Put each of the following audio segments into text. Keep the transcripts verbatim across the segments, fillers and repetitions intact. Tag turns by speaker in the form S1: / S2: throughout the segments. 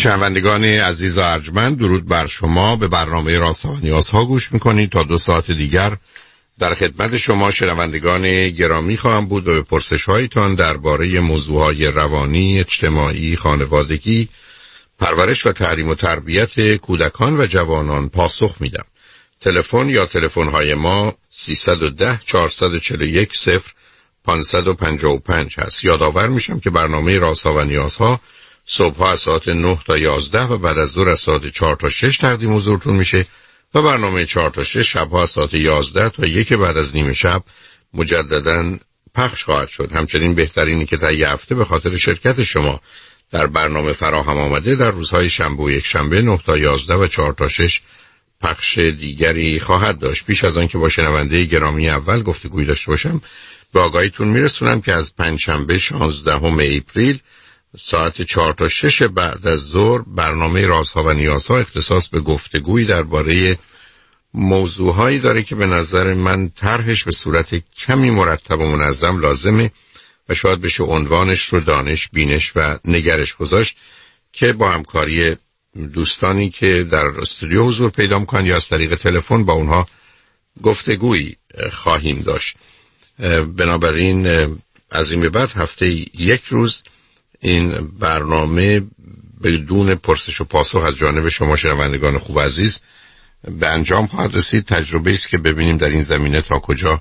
S1: شنوندگان عزیز و ارجمند، درود بر شما. به برنامه رازها و نیازها گوش میکنید. تا دو ساعت دیگر در خدمت شما شنوندگان گرامی خواهم بود و به پرسش هایتان درباره موضوعهای روانی، اجتماعی، خانوادگی، پرورش و تعلیم و تربیت کودکان و جوانان پاسخ میدم. تلفن یا تلفن های ما سیصد و ده چهارصد و چهل و یک صفر پانصد و پنجاه و پنج هست. یادآور میشم که برنامه رازها و نیازها صبح‌ها از ساعت نه تا یازده و بعد از ظهر از ساعت چهار تا شش تقدیم حضورتون میشه و برنامه چهار تا شش شب‌ها از ساعت یازده تا یک بعد از نیم شب مجدداً پخش خواهد شد. همچنین بهترینی که تا یه هفته به خاطر شرکت شما در برنامه فراهم آمده در روزهای شنبه و یک شنبه نه تا یازده و چهار تا شش پخش دیگری خواهد داشت. پیش از آن که با شنونده گرامی اول گفتگوی داشته باشم، به آگاهیتون میرسونم که از پنجشنبه شانزدهم اپریل ساعت چهار تا شش بعد از ظهر برنامه رازها و نیازها اختصاص به گفتگویی درباره موضوعهایی داره که به نظر من طرحش به صورت کمی مرتب و منظم لازمه و شاید بشه عنوانش رو دانش، بینش و نگرش گذاشت که با همکاری دوستانی که در استودیو حضور پیدا می‌کنن یا از طریق تلفن با اونها گفتگویی خواهیم داشت. بنابراین از این به بعد هفته یک روز این برنامه بدون پرسش و پاسخ از جانب شما شنوندگان خوب عزیز به انجام خواهد رسید. تجربه است که ببینیم در این زمینه تا کجا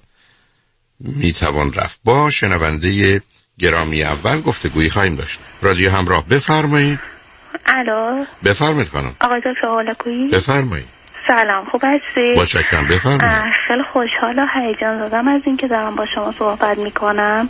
S1: میتوان رفت. با شنونده گرامی اول گفتگویی خواهیم داشت. رادیو همراه، بفرمایید.
S2: الو،
S1: بفرمایید خانم.
S2: آقای دکتر هولکویی،
S1: بفرمایید.
S2: سلام، خوب هستی؟
S1: متشکرم، بفرمایید.
S2: خیلی خوشحال و هیجان زدم از اینکه دارم با شما صحبت میکنم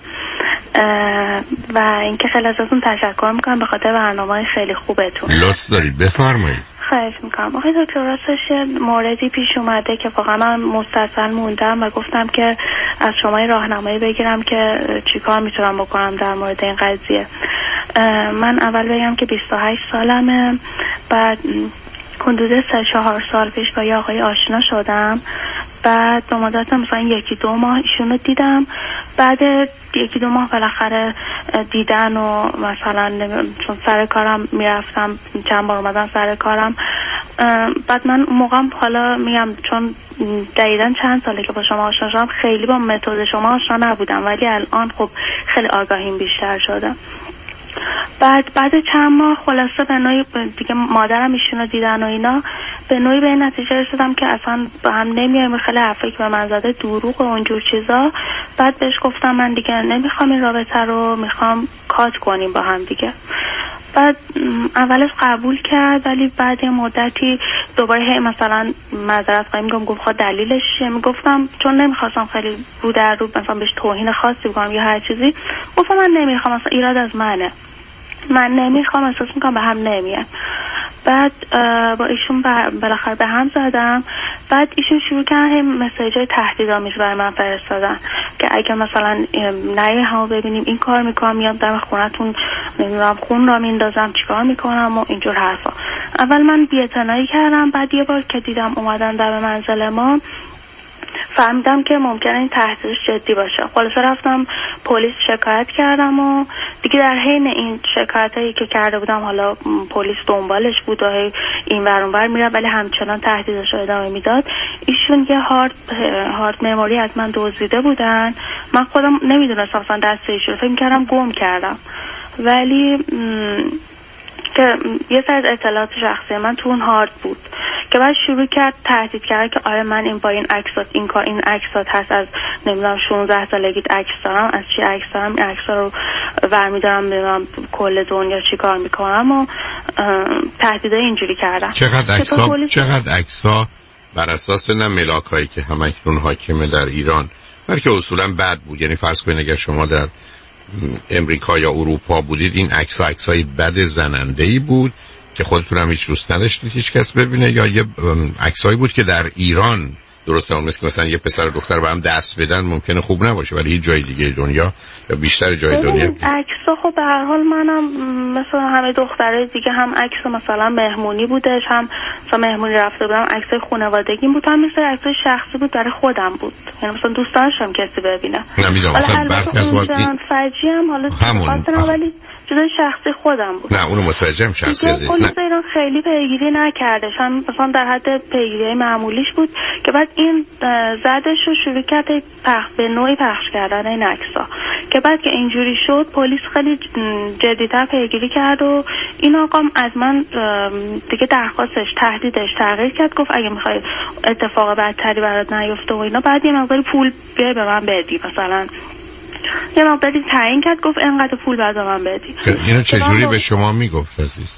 S2: و اینکه خیلی ازتون تشکر میکنم به خاطر برنامه خیلی خوبتون.
S1: لطف دارید، بفرمایید.
S2: خواهش میکنم. آقای دکتر، راستش موردی پیش اومده که واقعا من مستاصل موندم و گفتم که از شما راهنمایی بگیرم که چیکار میتونم بکنم در مورد این قضیه. من اول بگم که بیست و هشت سالمه. بعد حدود سه چهار سال پیش با یه آقای آشنا شدم. بعد به مدت مثلا یکی دو ماه ایشونو دیدم. بعد یکی دو ماه بالاخره دیدن و مثلا چون سر کارم میرفتم، چند بار اومدم سر کارم. بعد من اون موقعم حالا میگم چون دقیقاً چند ساله که با شما آشنا شدم خیلی با متد شما آشنا نبودم، ولی الان خب خیلی آگاهیم بیشتر شده. بعد بعد چند ماه خلاصه به نوعی دیگه مادرم ایشونو دیدن و اینا، به نوعی به این نتیجه رسیدم که اصلا با هم نمیایم، خیلی حرفایی که به من زده دروغ و اونجور چیزا. بعد بهش گفتم من دیگه نمیخوام این رابطه رو، میخوام کات کنیم با هم دیگه. بعد اولش قبول کرد، ولی بعد مدتی دوباره هی مثلا معذرت خواهی میگم، گفت خواهد دلیلش چیه؟ میگفتم چون نمیخواستم خیلی رو در رو مثلا بهش توهین خاصی بکنم یا هر چیزی. گفتم من نمیخوام، مثلا ایراد از منه، من نمیخوام، احساس میکنم به هم نمیاد. بعد با ایشون بالاخره به هم زدم. بعد ایشون شروع کردن هم مسیجای تهدیدآمیز برای من فرستادن که اگه مثلا نه همو ببینیم این کار میکنم، میام دم خونتون نمیدونم خون را میندازم، چیکار میکنم و اینجور حرفا. اول من بی‌اعتنایی کردم. بعد یه بار که دیدم اومدن در منزل ما فهمیدم که ممکنه این تهدیدش جدی باشه. خلاصه رفتم پلیس شکایت کردم و دیگه در حین این شکایتایی که کرده بودم حالا پلیس دنبالش بود و این ور اون ور میره، ولی همچنان تهدیدش رو ادامه میداد. ایشون یه هارد هارد مموری از من دزدیده بودن. من خودم نمیدونستم اصلا دست ایشون، فکر می‌کردم گم کردم، ولی که یه سری اطلاعات شخصی من تو اون هارد بود که بعد شروع کرد تهدید کرد که آره من این با این عکسات این کار این عکسات هست، از نمیدونم شانزده سالگیت عکس دارم، از چی عکس دارم، این عکس‌ها رو برمی‌دارم نمیدونم کل دنیا چی کار میکنم و تهدیدای اینجوری کردم.
S1: چقدر عکس‌ها پولیس... چقدر عکس‌ها بر اساس نه ملاکایی که همکنون حاکمه در ایران، بلکه اصولا بد بود. یعنی فرض کنید اگر شما در امریکا یا اروپا بودید، این عکس ها عکسای بد زننده‌ای بود که خودتون هم هیچ دوست نداشتید هیچ کس ببینه، یا یه عکسایی بود که در ایران درسته اون مثل که مثلا یه پسر و دختر با هم دست بدن ممکنه خوب نباشه، ولی هیچ جای دیگه دنیا یا بیشتر جای دنیا
S2: عکس‌ها خب به هر حال منم مثلا همه دخترای دیگه هم عکس مثلا مهمونی بودش، هم مثلا مهمونی رفته بودم عکسای خانوادگی بود، هم مثلا عکسای شخصی بود برای خودم بود، یعنی مثلا دوست داشتم کسی ببینه.
S1: نمیدونم آخه برخی از وقت
S2: فجی هم حالا
S1: همون
S2: ولی جدا شخصی خودم بود.
S1: نه اونو متوجهم شخصی از
S2: پلیس ایران خیلی پیگیری نکردش، هم مثلا در حد پیگیری معمولیش بود که بعد این زدش رو شروع کرد پخ به نوعی پخش کردن این عکس‌ها، که بعد که اینجوری شد پلیس خیلی جدی‌تر پیگیری کرد و این آقام از من دیگه درخواستش تهدیدش تغییر کرد، گفت اگه می‌خوای اتفاق بدتری برات نیفته و اینا بعد یه مقدار پول بیای به من بدی، مثلا یه مقداری تعیین کرد، گفت اینقدر پول بعد من بدی.
S1: اینو چجوری به شما میگفت عزیز؟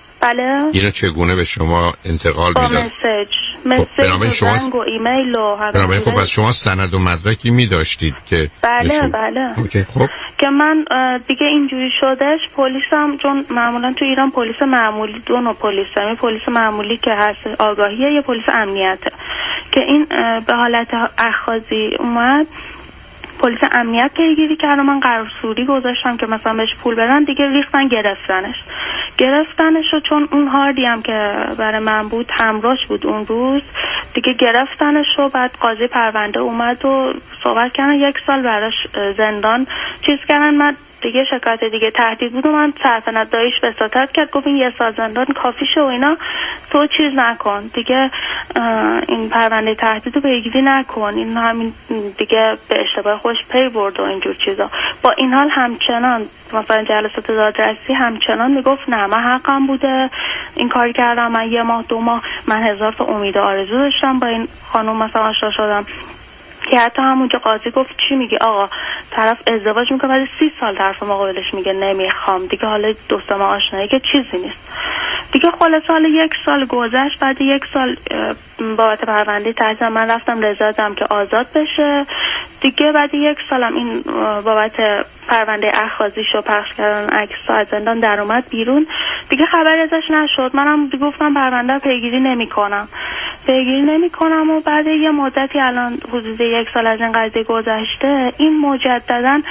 S2: بله
S1: اینو چگونه به شما انتقال میداد؟
S2: با مسیج مسیج و
S1: شما...
S2: زنگ و ایمیل و همه.
S1: بنابراین خب از شما سند و مدرکی میداشتید که
S2: بله
S1: نشون...
S2: بله
S1: اوکی خب
S2: که من دیگه اینجوری شدش پلیسم، چون معمولا تو ایران پلیس معمولی دو نوع پلیس هست، پلیس معمولی که هست آگاهیه، یه پلیس امنیته که این به حالت اخاذی اومد پلیس امنیت پیگیری کرد و من قرارسوری گذاشتم که مثلا بهش پول بدن، دیگه ریختن گرفتنش گرفتنش و چون اون هاردی هم که برای من بود همراهش بود اون روز، دیگه گرفتنش و بعد قاضی پرونده اومد و صحبت کردن یک سال براش زندان چیز کردن. من دیگه شکایت دیگه تهدید بود و من سرفنت دایش وساطت کرد، گفت این یه سال زندان کافیشه و اینا، تو چیز نکن دیگه، این پرونده تهدید رو پیگیری نکن، این همین دیگه به اشتباه خوش پی برد و اینجور چیزا. با این حال همچنان مثلا جلسات دادرسی همچنان میگفت نه من حقم بوده این کار کردم، من یه ماه دو ماه من هزار تا امید آرزو داشتم با این خانم مثلا آشنا شدم، که حتی همونجا قاضی گفت چی میگی آقا، طرف ازدواج میکنه بعد سی سال طرف مقابلش میگه نمیخوام دیگه، حالا دوست ما آشنایی که چیزی نیست دیگه. خلاص حالا یک سال گذشت، بعد یک سال بابت پرونده تحصیل من رفتم رضایتم که آزاد بشه دیگه، بعد یک سالم این بابت پرونده اخاذیش و پخش کردن عکس از زندان در اومد بیرون، دیگه خبری ازش نشد. منم دیگه گفتم پرونده پیگیری نمیکنم پیگیری نمیکنم و بعد یه مدتی الان حدود یک سال از این قضیه گذشته این مجددا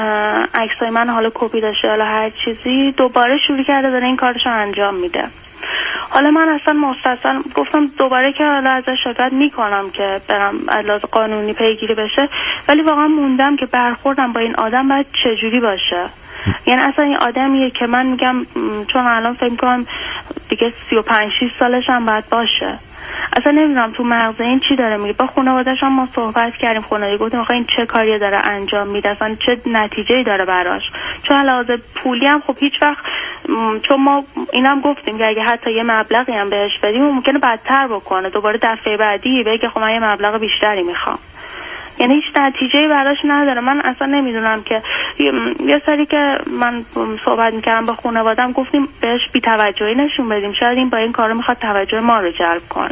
S2: عکسای من حالا کپی داشته حالا هر چیزی دوباره شروع کرده داره این کارشو انجام میده. حالا من اصلا مستقل گفتم دوباره که حالا ازش شکایت میکنم که برم از لحاظ قانونی پیگیری بشه، ولی واقعا موندم که برخوردم با این آدم باید چجوری باشه. یعنی اصلا این آدمیه که من میگم چون الان فکر میکنم دیگه سی و پنج شیش سالش هم باید باشه، اصلا نمیدونم تو مغز این چی داره میگه. با خانواده‌اش هم ما صحبت کردیم، خانواده گفتیم آخه این چه کاری داره انجام میده، اصلا چه نتیجه‌ای داره براش، چون علاوه پولی هم خب هیچ وقت، چون ما اینم گفتیم که اگه حتی یه مبلغی هم بهش بدیم ممکنه بدتر بکنه، دوباره دفعه بعدی بگه خب من یه مبلغ بیشتری میخوام، یعنی هیچ نتیجه‌ای براش نداره. من اصلا نمیدونم که یه سری که من صحبت میکردم با خانواده‌ام گفتیم بهش بی‌توجهی نشون بدیم، شاید این با این کارو میخواد توجه ما رو جلب کنه.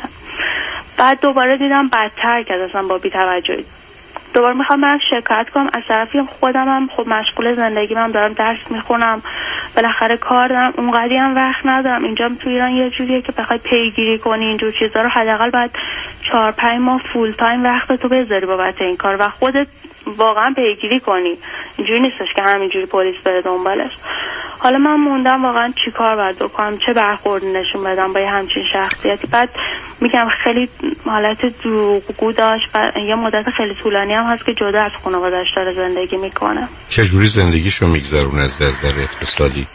S2: بعد دوباره دیدم بدتر کرد، اصلا با بی‌توجهی دوباره میخوام من شکایت کنم. از طرفی خودم هم خب مشغول زندگیم هم دارم، درس میخونم، بالاخره کار دارم، اونقدی هم وقت ندارم. اینجا تو ایران یه جوریه که بخوای پیگیری کنی اینجور چیزا رو حداقل باید چهار پنج ماه فول تایم وقت تو بذاری بابت این کار و خودت واقعا پیگیری کنی. اینجوری نیستش که همینجوری پلیس بره دنبالش. حالا من موندم واقعا چی کار باید بکنم، چه برخوردی نشون بدم با همچین شخصیتی. بعد میگم خیلی حالت دروغگو داشت و یه مدت خیلی طولانی هم هست که جدا از خانواده‌اش داره زندگی میکنه.
S1: چجوری زندگیشو میگذرونه از نظر اقتصادی؟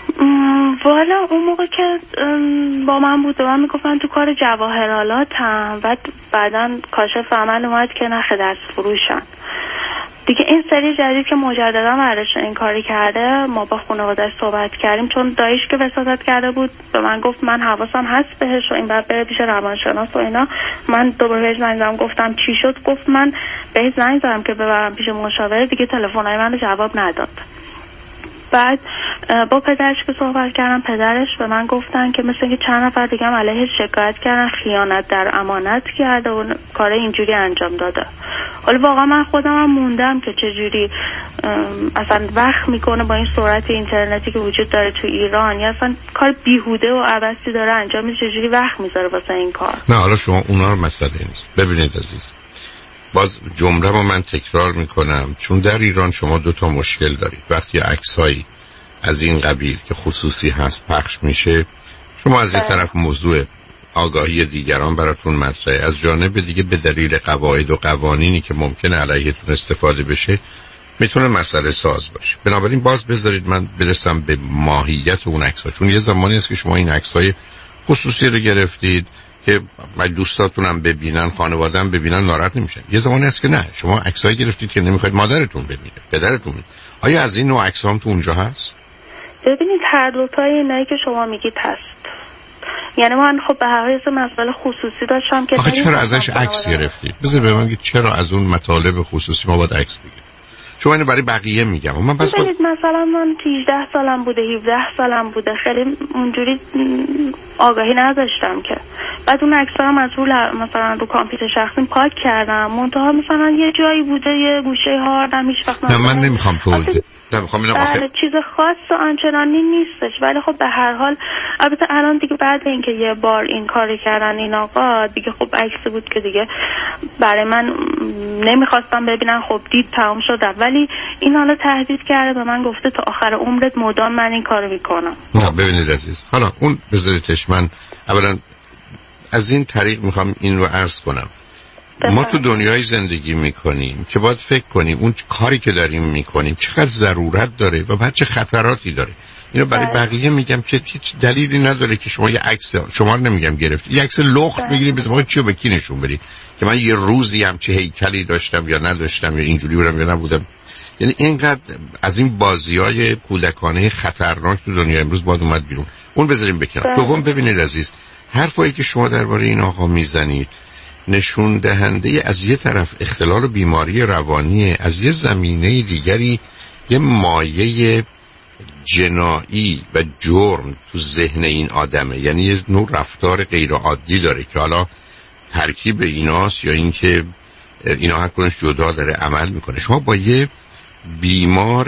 S2: والا اون موقع که با من بود من میگفتن تو کار جواهرالات هم، بعد بعداً کاشف عمل اومد که نخ دست فروشن دیگه. این سری جدید که مجددا برش این کاری کرده، ما با خانواده‌اش صحبت کردیم، چون دایش که وساطت کرده بود به من گفت من حواسم هست بهش و این بعد بره پیش روانشناس و اینا. من دوباره بهش زنگ زدم گفتم چی شد، گفت من بهش زنگ زدم که ببرم پیش مشاوره، دیگه تلفن‌های منو جواب نداد. بعد با پدرش که صحبت کردم، پدرش به من گفتن که مثل که چند نفر دیگه هم علیه شکایت کردن خیانت در امانت کرده و کار اینجوری انجام داده. حالا واقعا من خودم هم موندم که چجوری اصلا وقت میکنه با این سرعت اینترنتی که وجود داره تو ایران، یا اصلا کار بیهوده و عبثی داره انجام میده، چجوری وقت میذاره واسه این کار.
S1: نه حالا شما اونا رو مسئله نیست. ببینید عزیز، باز جمله رو من تکرار میکنم، چون در ایران شما دو تا مشکل دارید. وقتی عکسایی از این قبیل که خصوصی هست پخش میشه، شما از یه طرف موضوع آگاهی دیگران براتون مطرحه، از جانب دیگه به دلیل قواعد و قوانینی که ممکنه علیهتون استفاده بشه میتونه مسئله ساز باشه. بنابراین باز بذارید من برسم به ماهیت اون عکس‌ها، چون یه زمانی هست که شما این عکس‌های خصوصی رو گرفتید که دوستاتونم ببینن، خانواده‌ام ببینن ناراحت نمیشن. یه زمانی هست که نه، شما عکسایی گرفتید که نمیخواید مادرتون ببینه، پدرتون ببینه. آیا از این نوع عکسام تو اونجا هست؟
S2: ببینید هر دو تای اینایی که شما میگید هست. یعنی من خب به هر حال مسئله خصوصی داشتم که
S1: آخه چرا ازش عکس گرفتید؟ بذار به من بگید چرا از اون مطالب خصوصی ما باید عکس بگیریم؟ چون اینو برای بقیه میگم. من بس
S2: ببینید مثلا من هجده سالم بوده، هفده سالم بوده، خیلی اونجوری آگاهی نداشتم که. بعد اون عکسام از رو مثلا رو کامپیوتر شخصیم پاک کردم، منتها مثلا یه جایی بوده یه گوشه هاردم هیچ وقت
S1: نه من نمیخوام توضیح نمیخوام اینو آخه
S2: چیز خاص و آنچنانی نیستش، ولی خب به هر حال البته الان دیگه بعد اینکه یه بار این کاری کردن این آقا دیگه خب عکس بود که دیگه برای من نمیخواستم ببینن، خب دید تمام شد. ولی این حالا تهدید کرده به من، گفته تا آخر عمرت مدام من این کارو میکنم.
S1: نه ببینید عزیز، حالا اون بذاریدش، من اولا از این طریق میخوام این رو عرض کنم. ما تو دنیای زندگی میکنیم که باید فکر کنیم اون کاری که داریم میکنیم چقدر ضرورت داره و بعد چه خطراتی داره. اینو برای بقیه میگم که هیچ دلیلی نداره که شما یه عکس، شما رو نمیگم گرفت، یه عکس لخت بگیرید بس ما چیو به کی نشون بدید که من یه روزی هم چه هیکلی داشتم یا نداشتم یا اینجوری بودم یا نبودم. یعنی اینقدر از این بازیای کودکانه خطرناک تو دنیا امروز باید اومد بیرون. اون بذاریم بکنم. دوم ببینید عزیز، حرفایی که شما درباره این آقا میزنید نشون دهنده از یه طرف اختلال و بیماری روانی، از یه زمینه دیگری یه مایه جنایی و جرم تو ذهن این آدمه. یعنی یه نوع رفتار غیر عادی داره که حالا ترکیب ایناست یا اینکه اینا هر کنش جدا داره عمل میکنه. شما با یه بیمار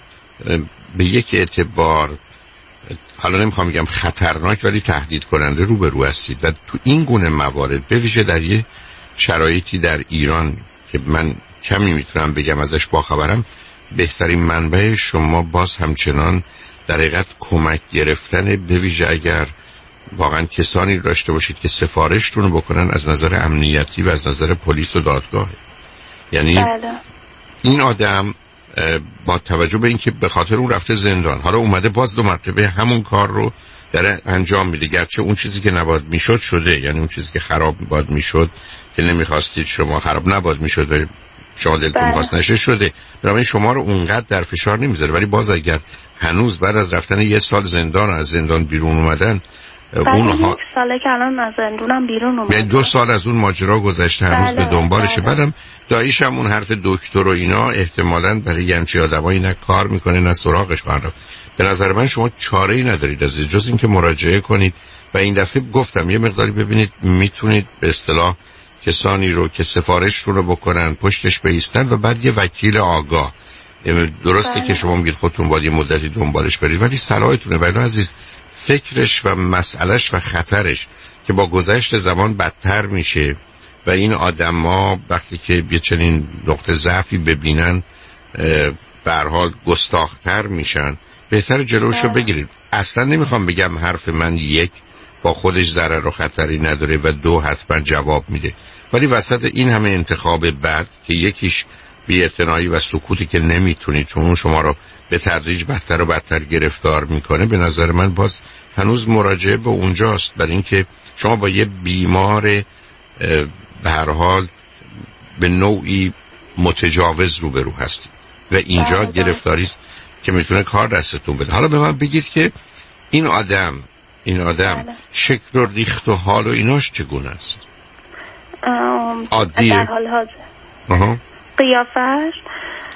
S1: به یک اعتبار حالا نمیخوام بگم خطرناک ولی تهدید کننده روبرو هستید و تو این گونه موارد به ویژه در یه شرایطی در ایران که من کمی میتونم بگم ازش باخبرم، بهترین منبع شما باز همچنان در حقیقت کمک گرفتن، به ویژه اگر واقعا کسانی داشته باشید که سفارشتون رو بکنن از نظر امنیتی و از نظر پلیس و دادگاه. یعنی بله. این آدم با توجه به اینکه به خاطر اون رفته زندان، حالا اومده باز دو مرتبه همون کار رو داره انجام میده، گرچه اون چیزی که نباید میشد شده، یعنی اون چیزی که خراب باید میشد که نمیخواستید شما خراب نباید میشد و شما دلتون خواست نشه شده. برای شما رو اونقدر در فشار نمیذاره. ولی باز اگر هنوز بعد از رفتن یه سال زندان از زندان بیرون اومدن،
S2: اون ها یک ساله که الان از زندونم بیرون اومدن،
S1: یعنی دو سال از اون ماجرا گذشته هنوز به دنبالشه. بعدم داییش هم اون حرف دکتر و اینا احتمالاً برای همچین آدمایی نه کار میکنه نه سراغش خواهند رفت. به نظر من شما چاره‌ای ندارید از جز اینکه مراجعه کنید و این دفعه گفتم یه مقداری ببینید میتونید به اصطلاح کسانی رو که سفارشتون رو بکنن پشتش بایستن و بعد یه وکیل آگاه. درسته که شما میگید خودتون باید یه مدتی دنبالش برید ولی صلاحتونه. ولی عزیز فکرش و مسئلهش و خطرش که با گذشت زمان بدتر میشه و این آدما وقتی که یه چنین نقطه ضعفی ببینن به هر حال گستاخ‌تر میشن، بهتر جلوش رو بگیرید. اصلا نمیخوام بگم حرف من یک با خودش ضرر و خطری نداره و دو حتما جواب میده، ولی وسط این همه انتخاب بد که یکیش بی‌اعتنایی و سکوتی که نمیتونید چون اون شما رو به تدریج بدتر و بدتر گرفتار میکنه، به نظر من باز هنوز مراجعه به اونجاست. برای اینکه شما با یه بیمار به هر حال به نوعی متجاوز روبرو هستید و اینجا گرفتاری است که میتونه کار دستتون بده. حالا به من بگید که این آدم این آدم شکل و ریخت و حال و ایناش چگونه است؟
S2: عادیه؟ در حال حاضر قیافش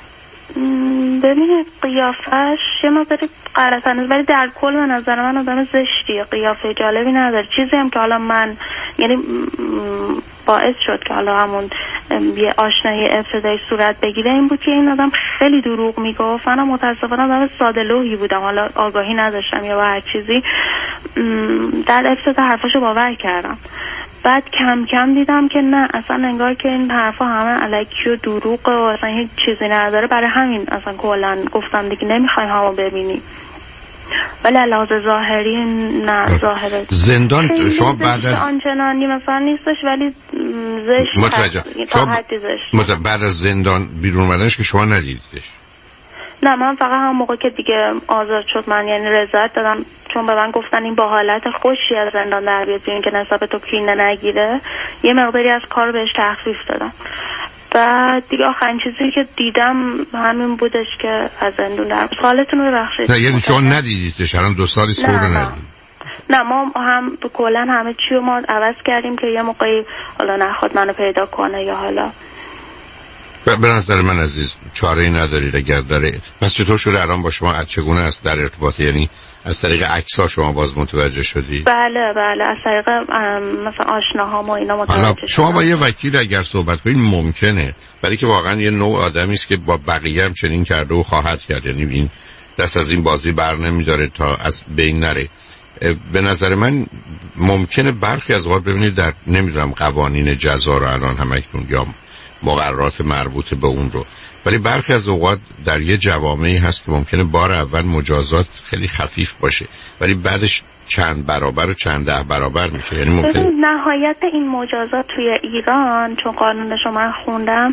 S2: ببینید قیافش یه مقداری غلط‌انه، ولی در کل به نظر من آدم زشتیه، قیافه جالبی نداره. چیزی هم که حالا من یعنی باعث شد که حالا همون یه آشنایی ابتدایی صورت بگیره این بود که این آدم خیلی دروغ میگفت. من متاسفانه آدم ساده لوحی بودم، حالا آگاهی نداشتم یا هر چیزی، در ابتدا حرفاشو باور کردم. بعد کم کم دیدم که نه، اصلا انگار که این حرفا همه الکی و دروغ و اصلا هیچ چیزی نداره. برای همین اصلا کلا گفتم دیگه نمیخوایم همو ببینیم. ولی علاوه ظاهری نه، ظاهره
S1: زندان شما بعد از
S2: آنچنانی مثلا نیستش، ولی زشت
S1: متوجه شما مت... بعد از زندان بیرون اومدنش که شما ندیدیدش؟
S2: نه، من فقط هم موقع که دیگه آزاد شد من یعنی رضایت دادم، چون به من گفتن این با حالت خوشی از زندان در بیاد که نسبت تو کینه نگیره، یه مقداری از کار بهش تخفیف دادم. بعد دیگه آخرین چیزی که دیدم همین بودش که از زندون در سالتون رو ببخشید.
S1: نه یعنی شما ندیدیدش؟ الان دو سالی سور ندیدید؟
S2: نه ما هم کلا همه چی رو ما عوض کردیم که یه موقعی حالا نخواد منو پیدا کنه یا حالا
S1: به نظر من عزیز چاره‌ای ندارید اگر داره. پس چطور شده الان با شما چگونه است در ارتباط؟ یعنی از طریق عکس‌ها شما باز متوجه شدی؟
S2: بله بله از طریق مثلا آشناهام و اینا متوجه شدم.
S1: شما با یه وکیل اگر صحبت کنید ممکنه، برای که واقعا یه نوع آدمی است که با بقیه هم چنین کرده و خواهد کرد، یعنی این دست از این بازی بر نمی‌داره تا از بین نره. به نظر من ممکنه برخی از اوقات ببینید در نمیدونم قوانین جزا رو الان همکنون یا مقررات مربوط به اون رو، ولی برخی از اوقات در یه جوامعی هست که ممکنه بار اول مجازات خیلی خفیف باشه ولی بعدش چند برابر و چند ده برابر میشه. یعنی ممکنه
S2: نهایت این مجازات توی ایران، چون قانونش رو من خوندم،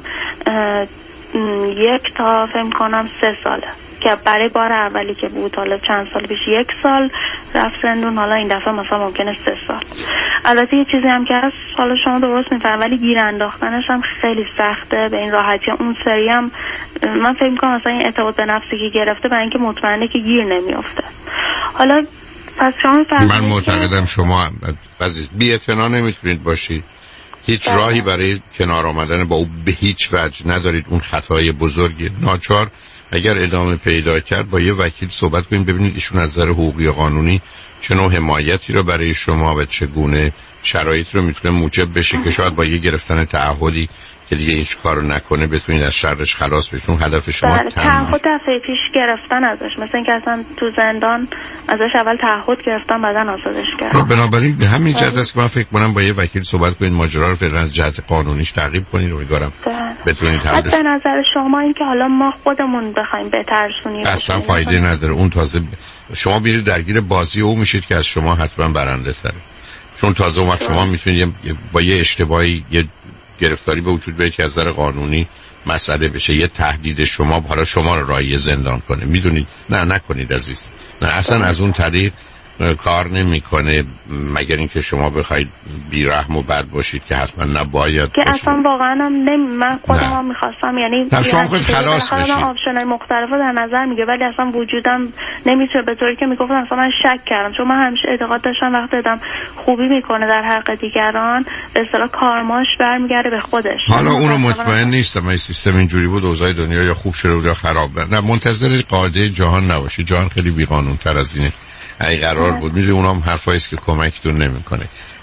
S2: یک تا فکر کنم سه ساله که برای بار اولی که بود، حالا چند سال پیش یک سال رفت زندون، حالا این دفعه مثلا ممکنه سه سال. البته یه چیزی هم که هست، حالا شما درست میفرمایید، ولی گیر انداختنش هم خیلی سخته به این راحتی. اون سری هم من فکر می‌کنم مثلا این اعتماد به نفسی که گرفته برای اینکه مطمئنه که گیر نمیافته. حالا پس شما
S1: من معتقدم شما عزیز بی‌اعتنا نمیتونید باشید. هیچ بله. راهی برای کنار آمدن با او به هیچ وجه ندارید. اون خطای بزرگی ناچار اگر ادامه پیدا کرد با یه وکیل صحبت کنید، ببینید ایشون از نظر حقوقی و قانونی چه نوع حمایتی رو برای شما و چگونه شرایط رو میتونه موجب بشه که شاید با یه گرفتن تعهدی که دیگه هیچ کارو نکنه بتونید از شرش خلاص بشون. هدف شما
S2: تعهد دفعه پیش گرفتن ازش، مثلا اینکه اصلا تو زندان ازش اول تعهد گرفتن بعدن آزادش کردن.
S1: بنابراین به همین جهت است که من فکر کنم با یه وکیل صحبت کنید، ماجرا رو فعلا از جهت قانونیش تعقیب کنید. امیدوارم بتونید حلش.
S2: به نظر شما این که حالا ما خودمون بخوایم بترسونیم
S1: اصلا فایده نداره. اون تازه شما میرید درگیر بازی او میشید که از شما حتما برنده تره، چون تازه اون وقت شما میتونید با یه اشتباهی یه گرفتاری به وجود بیاد که از نظر قانونی مسئله بشه، یه تهدید شما حالا شما رو راهی زندان کنه. میدونید نه نکنید عزیز، نه اصلا از اون طریق کار نمیکنه، مگر اینکه شما بخواید بیرحم و بد باشید که حتما نباید
S2: که
S1: باشید.
S2: اصلا واقعا هم نمی... من خودم هم میخواستم، یعنی
S1: شما خود خلاص بشید.
S2: آپشن‌های مختلف در نظر میگه، ولی اصلا وجودم نمیتونه به طوری که میگفتم. اصلا من شک کردم، چون من همیشه اعتقاد داشتم وقتی آدم خوبی میکنه در حق دیگران به اصطلاح کارماش برمیگرده به خودش.
S1: حالا اونو مطمئن نیستم این سیستم اینجوری بود، اوضاع دنیا یا خوب شده بود یا خراب. نه منتظر قاعده جهان نباشید، جهان خیلی بی‌قانون‌تر از اینه. اگه قرار بود میدونی اونام حرفایی است که کمکتون نمیکنه.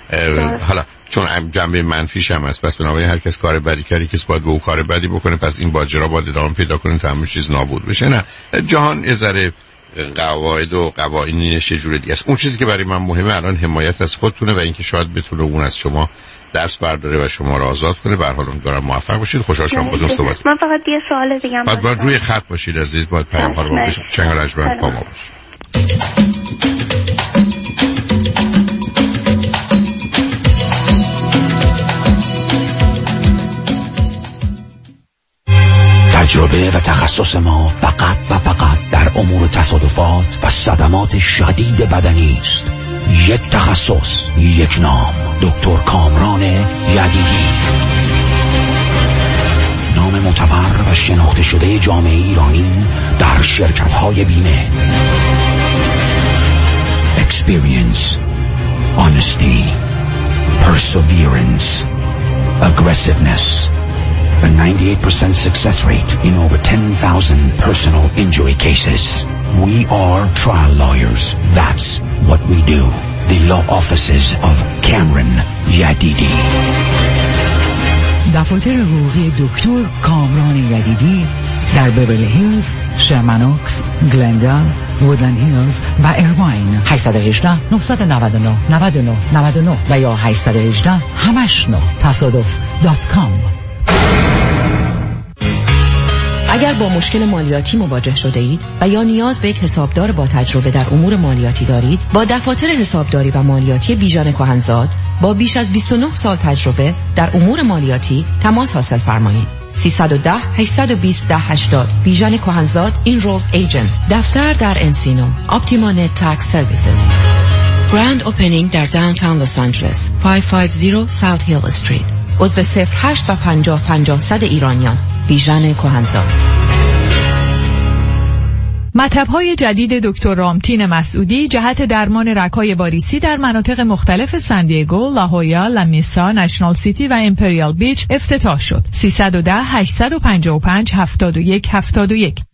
S1: حالا چون جنبه منفیش هم هست، پس بنابراین هر کس کار بدی کردی کس باید به او کار بدی بکنه، پس این باجرا باید ادامه پیدا کنه تا همه چیز نابود بشه. نه جهان از ذره قواعد و قوانینش یه جور دیگه است. اون چیزی که برای من مهمه الان حمایت از خودتونه و اینکه شاید بتونه اون از شما دست برداره و شما رو آزاد کنه. به هر حال امیدوارم موفق باشید. خوشحال شدم خودتون صحبت.
S2: من فقط یه سوال دیگه هم
S1: داشتم. باید روی خط باشید عزیز، باید پیام ها رو بشه. چنگ رجبن با ما باشید.
S3: تجربه و تخصص ما فقط و فقط در امور تصادفات و صدمات شدید بدنی است. یک تخصص، یک نام، دکتر کامران یدیدی. نام معتبر و شناخته شده جامعه ایرانی در شرکت‌های بیمه. Experience, honesty, perseverance, aggressiveness, a ninety-eight percent success rate in over ten thousand personal injury cases. We are trial lawyers. That's what we do. The law offices of Cameron Yadidi.
S4: دفاتر حقوقی دکتر کامران یدیدی در بیورلی هیلز، شرمن اوکس، گلندال، وودلند هیلز و ایرواین. هشت یک هشت، نه نه نه، نه نه نه نه و یا هشت یک هشت، همش نه تصادف دات کام.
S5: اگر با مشکل مالیاتی مواجه شده اید و یا نیاز به یک حسابدار با تجربه در امور مالیاتی دارید، با دفاتر حسابداری و مالیاتی بیژن کهنزاد با بیش از بیست و نه سال تجربه در امور مالیاتی تماس حاصل فرمایید. سیصد و ده، هشتصد و بیست، ده هشتاد بیژن کهنزاد اینرولد ایجنت. دفتر در انسینو. اپتیما نت تکس سرویسز. گراند اوپنینگ در داونتاون لس آنجلس. پانصد و پنجاه ساوت هیل استریت. عضو صفر هشت و پنجاه پنجاه صد ایرانیان. بیژن کهنزاد.
S6: مطب‌های جدید دکتر رامتین مسعودی جهت درمان رگ‌های واریسی در مناطق مختلف ساندیگو، لاهویا، لمیسا، نشنال سیتی و امپریال بیچ افتتاح شد. سیصد و ده، هشتصد و پنجاه و پنج، هفتاد و یک، هفتاد و یک.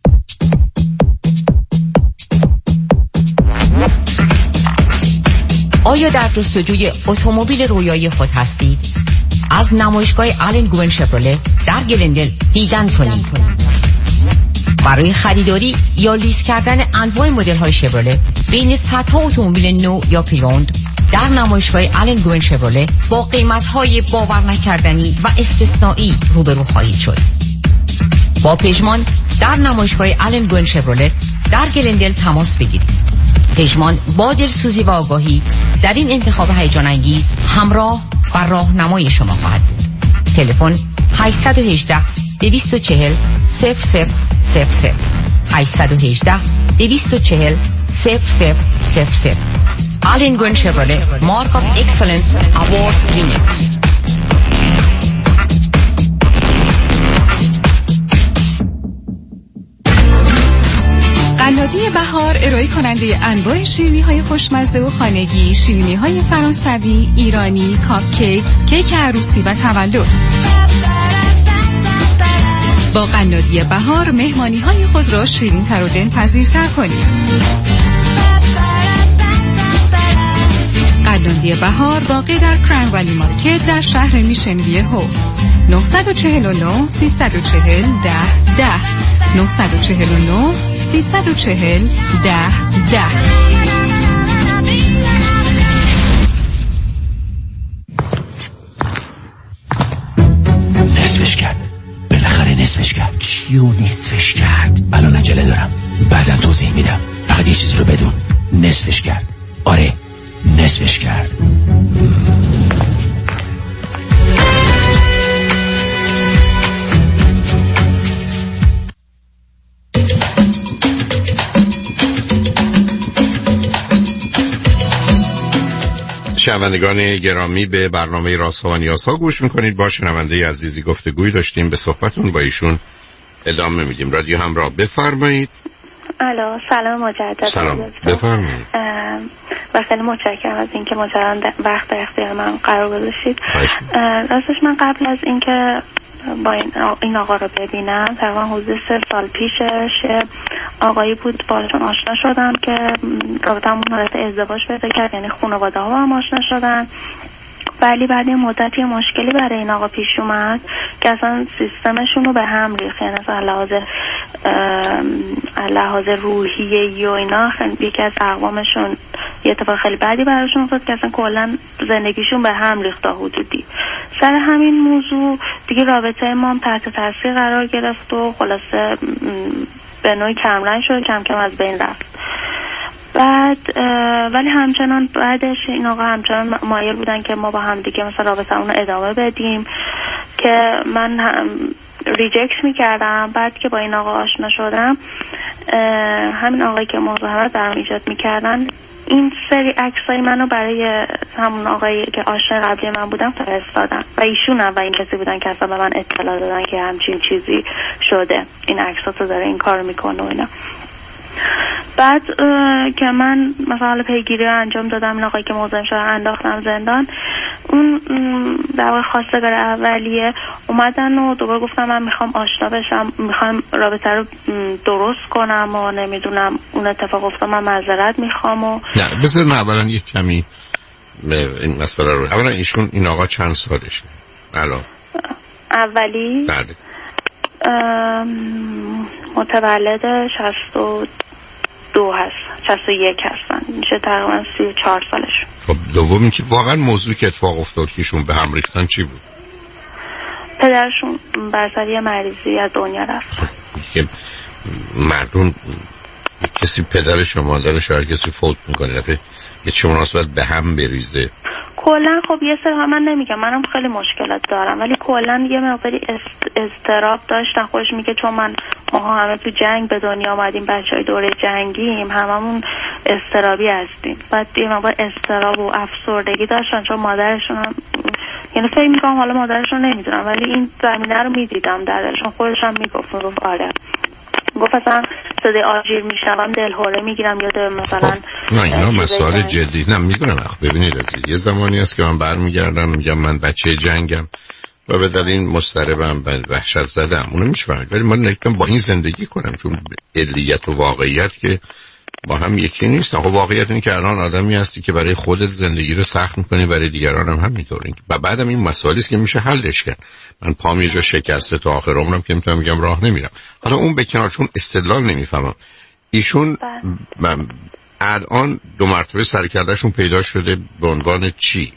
S7: آیا در جستجوی اتومبیل رویایی خود هستید؟ از نمایشگاه آلن گوین شفرله در گلندل دیدن کنید. برای خریداری یا لیز کردن انواع مدل‌های شفرله بین صدها اتومبیل نو یا پریوند در نمایشگاه آلن گوین شفرله با قیمت‌های باور نکردنی و استثنایی روبرو خواهید شد. با پژمان در نمایشگاه آلن گوین شفرله در گلندل تماس بگیرید. پژمان با دلسوزی و آگاهی در این انتخاب هیجان انگیز همراه و راهنمای شما خواهد بود. تلفن هشت یک هشت، دو چهار صفر، صفر صفر صفر صفر هشت یک هشت، دو چهار صفر صفر صفر صفر. آلن گوین شفرله مارک آف اکسلنس اوارد وینر.
S8: قنادی بهار ارائه کننده انواع شیرینی‌های خوشمزه و خانگی، شیرینی‌های فرانسوی، ایرانی، کاپ کیک، کیک عروسی و تولد. با قنادی بهار مهمانی‌های خود را شیرین‌تر و دلپذیرتر کنید. قنادی بهار واقع در کران ولی مارکت در شهر میشن ویه هو. نه چهار نه، سه چهار صفر، ده ده نه چهار نه، سه چهار صفر، ده ده.
S3: نصفش کرد. بالاخره نصفش کرد. چیو نصفش کرد؟ الان عجله دارم، بعدم توضیح میدم. فقط یه چیز رو بدون. نصفش کرد. آره نصفش کرد.
S1: شنوندگان گرامی، به برنامه رازها و نیازها گوش میکنید. با شنونده عزیزی گفتگوی داشتیم، به صحبتون با ایشون ادامه میدیم. رادیو همراه، بفرمایید.
S2: الو، سلام مجدد.
S1: سلام، بفرمایید.
S2: و خیلی متشکرم از اینکه مجدد وقت در اختیار من قرار گذاشتید. راستش من قبل از اینکه با این, این آقا رو ببینم تقریبا حدود سه سال پیشش آقایی بود باشون آشنا شدم که رابطه‌مون حالت ازدواج پیدا کرد، یعنی خانواده ها با هم آشنا شدن. ولی بعد این مدتی مشکلی برای این آقا پیش اومد که اصلا سیستمشون رو به هم ریخت، یعنی از لحاظ لحاظ روحیه‌ای و اینا یکی از اقوامشون یه اتفاق خیلی بدی براشون افتاد که اصلا کلا زندگیشون به هم ریخت تا حدودی. سر همین موضوع دیگه رابطه ما هم تحت تاثیر قرار گرفت و خلاصه به نوعی کمرنگ شد، کم کم از بین رفت. بعد ولی همچنان بعدش این آقا همچنان مایل بودن که ما با هم دیگه مثلا رابطه اون ادامه بدیم که من هم ریجکت میکردم. بعد که با این آقا آشنا شدم، همین آقایی که مزاحمت برام ایجاد میکردن این سری عکسای منو برای همون آقایی که آشنا قبلی من بودن فرستادن و ایشون اولین کسی بودن که اصلا به من اطلاع دادن که همچین چیزی شده، این عکساتو داره این کارو میکنه و اینا. بعد که من مثلا پیگیری انجام دادم، این آقایی که موضوع شده انداختم زندان، اون در واقع خواستگار اولیه اومدن و دوباره گفتم من میخوام آشنا بشم، میخوام رابطه رو درست کنم و نمیدونم اون اتفاق افتاد، من معذرت میخوام و
S1: نه بذار من اولا یک کمی این مسئله رو اولا ایشون این آقا چند سالشه الان؟
S2: اولی؟
S1: بله.
S2: متولد شصت و دو هست، شصت و یک هستن، میشه تقریبا سی و چهار سالش.
S1: خب دومی که واقعا موضوعی که اتفاق افتاد که ایشون به هم ریختن چی بود؟
S2: پدرشون بر سر یه مریضی از دنیا رفت.
S1: که مردم کسی پدرش و مادرش هر کسی فوت میکنه رفته یه چه مناسبت به هم بریزه.
S2: کلا خب یه سر من نمیگم منم خیلی مشکلات دارم ولی کلا یه مقداری اضطراب داشتن. خودش میگه چون من ما همه تو جنگ به دنیا آمدیم، بچهای دوره جنگیم، هممون اضطرابی هستیم. بعد یه مقدار اضطراب و افسردگی داشتن چون مادرشون هم، یعنی فکر میکنم حالا مادرشون نمیدونم ولی این زمینه رو میدیدم درشون. خودش هم میگفت میگفت آره گفت اصلا صدای آجیر میشنوم دلهوره میگیرم یا مثلا
S1: نه اینا مسائل جدی نه میدونم. اخ ببینید عزیز یه زمانی هست که من برمیگردم میگم من بچه جنگم و به دلیل این مضطربم و وحشت زدم اونو میشونم ولی من نکتم با این زندگی کنم چون علیت و واقعیت که با هم یکی نیست. خب واقعیت اینه که الان آدمی هستی که برای خودت زندگی رو سخت میکنی، برای دیگران هم همینطوره و بعدم این مسائلی است که میشه حلش کرد. من پام یه جا شکسته تا آخر عمرم که میتونم میگم راه نمیرم. حالا اون به کنار چون استدلال نمیفهمم. ایشون من الان دو مرتبه سرکردهشون پیدا شده به عنوان چی؟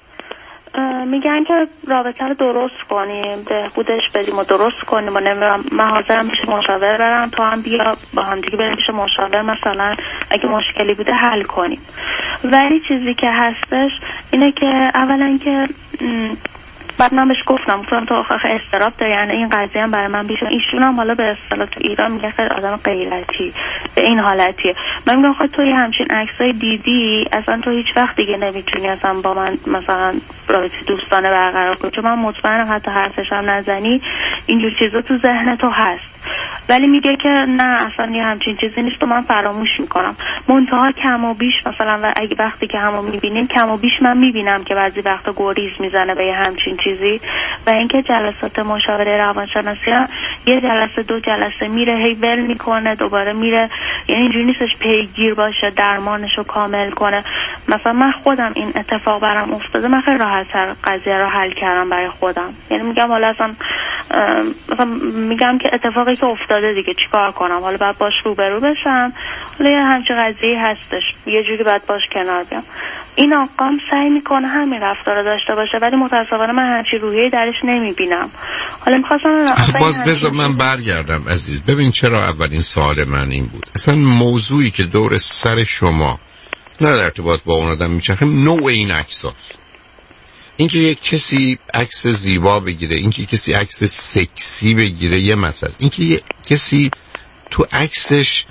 S2: میگن که رابطه رو درست کنیم، بهبودش بدیم و درست کنیم و نمیدونم من حاضرم پیش مشاور برم تو هم بیا با هم دیگه بریم پیش مشاور مثلا اگه مشکلی بوده حل کنیم. ولی چیزی که هستش اینه که اولا که بعد من بهش گفتم گفتم تو آخه استراب داری، یعنی این قضیه هم برای من بیشون. ایشون هم حالا به اصطلاح تو ایران میگه خیلی آدم غیرتی به این حالتیه. من میگم خب تو همچین عکسای دیدی اصلا تو هیچ وقت دیگه نمیتونی اصلا با من مثلا رابطه دوستانه برقرار کنی چون من مطمئنم حتی حرفش هم نزنی اینجور چیزا تو ذهن تو هست. ولی میگه که نه اصلا یه همچین چیزی نیست و من فراموش میکنم. منتها کم و بیش مثلا و اگه وقتی که همو میبینیم کم و بیش من میبینم که بعضی وقتا گریز میزنه به یه همچین چیزی و اینکه جلسات مشاوره روانشناسی هم یه جلسه دو جلسه میره هی ول میکنه دوباره میره، یعنی اینجوری نیستش پیگیر باشه درمانشو کامل کنه. مثلا من خودم این اتفاق برام افتاده من خیلی راحت‌تر قضیه رو حل کردم برای خودم. یعنی میگم حالا اصلا مثلا میگم که اتفاقی که افتاده دیگه چیکار کنم، حالا بعد باش روبرو بشم، حالا یه همچین قضیه هستش یه جوری بعد باش کنار بیام. این آقام سعی میکنه همین رفتار رو داشته باشه ولی متاسفانه من همچین روحیه‌ای درش نمیبینم. حالا میخواستم
S1: باز بذار من برگردم عزیز. ببین چرا اولین سوال من این بود اصلا موضوعی که دور سر شما نه در ارتباط با اون آدم میچرخه نوع این عکساست. اینکه یک کسی عکس زیبا بگیره، اینکه کسی عکس سکسی بگیره یه مسئله، اینکه یک کسی تو عکسش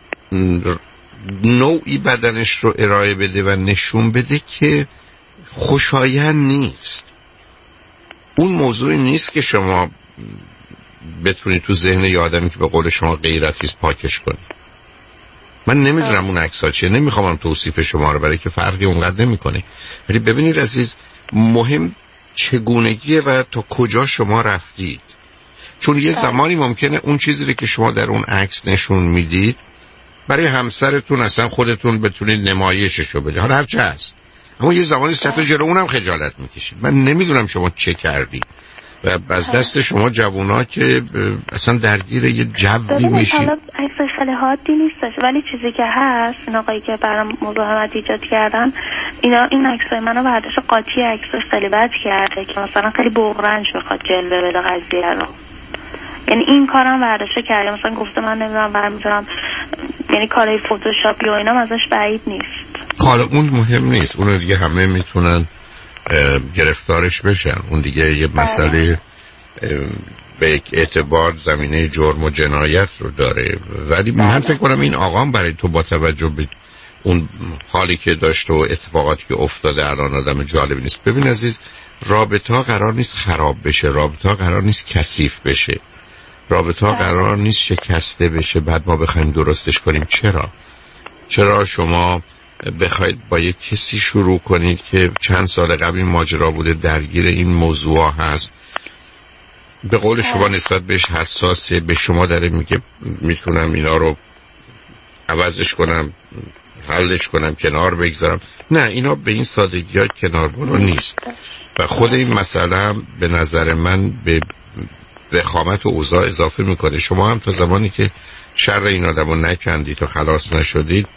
S1: نوعی بدنش رو ارائه بده و نشون بده که خوشایند نیست. اون موضوعی نیست که شما بتونید تو ذهن یه آدمی که به قول شما غیرتیست پاکش کنید. من نمیدونم اون عکس‌ها چیه، نمیخوام توصیف شما رو برای که فرقی اونقدر نمیکنه. ولی ببینید عزیز مهم چگونگیه و تا کجا شما رفتید. چون یه زمانی ممکنه اون چیزی که شما در اون عکس نشون میدید برای همسرتون اصلا خودتون بتونید نمایششو بدید، حالا هرچه هست، اما یه زمانی سطح جلو اونم خجالت میکشید. من نمیدونم شما چه کردی و از دست شما جوونا که اصلا درگیر یه جوی میشید.
S2: حالا عکس خیلی حادی نیستش ولی چیزی که هست این آقایی که برام مزاحمت ایجاد کردن اینا این عکسای منو برداشت قاطی عکسش خیلی بد کرده که مثلا خیلی بغرنج میخواد جلوه بده قضیه رو. یعنی این کارم برداشت کرده مثلا گفته من نمیدونم برمی‌دارم، یعنی کارهای فتوشاپی و اینا ازش بعید نیست.
S1: حالا اون مهم نیست، اون دیگه همه میتونن گرفتارش بشن. اون دیگه یه مسئله به یک اعتبار زمینه جرم و جنایت رو داره. ولی من فکر کنم این آقام برای تو با توجه به اون حالی که داشت و اتفاقاتی که افتاده الان آدم جالبی نیست. ببین عزیز رابطه ها قرار نیست خراب بشه، رابطه ها قرار نیست کثیف بشه، رابطه ها قرار نیست شکسته بشه بعد ما بخوایم درستش کنیم. چرا؟ چرا شما بخواید با یک کسی شروع کنید که چند سال قبل این ماجرا بوده، درگیر این موضوع هست، به قول شما نسبت بهش حساسه، به شما داره میگه میتونم اینا رو عوضش کنم، حلش کنم، کنار بگذارم، نه اینا به این سادگی ها کنار برو نیست. و خود این مسئله هم به نظر من به وخامت و اوضاع اضافه میکنه. شما هم تا زمانی که شر این آدم رو نکندید و خلاص نشدید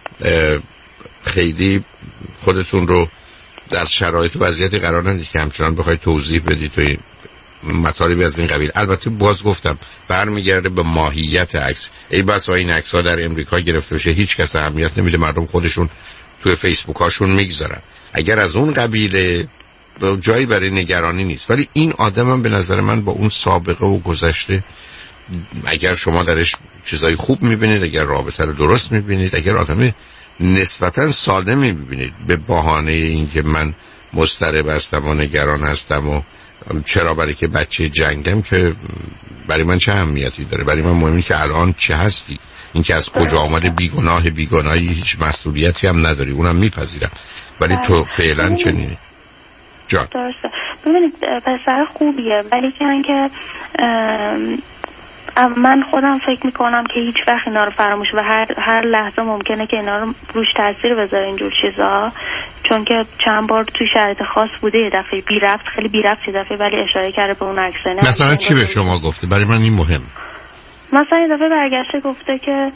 S1: خیلی خودتون رو در شرایط و وضعیتی قرار ندید که همچنان بخواید توضیح بدید و این مطالبی از این قبیل. البته باز گفتم برمیگرده به ماهیت عکس. ای بس این عکس ها در امریکا گرفته بشه هیچ کس اهمیت نمیده، مردم خودشون توی فیسبوک هاشون میگذارن. اگر از اون قبیله جایی برای نگرانی نیست. ولی این آدم هم به نظر من با اون سابقه و گذشته، اگر شما درش چیزای خوب میبینید، اگر رابطه رو درست میبینید، اگر آدم نسبتا سالمی میبینید، به بهانه اینکه من مضطرب هستم و نگران هستم و چرا برای که بچه جنگم، که برای من چه اهمیتی داره؟ برای من مهمه که الان چه هستی. این که از کجا آمده بیگناه بیگناهی هیچ مسئولیتی هم نداری، اونم میپذیرم، ولی تو فعلا چنینی. جان
S2: درسته. ببینید پسر خوبیه، ولی که اینکه من خودم فکر میکنم که هیچ وقت اینا رو فراموش و هر هر لحظه ممکنه که اینا رو روش تاثیر بذاره اینجور چیزا، چون که چند بار توی شرایط خاص بوده یه دفعه بی ربط، خیلی بی ربط یه دفعه ولی اشاره کرده به اون عکس.
S1: مثلا چی به شما گفته؟ برای من این مهم.
S2: مثلا یه دفعه برگشته گفته که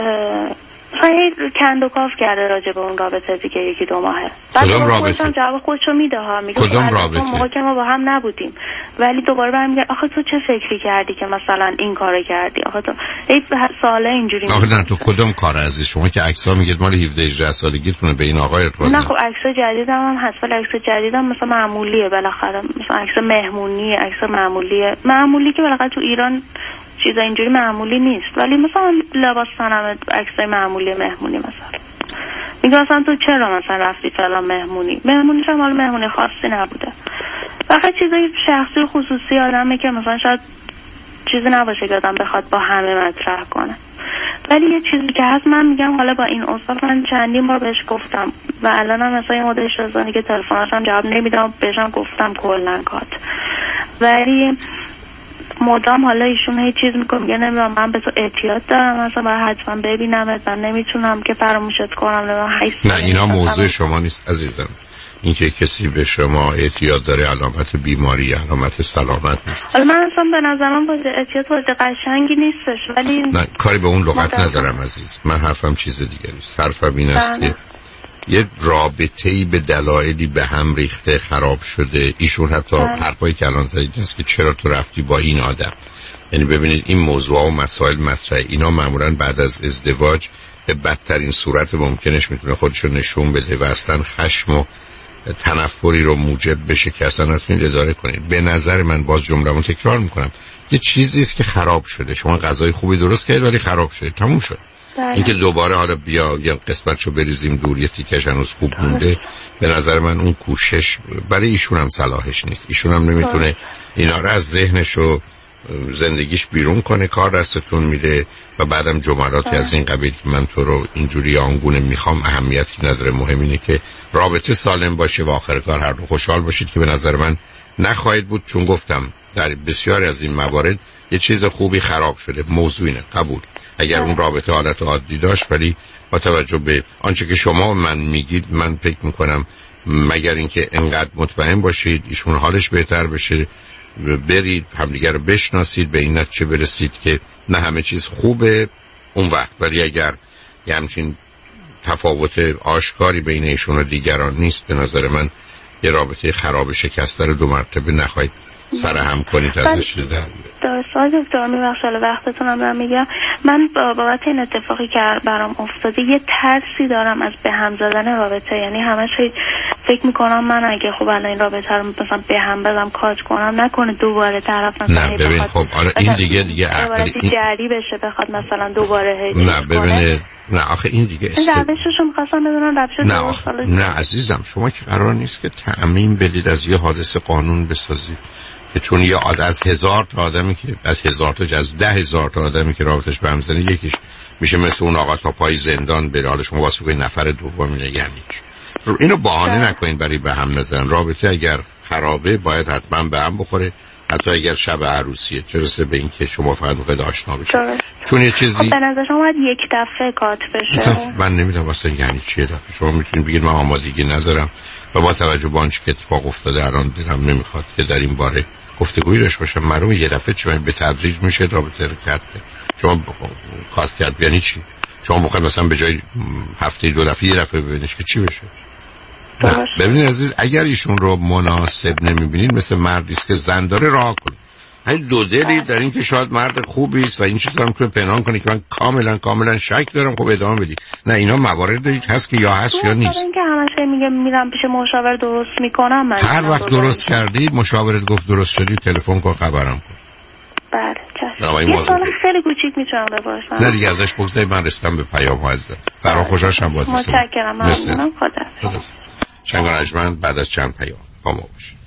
S2: خیلی کند و کاف کرده راجع به اون رابطه دیگه یکی دو ماهه.
S1: کدام رابطه؟
S2: جواب خودشو میده ها، میگه
S1: کدام رابطه؟
S2: موقع که ما با هم نبودیم، ولی دوباره برمیگه آخه تو چه فکری کردی که مثلا این کارو کردی؟ آخه تو هیچ ساله اینجوری.
S1: آخه نه تو کدام کار عزیز؟ شما که عکس‌ها میگید مال هفده هجده سالگیتونه، به این آقا ارتباط
S2: نه. خب عکس جدیدم هم هست، ولی عکس جدیدم مثلا معمولیه بالاخره، مثلا عکس مهمونی، عکس معمولیه، معمولی که بالاخره تو ایران چیزا اینجوری معمولی نیست، ولی مثلا لباس تنم عکسای معمولی مهمونی مثلا میگه مثلا تو چرا مثلا رفتی فلان مهمونی؟ مهمونی هم مال مهمونی خاصی نبوده، فقط چیزای شخصی و خصوصی آدمه که مثلا شاید چیزی نباشه که آدم بخواد با همه مطرح کنه. ولی یه چیزی که هست، من میگم حالا با این اوصاف من چندین بار بهش گفتم و الان هم مثلا یه مدت شده که تلفناشم جواب نمیدم، بهشم گفتم کلا کات، ولی مدام حالا ایشون هیچ چیز میگم، میگه نمیدونم من به تو اعتیاد دارم، مثلا باید حتما ببینم، من نمیتونم که فراموشت کنم.
S1: نه اینا موضوع شما نیست عزیزم. اینکه کسی به شما اعتیاد داره علامت بیماری، علامت سلامت نیست.
S2: حالا من اصلا به نظرم با اعتیاد با قشنگی نیستش، ولی
S1: نه کاری به اون لغت ندارم عزیز. من حرفم چیز دیگه نیست. حرفم این است که یه رابطه‌ای به دلایلی به هم ریخته، خراب شده. ایشون حتی حرفایی که الان زدید است که چرا تو رفتی با این آدم. یعنی ببینید این موضوع و مسائل مطرحه، اینا معمولاً بعد از ازدواج به بدترین صورت ممکنش میتونه خودشو نشون بده و اصلا خشم و تنفری رو موجب بشه که اصلا نتونید اداره کنید. به نظر من باز جمله‌مو تکرار میکنم، یه چیزی است که خراب شده. شما غذای خوبی درست کردید ولی خراب شده، تموم شد. اینکه دوباره حالا بیا یا قسمتشو بریزیم دور، یه تیکش هنوز خوب مونده، به نظر من اون کوشش برای ایشون هم صلاحش نیست. ایشون هم نمیتونه اینا رو از ذهنش و زندگیش بیرون کنه، کار دستتون میده و بعدم جملاتی از این قبیل که من تو رو اینجوری آنگونه میخوام اهمیتی نداره. مهم اینه که رابطه سالم باشه و آخر کار هر دو خوشحال باشید، که به نظر من نخواهید بود، چون گفتم در بسیاری از این موارد یه چیز خوبی خراب شده. موضوع اینه، قبول. اگر اون رابطه حالت عادی داشت، ولی با توجه به آنچه که شما من میگید، من فکر میکنم مگر اینکه انقدر مطمئن باشید ایشون حالش بهتر بشه، برید همدیگر رو بشناسید، به این نتیجه برسید که نه همه چیز خوبه اون وقت. ولی اگر یه همچین تفاوت آشکاری بین ایشون و دیگران نیست، به نظر من یه رابطه خراب شکسته رو دو مرتبه نخواهید سرهم کنید ازش در
S2: درست. دکتر میبخشاله وقتتونم رو میگم، من بابت این اتفاقی که برام افتاده یه ترسی دارم از به هم زدن رابطه. یعنی همش فکر میکنم من اگه خب الان این رابطه رو مثلا به هم بزنم کات کنم، نکنه دوباره طرف مثلا
S1: نه ببین خب حالا این دیگه دیگه عقلی
S2: این جری بشه بخواد مثلا دوباره
S1: نه ببینه نه آخه این دیگه است.
S2: روششو می‌خواستم بدونم روش
S1: نه آخه نه عزیزم، شما که قرار نیست که تعمیم بدید از یه حادثه قانون بسازید. که چون یه عادت از هزار تا آدمی که از هزار تا از ده هزار تا آدمی که رابطش به هم میزنه یکیش میشه مثل اون آقا تا پای زندان بره، حالا شما واسه کنید نفر دوم اینه، یعنی چی؟ اینو بهانه نکنین برای به هم نزدن. رابطه اگر خرابه باید حتما به هم بخوره، حتی اگر شب عروسیه، چه رسه به این که شما فقط بخواید آشنا بشید. چون یه چیزی
S2: خب به نظر شما باید یک دفعه قاط بشه.
S1: من نمیدونم واسه یعنی چیه دفعه. شما میتونید بگید من آمادگی ندارم و با توجه به آنچه که اتفاق افتاده الان دلم نمیخواد که در این باره گفتگویی داشته باشم. معلومه یه دفعه چه به تدریج میشه رابطه رو کات. شما قاط کرد یعنی چی؟ شما بخواید مثلا به جای هفته دو دفعه یه دفعه ببینید که چی بشه؟ نه ببینید عزیز، اگر ایشون رو مناسب نمیبینید مثل مردی است که زن داره راه کنید. این دو دلی در این که شاید مرد خوبی است و این چیزا رو میتونه پنهان کنه که من کاملا کاملا شک دارم، خب ادامه بدید. نه اینا مواردی هست که یا هست یا نیست.
S2: این که همش میگه میرم پیش مشاور درست میکنم، من
S1: هر وقت درست کردی مشاورت گفت درست شدی تلفن کن خبرم کن.
S2: بله چشم. یه سوال خیلی کوچیک میتونم بپرسم؟
S1: نه دیگه ازش بگذاری، من رسیدم به پیام ها عزیزم. برام خوشحالم با تو.
S2: متشکرم. ممنونم. خدا.
S1: شنگان اجمند بعد از چند پیام با ما باشید.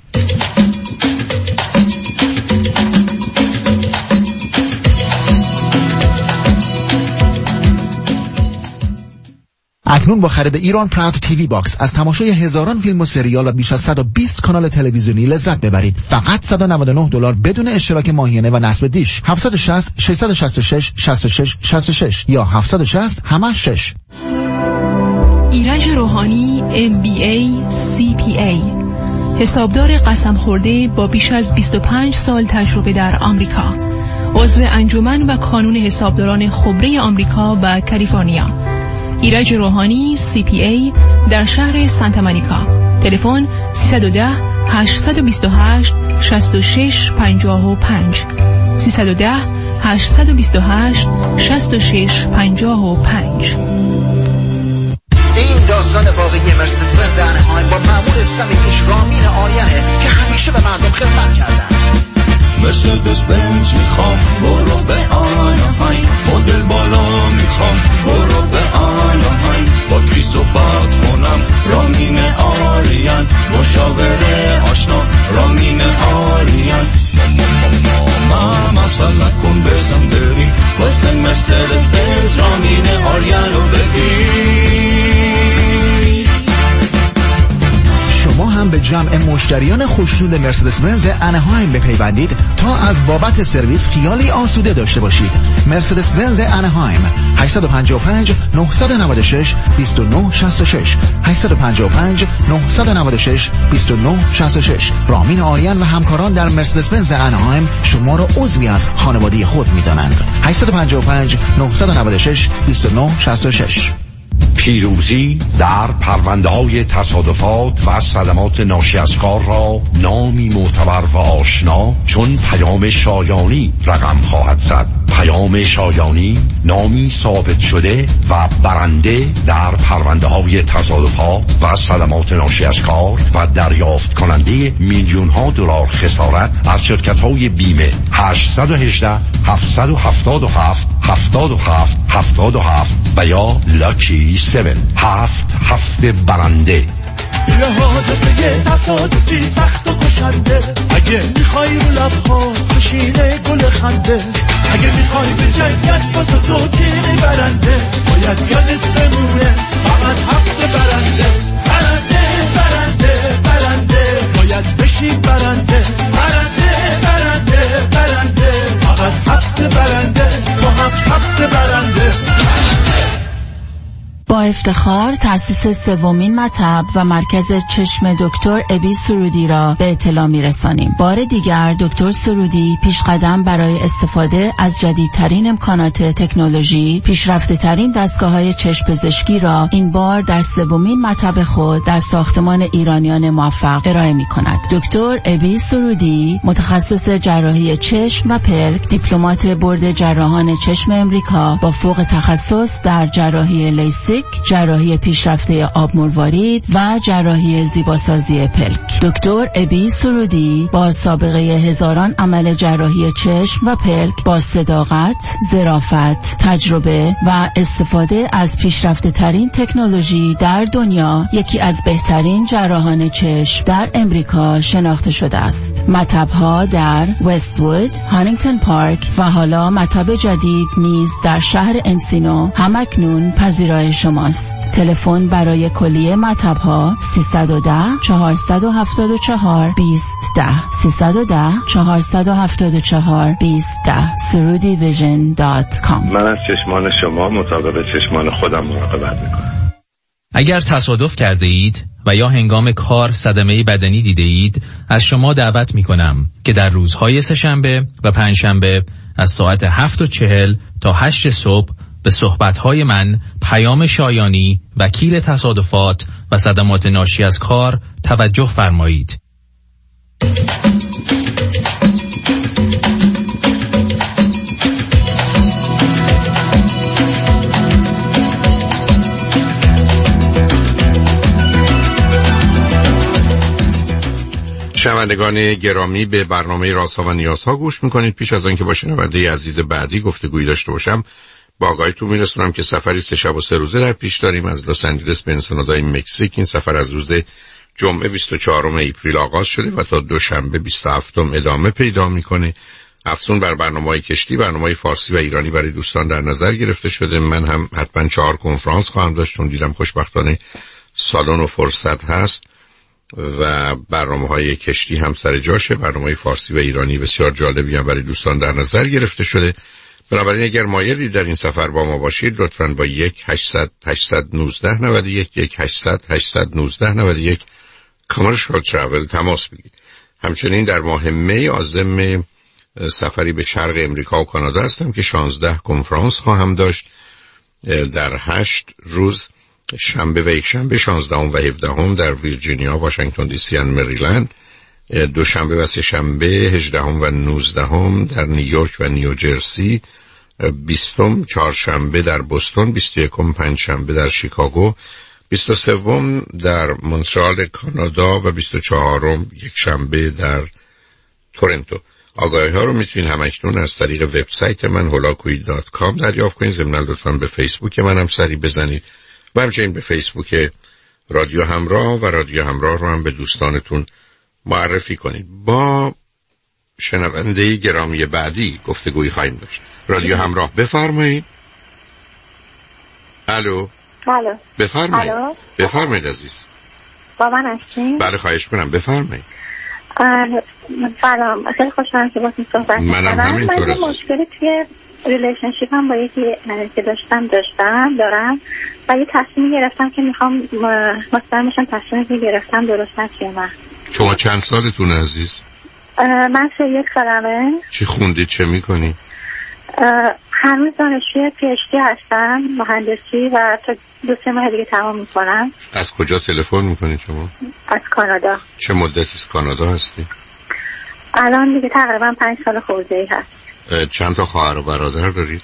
S9: اکنون با خرید ایران پراود تیوی باکس از تماشای هزاران فیلم و سریال و بیش از صد و بیست کانال تلویزیونی لذت ببرید. فقط صد و نود و نه دلار بدون اشتراک ماهیانه و نصب دیش. هفت شش صفر شش شش شش شش شش شش شش یا هفت شش صفر همه شش.
S10: ایرج روحانی ام بی ای سی پی ای، حسابدار قسم خورده با بیش از بیست و پنج سال تجربه در آمریکا، عضو انجمن و کانون حسابداران خبره آمریکا و کالیفرنیا. ایرج روحانی سی پی ای در شهر سانتا مونیکا. تلفن سیصد و ده هشتصد و بیست و هشت شصت و شش پنجاه و پنج سیصد و ده هشتصد و بیست و هشت شصت و شش پنجاه و پنج.
S3: این داستان واقعی مرسدس بنز انهایم با مأمور صمیمیش رامین آریانه که همیشه به مردم خدمت کردن.
S11: مرسدس بنز میخوام برو به آنهایم، مدل بالا میخوام برو به آنهایم، با کی صحبت کنم رامین آریان، مشاور آشنا رامین آریان. ماما مسئله کن بزن بریم واسه مرسدس بنز رامین آریان رو ببین.
S9: شما هم به جمع مشتریان خوشنود مرسدس بنز انهایم بپیوندید تا از بابت سرویس خیالی آسوده داشته باشید. مرسدس بنز انهایم هشت پنج پنج نه نه شش دو نه شش شش هشت پنج پنج نه نه شش دو نه شش شش. رامین آریان و همکاران در مرسدس بنز انهایم شما را عضوی از خانواده خود می‌دانند. هشت پنج پنج نه نه شش دو نه شش شش.
S3: پیروزی در پرونده‌های تصادفات و صدمات ناشی از کار را نامی معتبر و آشنا چون پیام شایانی رقم خواهد زد. پیام شایانی نامی ثابت شده و برنده در پرونده‌های تصادفات و صدمات ناشی از کار و دریافت کننده میلیون ها دلار خسارت از شرکت‌های بیمه. هشت یک هشت هفت هفت هفت هفتاد و هفت هفتاد و هفت و یا لاکی سیون. هفت هفت برنده.
S11: یه حادثه تصادفی سخت و کشنده، اگه میخوای رو لبها کشینه گل خنده، اگه میخوای به جنگت با تو تو تیغی برنده، باید یادت بمونه فقط هفت برنده. برنده برنده برنده باید بشی برنده. برنده برنده برنده فقط هفت برنده با هفت هفت برنده.
S12: با افتخار تأسیس سومین مطب و مرکز چشم دکتر ابی سرودی را به اطلاع می‌رسانیم. بار دیگر دکتر سرودی پیشقدم برای استفاده از جدیدترین امکانات تکنولوژی، پیشرفته‌ترین دستگاه‌های چشم پزشکی را این بار در سومین مطب خود در ساختمان ایرانیان موفق ارائه می‌کند. دکتر ابی سرودی متخصص جراحی چشم و پلک، دیپلمات بورد جراحان چشم امریکا با فوق تخصص در جراحی لیسیک جراحی پیشرفته آب مروارید و جراحی زیباسازی پلک. دکتر ابی سرودی با سابقه هزاران عمل جراحی چشم و پلک با صداقت، ظرافت، تجربه و استفاده از پیشرفته ترین تکنولوژی در دنیا یکی از بهترین جراحان چشم در امریکا شناخته شده است. مطب‌ها در وست‌وود، هانینگتون پارک و حالا مطب جدید نیز در شهر انسینو همکنون پذیرای شماست. تلفن برای کلیه مطب‌ها سیصد و ده چهارصد و هفتاد و چهار بیست ده سیصد و ده چهارصد و هفتاد و چهار بیست ده سرودی ویژن دات کام.
S13: من از چشمان شما مطابق چشمان خودم مراقبت میکنم.
S14: اگر تصادف کرده اید و یا هنگام کار صدمه بدنی دیده اید، از شما دعوت می کنم که در روزهای سه‌شنبه و پنجشنبه از ساعت هفت و چهل تا هشت صبح به صحبتهای من پیام شایانی، وکیل تصادفات و صدمات ناشی از کار توجه فرمایید.
S1: شنوندگان گرامی، به برنامه رازها و نیازها گوش میکنید. پیش از آن که با شنونده عزیز بعدی گفتگویی داشته باشم، با آگاهیتون میرسونم که سفری سه شب و سه روزه در پیش داریم از لس آنجلس به انسنادای مکزیک. این سفر از روز جمعه بیست و چهارم اپریل آغاز شده و تا دوشنبه بیست و هفتم ادامه پیدا میکنه. افزون بر برنامه‌های کشتی، برنامه‌های فارسی و ایرانی برای دوستان در نظر گرفته شده. من هم حتما چهار کنفرانس خواهم داشت چون دیدم خوشبختانه سالن و فرصت هست و برنامه‌های کشتی هم سر جاشه. برنامه‌های فارسی و ایرانی بسیار جالبی هم برای دوستان در نظر گرفته شده. بنابراین اگر مایلی در این سفر با ما باشید، لطفاً با یک هشتصد هشتصد و نوزده نود و یک یک هشتصد هشتصد و نوزده نود و یک کامرشال ترافل تماس بگیرید. همچنین در ماه می عازم سفری به شرق امریکا و کانادا هستم که شانزده کنفرانس خواهم داشت در هشت روز، شنبه و یک شنبه شانزدهم و هفدهم در ویرجینیا، واشنگتن دی سی و مریلند، دوشنبه و سه شنبه هجدهم و نوزدهم در نیویورک و نیوجرسی، بیستم چهارشنبه در بوستون، بیست و یکم پنجشنبه در شیکاگو، بیست و سوم در مونترال کانادا و بیست و چهارم یک شنبه در تورنتو. آگاهی ها رو میتونید همکنون از طریق وبسایت من هولاکویی دات کام دریافت کنید. ضمن لطفاً به فیسبوک منم سری بزنید و همچنین به فیسبوک رادیو همراه و رادیو همراه رو هم به دوستانتون معرفی کنید. با شنونده گرامی بعدی گفتگویی خواهیم داشت. رادیو همراه، بفرمایید. الو.
S2: الو.
S1: بفرمایید. بفرمایید عزیز.
S2: با من هستین؟
S1: بله خواهش کنم بفرمایید.
S2: سلام، خیلی خوشحالم که باهاتون صحبت می‌کنم.
S1: منم همینطور.
S2: من مشکلی توی ریلیشنشیپ هم با یکی که داشتم داشتم دارم و یه تصمیمی گرفتم که میخوام مطمئن بشم تصمیمی که گرفتم درست است یا نه.
S1: شما چند سالتون عزیز؟
S2: من سه یک سالمه.
S1: چی خوندید، چه میکنی؟
S2: هنوز دانشجوی پی اچ دی هستم، مهندسی، و تا دو سه ماه دیگه تمام میکنم.
S1: از کجا تلفن میکنید شما؟
S2: از کانادا.
S1: چه مدتی از کانادا هستی؟
S2: الان دیگه تقریبا پنج سال خورده هست.
S1: چند تا خواهر و برادر دارید؟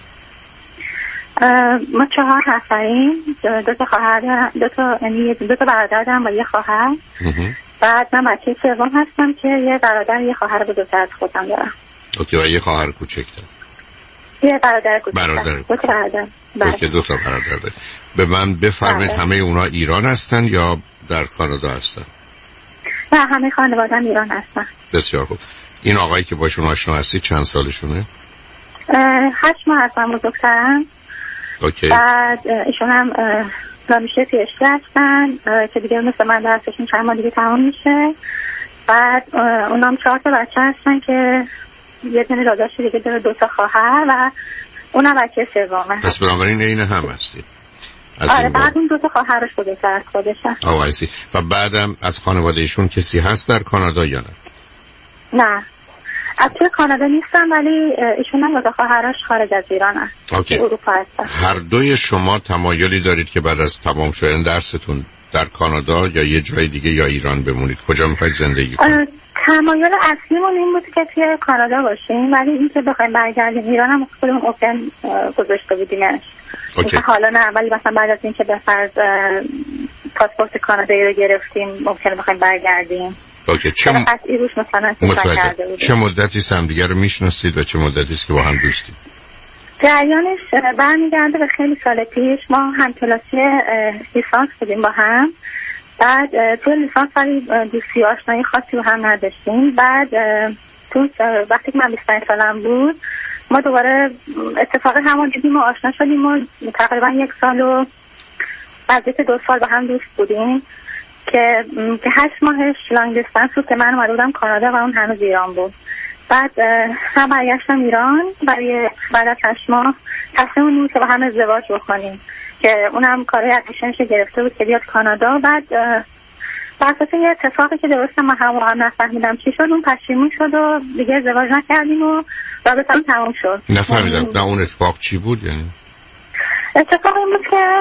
S2: ما چهار نفریم، دو تا خواهر، دو تا یعنی دو تا برادر دارم با یه خواهر. بعد من بچه سوم هستم که یه برادر یه خواهر بزرگتر از خودم دارم.
S1: اوکی، و یه خواهر کوچکتر.
S2: یه برادر کوچکتر.
S1: برادر.
S2: دو تا برادر.
S1: اوکی، دو تا برادر دارید. به من بفرمایید همه اونا ایران هستن یا در کانادا هستن؟
S2: نه، همه خانواده‌ام ایران هستن.
S1: بسیار خوب. این آقایی که باشون آشنا هستی چند سالشونه؟
S2: هشت ماه هستم، بزرگترم.
S1: اوکی.
S2: بعد ایشون هم دانشجوی پی اچ دی هستن که دیگه مثل من درسشون چند ماه دیگه تمام میشه. بعد اونام چهار تا بچه هستن که یه دونه داداش دیگه داره، دو تا خواهر و اونم بچه سومه.
S1: پس بنابراین این هم هستی.
S2: آره، بعد اون دو تا خواهرش بزرگتر از خودشن.
S1: آه ایسی. و بعدم از خانواده ایشون کسی هست در کانادا یا نه؟
S2: نه، از توی کانادا نیستن، ولی ایشون هم با خواهرش خارج از ایران هست.
S1: اوکی.
S2: اروپا هستن.
S1: هر دوی شما تمایلی دارید که بعد از تمام شدن درستون در کانادا یا یه جای دیگه یا ایران بمونید؟ کجا میخواید زندگی کنید؟
S2: تمایل اصلیمون این بود که توی کانادا باشیم، ولی این که بخوایم برگردیم ایران هم خودمون اوپن گذاشته بودیمش. حالا نه، ولی مثلا بعد از این که به فرض پاسپورت کانادایی رو گرفتیم ممکنه بخوایم برگردیم.
S1: اوکی. چه م...
S2: روش مثلا
S1: چه مدتی هم دیگه رو میشناسید و چه مدتی است که با هم دوستید؟
S2: جریانش برمیگرده به خیلی سال پیش. ما هم کلاسی لیسانس بودیم با هم. بعد تو لیسانس ولی دوستی آشنایی خاصی با هم نداشتیم. بعد تو وقتی که من بیست و پنج سالم بود ما دوباره اتفاق همون دیدیم و آشنا شدیم و تقریبا یک سال و بعد دو سال با هم دوست بودیم که که هشت ماهش لانگ دیستنس بود که من اومده بودم کانادا و اون هنوز ایران بود. بعد هم برگشتم ایران برای بعد از هشت ماه تصمیم بود که با هم ازدواج بکنیم که اونم کارهای ادمیشنش گرفته بود که بیاد کانادا. بعد واسه یه اتفاقی که درست من هم واقعا نفهمیدم چی شد، اون پشیمون شد و دیگه ازدواج نکردیم و رابطه‌مون تموم شد.
S1: نفهمیدم. نه اون اتفاق چی بود یعنی؟
S2: اتفاق این بود که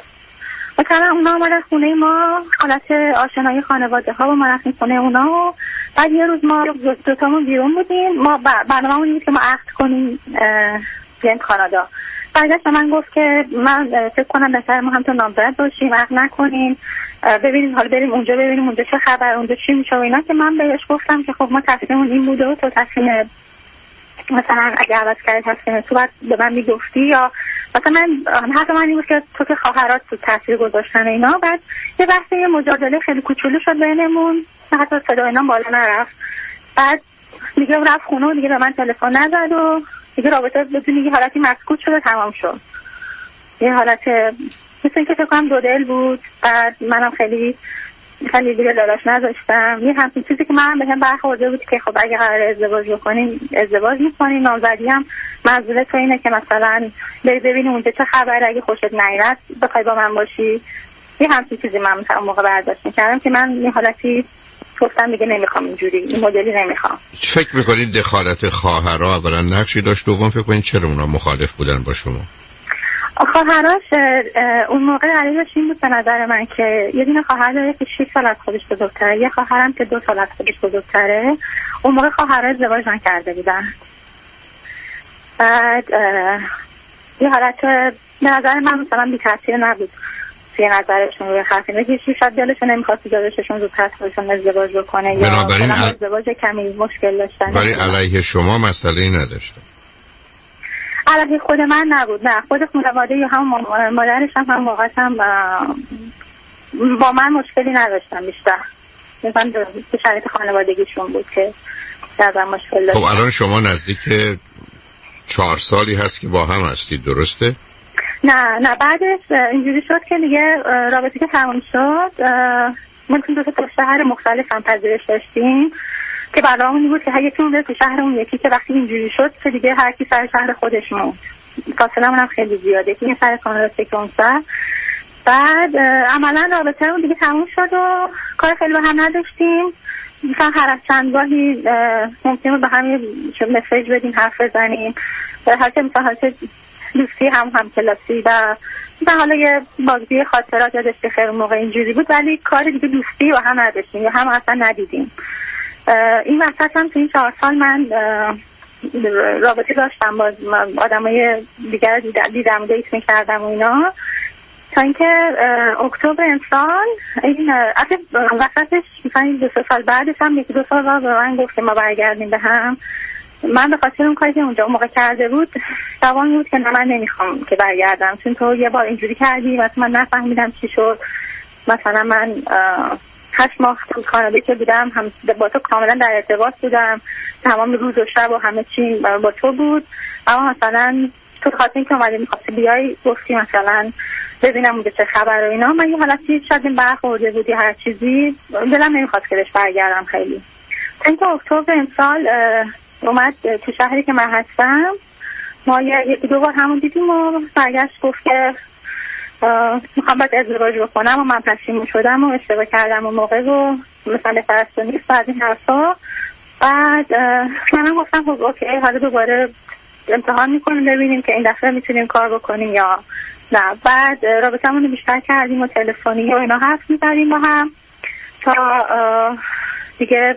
S2: مثلا اونا اومدن خونه ما، حالت آشنایی خانواده ها و ما رفتیم خونه اونا و بعد یه روز ما دوتامون بیرون بودیم. ما برنامه‌مون این بود که ما عقد کنیم بیایم کانادا. بعدش من گفت که من فکر کنم بهتره ما هم تو نامزد باشیم، عقد نکنیم، ببینیم حالا بریم اونجا ببینیم اونجا چه خبر، اونجا چی میشه و اینا. که من بهش گفتم که خب ما تصمیممون این بوده و تو تصمیم مثلا اگه عوض کردی تصمیم تو باید به من میگفتی، یا مثلا من حتی من این بود که تو که خواهرات تو تاثیر گذاشتن اینا. بعد یه بحث یه مجادله خیلی کوچولو شد بینمون، حتی صدا اینا بالا نرفت. بعد دیگه رفت خونه و دیگه به من تلفن نزد و دیگه رابطه بدون یه حالتی مسکوت شد و تمام شد. یه حالت مثل اینکه فکر کنم دو دل بود. بعد منم خیلی خیلی دیگه لالاش نذاشتم. یه همچین چیزی که من بهم برخورده بود که خب اگه قرار ازدواج بکنیم ازدواج میکنیم، نامزدی هم منظور تو اینه که مثلا بری ببینیم اونجا چه خبره، اگه خوشت نیاد بخوای با من باشی. یه همچین چیزی من مثلا موقع برداشت می‌کردم که من یه حالتی گفتم دیگه نمیخوام اینجوری، این مدلی نمیخوام.
S1: فکر میکنید دخالت خواهرها اولا نقشی داشت؟ دوم فکر کنید چرا اونا مخالف بودن با شما؟
S2: خواهراش اون موقع علیهش این بود به نظر من که یه دونه خواهر داره که شش سال از خودش بزرگتره، یه خواهرم که دو سال از خودش بزرگتره. اون موقع خواهرها ازدواج نکرده بودن. بعد یه حالت به نظر من مثلا بی تاثیر نبود توی نظرشون روی حرف اینه که شاید دلشون نمیخواست جداششون زودتر خودشون ازدواج بکنه یا
S1: بنابراین
S2: مثلا ازدواج کمی مشکل داشتن.
S1: ولی علیه شما مسئله‌ای نداشتن؟
S2: علیه خود من نبود، نه خود خانواده یا هم مادرش هم هم واقعا هم با من مشکلی نداشتن، بیشتر مثلا به شرایط خانوادگیشون بود که در مشکل داشتن.
S1: خب الان شما نزدیک چهار سالی هست که با هم هستید، درسته؟
S2: نه نه بعدش اینجوری شد که دیگه رابطه که تمام شد ما تو دو تا شهر مختلف هم پذیرش داشتیم که برنامه‌مون بود که هر یکی اون تو شهر اون یکی، که وقتی اینجوری شد که دیگه هر کی سر شهر خودش موند. فاصله‌مون هم خیلی زیاده، یکی سر کانادا که اون سر. بعد عملاً رابطه‌مون دیگه تموم شد و کار خیلی با هم نداشتیم. مثلا هر از چند گاهی ممکنه به هم مسیج بدیم، حرف بزنیم، هر چه مثلا هر دوستی هم هم کلاسی و مثلا حالا یه بازی خاطرات یادش بخیر اون موقع اینجوری بود، ولی کار دیگه دوستی و هم نداشتیم یا هم اصلا ندیدیم. این وسط هم تو این چهار سال من رابطه داشتم با آدمای دیگر، دیدم و دیت میکردم و اینا، تا اینکه اکتبر امسال این اصلا وسطش مثلا دو سه سال بعدش هم یکی دو سال بعد به من گفت که ما برگردیم به هم. من به خاطر اون کاری که اونجا اون موقع کرده بود دوام بود که نه من نمیخوام که برگردم، چون تو یه بار اینجوری کردی مثلا من نفهمیدم چی شد. مثلا من هشت ماه تو کانادا که بودم هم با تو کاملا در ارتباط بودم، تمام روز و شب و همه چی با تو بود، اما مثلا تو خاطر اینکه اومدی میخواستی بیای گفتی مثلا ببینم اونجا چه خبر و اینا. من یه حالتی شاید برخورده بودی هر چیزی، دلم نمیخواست که بهش برگردم خیلی. تا اینکه اکتبر امسال اومد تو شهری که من هستم، ما یکی دو بار همون دیدیم و برگشت گفت که میخوام باید ازدواج بکنم و من پشیمون شدم و اشتباه کردم و موقع و مثلا به فرستو نیست بعد این حرفا. بعد منم گفتم خب اوکی حالا دوباره امتحان میکنیم ببینیم که این دفعه میتونیم کار بکنیم یا نه. بعد رابطمون رو بیشتر کردیم و تلفنی و اینا حرف میزدیم با هم تا دیگه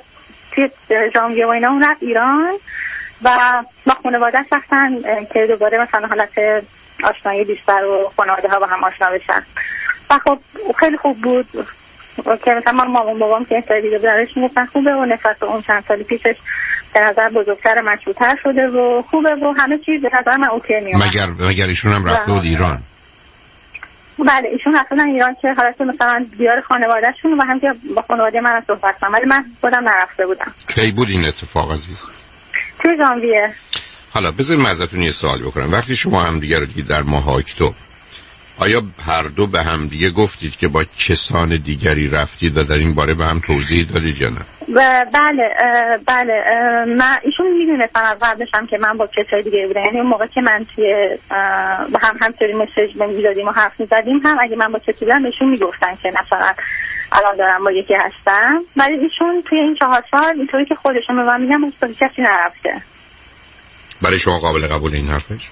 S2: توی ژانویه و اینا اون رفت ایران و با خانواده‌اش رفتن که دوباره مثلا حالت آشنایی بیشتر و خانواده ها با هم آشنا بشن و خب خیلی خوب بود که مثلا من مامان بابام که این دیگه بودنش میگفتن خوبه و نسبت اون چند سالی پیشش به نظر بزرگتر مشروط‌تر شده و خوبه و همه چیز به نظر من اوکی میاد.
S1: مگر مگر ایشون هم رفته بود ایران؟
S2: بله ایشون رفتن ایران که حالت مثلا بیار خانواده‌شون و هم که با خانواده من صحبت کنم ولی من خودم نرفته بودم.
S1: کی بود این اتفاق عزیز؟
S2: توی ژانویه.
S1: حالا بذارید من ازتون یه سوال بکنم. وقتی شما هم دیگه رو دید در ماه اکتبر آیا هر دو به هم دیگه گفتید که با کسان دیگری رفتید و در این باره به هم توضیح دادید یا نه؟
S2: بله بله من ایشون میدونستن از قبلش هم که من با کسای دیگه بودم، یعنی اون موقع که من توی با هم همطوری مسیج می‌دادیم و حرف می‌زدیم هم اگه من با کسی بودم بهشون میگفتن که مثلا الان دارم با یکی هستم، ولی ایشون توی این چهار سال اینطوری که خودشون به من میگن با کسی نرفته.
S1: برای شما قابل قبول این حرفش؟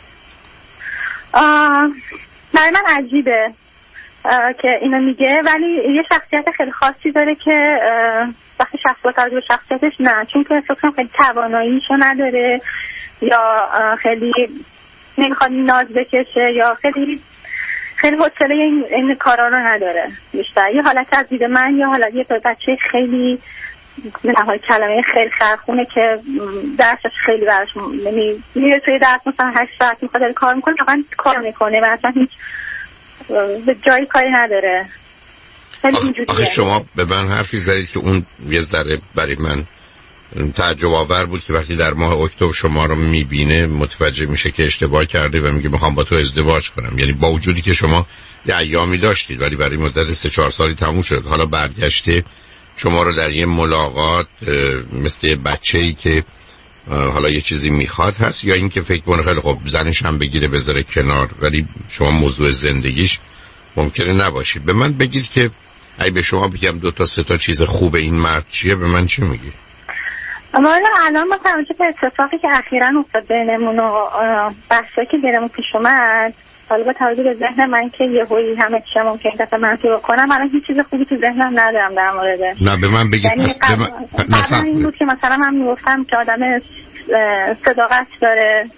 S2: برای من عجیبه که اینو میگه، ولی یه شخصیت خیلی خاصی داره که وقتی شخص با توجه به شخصیتش نه، چون که فکرم خیلی تواناییشو نداره یا خیلی نمیخواد ناز بکشه یا خیلی خیلی حوصله این, این کارا رو نداره. بیشتر یه حالت از دید من یا حالت یه بچه خیلی نهایی کلمه خیلی خرخونه که درسش خیلی براش یعنی میره توی درس مثلا هشت ساعت میخواد کار میکنه واقعا کار میکنه و اصلا هیچ به جایی کاری نداره.
S1: آخه شما به من حرفی زدید که اون یه ذره برای من تعجب آور بود که وقتی در ماه اکتبر شما رو میبینه متوجه میشه که اشتباه کرده و میگه میخوام با تو ازدواج کنم، یعنی با وجودی که شما یه ایامی داشتید ولی برای مدت سه چهار سالی تموم شد، حالا برگشته شما رو در یه ملاقات مثل یه بچه‌ای که حالا یه چیزی میخواد هست یا اینکه فکر کنه خیلی خب زنش هم بگیره بذاره کنار ولی شما موضوع زندگیش ممکنه نباشید. به من بگید که اگه به شما بگم دو تا سه تا چیز خوب این مرد چیه به من چی میگی؟
S2: اما الان ما توجه به اتفاقی که اخیراً افتاد بینمون و بحثی که بینمون پیش اومد، حالا با توجه به ذهن من که یه هایی همه چیه ممکنه دفعه منفی بکنم، الان هیچ چیز خوبی تو ذهنم ندارم در مورده.
S1: نه به من بگید
S2: یعنی
S1: پس به من
S2: مثلا این بود که مثلا من میگفتم که آدم صداقت داره،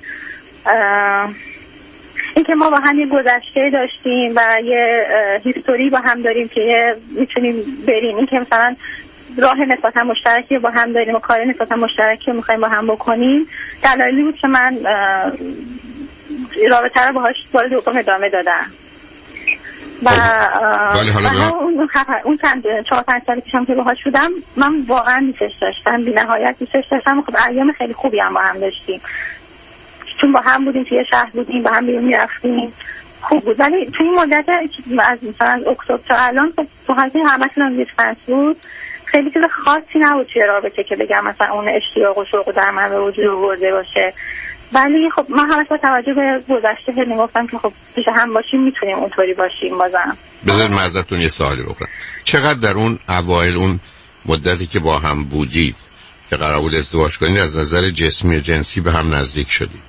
S2: این که ما با هم یه گذشته داشتیم و یه هیستوری با هم داریم که میتونیم بریم، این که مثلا راه نسبتا مشترکی با هم داریم و کار نسبتا مشترکی میخوایم با هم بکنیم، دلایلی بود که من رابطه رو باهاش بار دوم ادامه دادم. و اون اون چند چهار پنج سالی پیشم که باهاش شدم من واقعا دوستش داشتم، بی نهایت دوستش داشتم. خب ایام خیلی خوبی هم با هم داشتیم چون با هم بودیم توی شهر بودیم با هم بیرون میرفتیم خوب بود، ولی توی این مدت از مثلا از اکتبر تا الان خب تو حالتی همتون هم دیسپنس بود، خیلی چیز خاصی نبود توی رابطه که بگم مثلا اون اشتیاق و شوق در من به وجود آورده باشه، ولی خب من همش با توجه به گذشته فکر می‌گفتم که خب پیش هم باشیم میتونیم اونطوری باشیم. بازم
S1: بذارید من ازتون یه سوالی بکنم، چقدر در اون اوایل اون مدتی که با هم بودید که قرار بود ازدواج کنید از نظر جسمی و جنسی به هم نزدیک شدید؟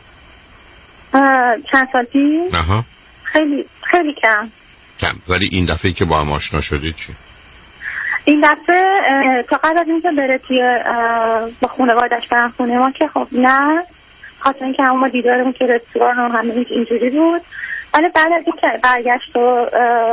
S2: چند سال پیش؟
S1: نه
S2: خیلی خیلی کم
S1: کم. ولی این دفعه که با هم آشنا شدید چی؟
S2: این دفعه تا قبل از اینکه بره توی با خانواده‌اش برن خونه ما که خب نه، خاطر اینکه همون ما دیدارمون که رستوران و همه اینجوری بود، ولی بعد از اینکه برگشت و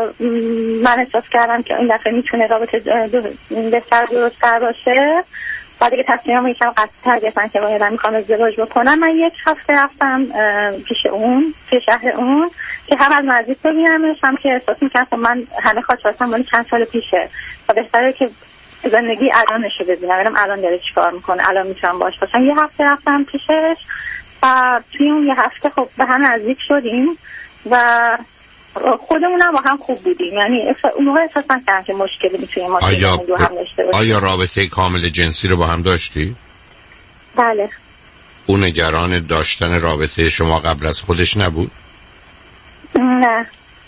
S2: من احساس کردم که این دفعه میتونه رابطه بهتر درست‌تر باشه، بعد که تصمیمم یکم قطع‌تر گرفتم که باید میخوام ازدواج بکنم، من یک هفته رفتم پیش اون توی شهر اون که هم از نزدیک ببینمش هم که احساس میکردم من همه خاطراتم مال چند سال پیشه و بهتره که زندگی الانشو ببینم، ببینم الان داره چیکار میکنه، الان میتونم باهاش باشم. یه هفته رفتم پیشش و توی اون یه هفته خب به هم نزدیک شدیم و خودمون هم با هم خوب بودیم، یعنی اون موقع احساس نکردم که مشکلی میتونیم ما دو هم داشته باشیم.
S1: آیا رابطه کامل جنسی رو با هم داشتی؟
S2: بله.
S1: اون نگران داشتن رابطه شما قبل از خودش نبود؟
S2: نه.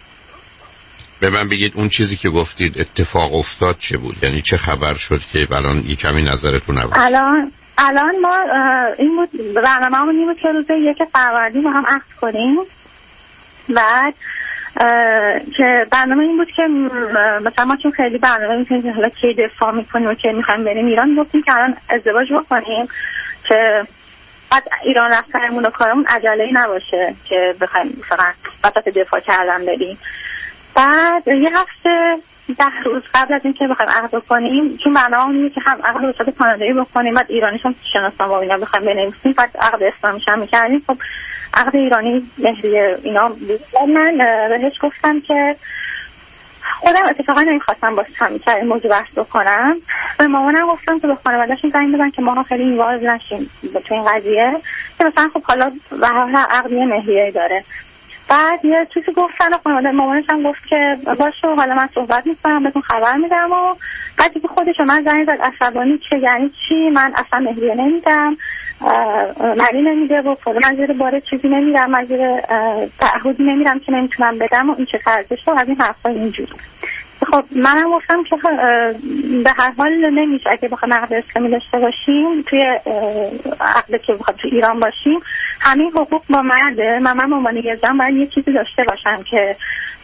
S1: به من بگید اون چیزی که گفتید اتفاق افتاد چه بود؟ یعنی چه خبر شد که الان یه کمی نظرتون عوض؟
S2: الان الان ما این بود برنامه‌مون این بود که روز یک فروردین با هم عقد کنیم، بعد که برنامه این بود که مثلا ما چون خیلی برنامه میکنیم که حالا کی دفاع میکنیم و که میخوایم بریم ایران، گفتیم که الان ازدواج بکنیم که بعد ایران رفتنمون و کارمون عجله‌ای نباشه که بخوایم مثلا وسط دفاع کردن بریم. بعد یه هفته ده روز قبل از اینکه بخوایم عقد کنیم، چون برنامه اینه که هم عقد به صورت کانادایی بکنیم، بعد ایرانیش هم شناسنامه با اینا بخوایم بنویسیم، بعد عقد اسلامیش هم می‌کردیم. خب عقد ایرانی مهریه اینا بود. من بهش گفتم که خودم اتفاقا نمیخواستم با همین که این موضوع بحث بکنم. به مامانم گفتم که به خانواده‌شون زنگ بزن که ما خیلی اینوالو نشیم تو این قضیه، که مثلا خب حالا به هر حال عقد مهریه داره. بعد یه چیزی گفتن و خانواده مامانش هم گفت که باشه حالا من صحبت میکنم بهتون خبر میدم. و بعد دیگه خودش من زنگ زد عصبانی که یعنی چی من اصلا مهریه نمیدم، معنی نمیده و خود من زیر باره چیزی نمیدم، من زیر تعهدی نمیدم که نمیتونم بدم و این چه فرزشه و از این حرفای اینجوری. خب منم گفتم که به هر حال نمیشه اگه بخوایم عقد اسلامی داشته باشیم، توی عقد که بخوایم توی ایران باشیم همین حقوق با مرده. من من عنوان یه زن باید یه چیزی داشته باشم که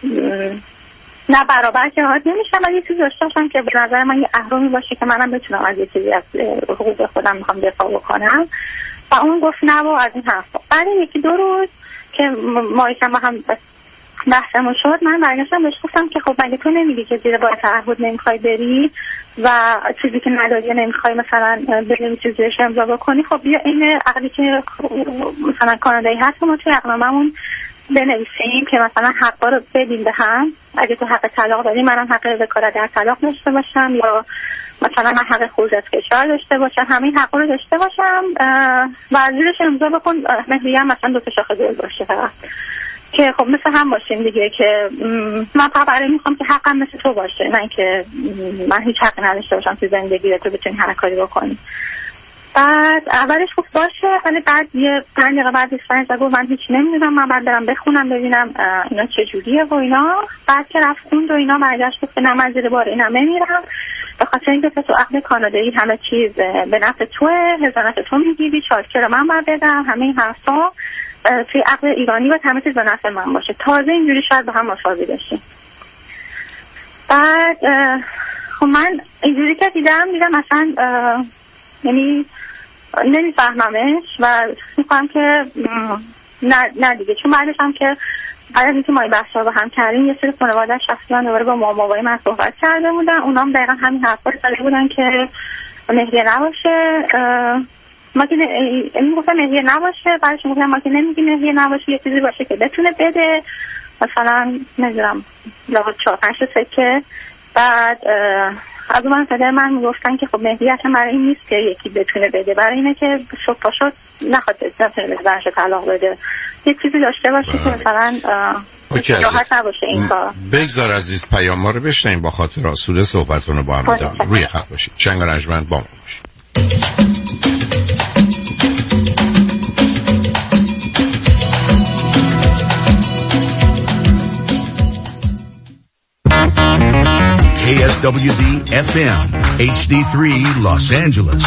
S2: نه برابر که حاضر نمیشم، ولی یه چیزی داشته باشم که به نظر من یه اهرامی باشه که منم بتونم از یه چیزی از حقوق خودم میخوام دفاع بکنم. و اون گفت نه و از این حرفا. بعد یکی دو روز که ما یکم با هم بحثمون شد، من برگشتم بهش گفتم که خب مگه تو نمیگی که زیر بار تعهد نمیخوای بری و چیزی که نداری نمیخوای مثلا بنویسی زیرش امضا بکنی؟ خب بیا این عقدی که مثلا کانادایی هست ما توی عقدنامه‌مون بنویسیم که مثلا حقا رو بدیم به هم. اگه تو حق طلاق داری منم حق وکالت در طلاق داشته باشم، یا مثلا من حق خروج از کشور داشته باشم، همین حقا رو داشته باشم و زیرش امضا بکن. مهریه هم مثلا دو تا شاخه گل باشه فقط، که خب مثل هم باشیم دیگه، که من فقط برای میخوام که حقم مثل تو باشه، نه که من هیچ حقی نداشته باشم تو زندگی تو بتونی هر کاری بکنی. بعد اولش گفت باشه، ولی بعد یه پنج دقیقه بعد اسفنج گفت من هیچ نمیدونم، من بعد برم بخونم ببینم اینا چجوریه و اینا. بعد که رفت خوند و اینا برگشت گفت نه من زیر بار اینا نمیرم، به خاطر اینکه تو عقد کانادایی همه چیز به نفع توه، هزانت تو میگیری، چارچه رو من باید بدم، همه این حرفا توی عقد ایرانی و همه چیز به نفع من باشه، تازه اینجوری شاید به هم مساوی بشیم. بعد خب من اینجوری که دیدم دیدم مثلا یعنی نمیفهممش و میخوام که نه, نه دیگه، چون بعدش هم که بعد از اینکه ما این بحثا رو هم کردیم یه سری خانواده شخصا دوباره با مامابای من صحبت کرده بودن، اونا هم دقیقا همین حرفا رو زده بودن که مهریه نباشه. ما که این گفتم مهریه نباشه، بعدش گفتم ما که نمیگی مهریه نباشه، یه چیزی باشه که بتونه بده، مثلا نمیدونم لابد چهار پنج سکه. بعد از اون پدر من میگفتن که خب مهریه اصلا برای این نیست که یکی بتونه بده، برای اینه که صبح پا شد نخواد بتونه بزنش طلاق بده، یه چیزی داشته باشه که مثلا راحت نباشه این کار.
S1: بگذار عزیز پیام ما رو بشنیم، با خاطر آسوده صحبتون رو با هم ادامه روی خط باشید. چنگ رنجمند با ما باشید.
S3: کی اس دبلیو دی اف ام اچ دی سه Los Angeles.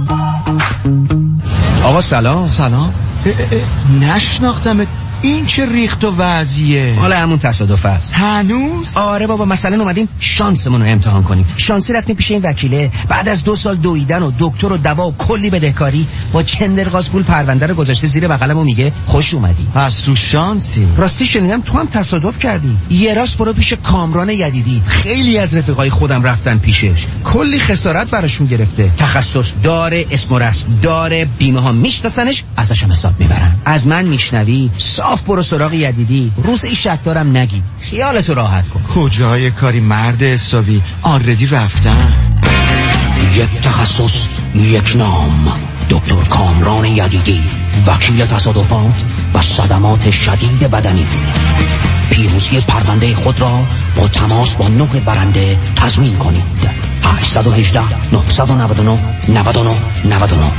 S15: آقا سلام. سلام. نشناختمت. این چه ریخت و وضعیه؟
S16: حالا همون تصادف است.
S15: هنوز؟
S16: آره بابا، مثلا اومدیم شانسمون رو امتحان کنیم. شانسی رفتیم پیش این وکیله، بعد از دو سال دویدن و دکتر و دوا و کلی بدهکاری با چندرغاز پول پرونده رو گذاشته زیر بغلم و میگه خوش اومدی.
S15: پس تو شانسی.
S16: راستی شنیدم تو هم تصادف کردی. یه راست برو پیش کامران یدیدی، خیلی از رفیقای خودم رفتن پیشش، کلی خسارت براشون گرفته. تخصص داره، اسم و رسم داره، بیمه ها میشناسنش، ازش هم حساب میبرن. از من میشنوی صاف برو سراغ یدیدی، روز ای شک دارم نگی، خیالتو راحت کن.
S15: کجای کاری مرد حسابی، آردی رفتن.
S3: یک تخصص یک نام، دکتر کامران یدیدی، وکیل تصادفات و صدمات شدید بدنی. پیروزی پرونده خود را با تماس با نوع برنده تضمین کنید. هشت یک هشت نه نه نه نه نه نه نه.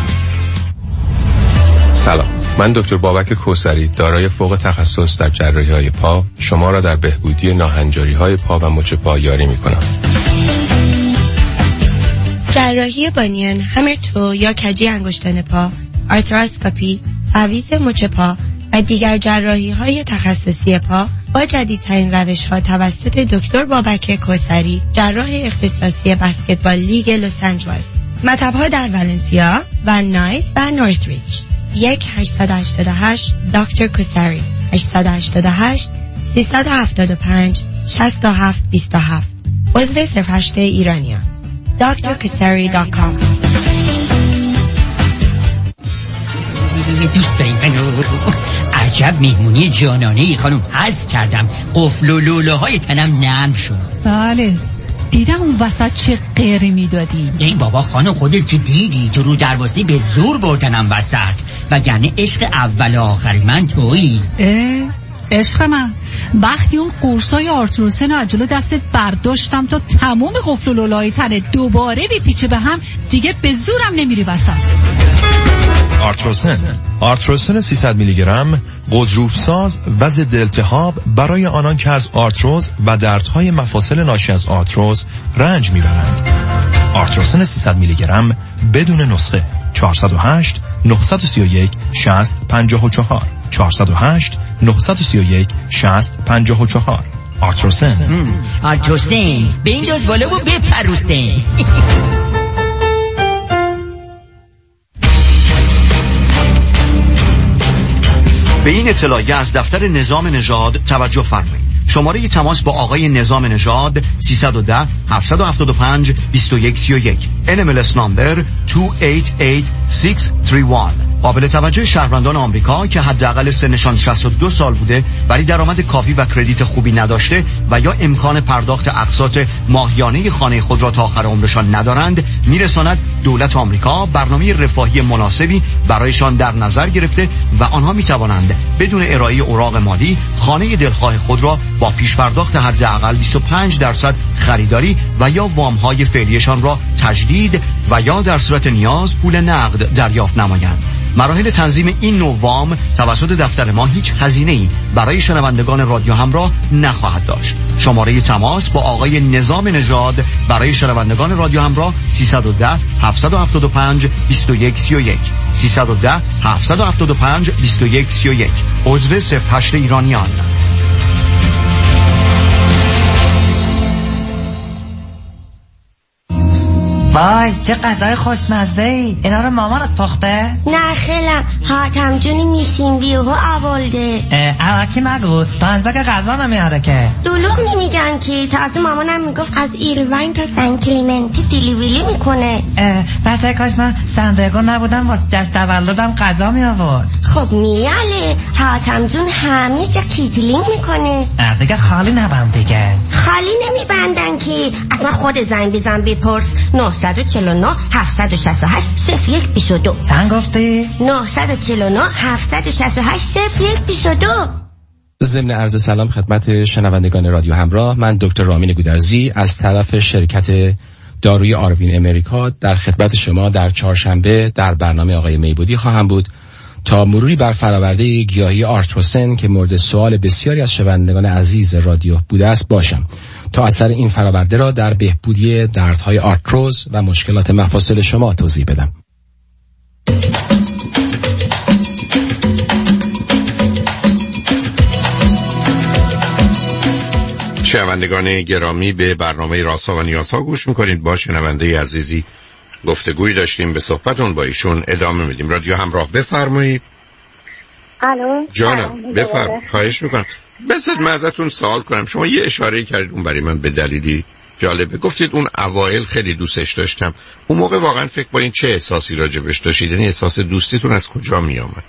S17: سلام، من دکتر بابک کوثری، دارای فوق تخصص در جراحی‌های پا، شما را در بهبودی ناهنجاری‌های پا و مچ پا یاری می‌کنم.
S18: جراحی بانیان، همرتو یا کجی انگشتان پا، آرتراسکوپی، تعویض مچ پا و دیگر جراحی‌های تخصصی پا با جدیدترین روش ها توسط دکتر بابک کوثری، جراح اختصاصی بسکتبال لیگ لس آنجلس. مطب ها در ولنسیا و نایس و نورثریج. یک هشت هشت هشت دکتر کوثری هشت هشت هشت سه هفت پنج شصت و هفت بیست و هفت. عضو صفر هشت ایرانیان. دکتر کوثری دات کام.
S19: دوستان عجب مهمونی جانانه‌ای خانم، حس کردم. قفل و لوله های تنم نرم شد.
S20: بله دیدم اون وسط چه غیری میدادی.
S19: ای بابا خانم خودت که دیدی تو رو درواسی به زور بردنم وسط، وگرنه عشق اول و آخری من تویی.
S20: اه عشق من، وقتی اون قرصای آرتروسن رو از جلو دستت برداشتم تا تمام قفل و لوله‌های تنت دوباره بپیچه به هم، دیگه به زورم نمیری وسط.
S21: آرتروسن آرتروسن سیصد میلی گرم غضروف ساز و ضد التهاب برای آنان که از آرتروز و دردهای مفاصل ناشی از آرتروز رنج میبرند. آرتروسن سیصد میلی گرم بدون نسخه. چهارصد و هشت نه سه یک شصت پنجاه و چهار چهارصد و هشت نه سه یک شصت پنجاه و چهار. آرتروسن.
S19: آرتروسن به این دوز بالا و بپروسن.
S22: به این اطلاعیه از دفتر نظام نژاد توجه فرمایید. شماره تماس با آقای نظام نژاد سیصد و ده هفت هفت پنج بیست و یک سی و یک. ان ام ال اس نمبر دو هشت هشت شش سه یک. قابل توجه شهروندان آمریکا که حداقل سنشان شصت و دو سال بوده ولی درآمد کافی و کردیت خوبی نداشته و یا امکان پرداخت اقساط ماهیانه خانه خود را تا آخر عمرشان ندارند، میرساند دولت آمریکا برنامه رفاهی مناسبی برایشان در نظر گرفته و آنها میتوانند بدون ارائه اوراق مالی خانه دلخواه خود را با پیش پرداخت حداقل بیست و پنج درصد خریداری و یا وام‌های فعلیشان را تجدید و یا در صورت نیاز پول نقد دریافت نمایند. مراحل تنظیم این نوع وام توسط دفتر ما هیچ هزینه‌ای برای شنوندگان رادیو همراه نخواهد داشت. شماره تماس با آقای نظام نژاد برای شنوندگان رادیو همراه سیصد و ده هفت هفت پنج بیست و یک سی و یک سیصد و ده هفت هفت پنج بیست و یک سی و یک. عضو صفر هشت ایرانیان.
S23: وای چه غذای خوشمزه ای. اینا رو مامانت پخته؟
S18: نه خیلم حاتم جونی میشین بیوهو آولده.
S23: اواکی نگو تا انزا که غذا نمیاره که.
S18: دلوغ نمیگن که تازه مامانم میگفت از ایروین تا سن کلیمنتی دیلیوری میکنه.
S23: پس ای کاش من سندگو نبودم واسه جشن تولدم غذا می آورد.
S18: خب میاله حاتم جون همه جا کیتلینگ میکنه.
S23: دیگه خالی نبم دیگه.
S18: خالی نمیبندن که اصلا خود زنگ بزن بپرس. نه چهار نه هفت شش هشت صفر یک بیست و دو.
S23: چند گفتی؟
S18: نه چهار نه هفت شش هشت صفر یک بیست و دو.
S17: ضمن عرض سلام خدمت شنوندگان رادیو همراه، من دکتر رامین گودرزی از طرف شرکت داروی آروین امریکا در خدمت شما در چهارشنبه در برنامه آقای میبودی خواهم بود تا مروری بر فراورده گیاهی آرتروسن که مورد سوال بسیاری از شنوندگان عزیز رادیو بوده است باشم تا اثر این فراورده را در بهبودی دردهای آرتروز و مشکلات مفاصل شما توضیح بدم.
S1: شنوندگان گرامی، به برنامه راسا و نیاسا گوش میکنید. با شنونده عزیزی گفتگوی داشتیم، به صحبتون با ایشون ادامه میدیم. رادیو همراه، بفرمایید.
S2: الو
S1: جانم بفرمایید. خواهش میکنم. بذارید من ازتون سوال کنم. شما یه اشاره کردید اون برای من به دلیلی جالبه. گفتید اون اوایل خیلی دوستش داشتم. اون موقع واقعا فکر با این چه احساسی راجبش داشتید؟ یعنی احساس دوستیتون از کجا می آمد؟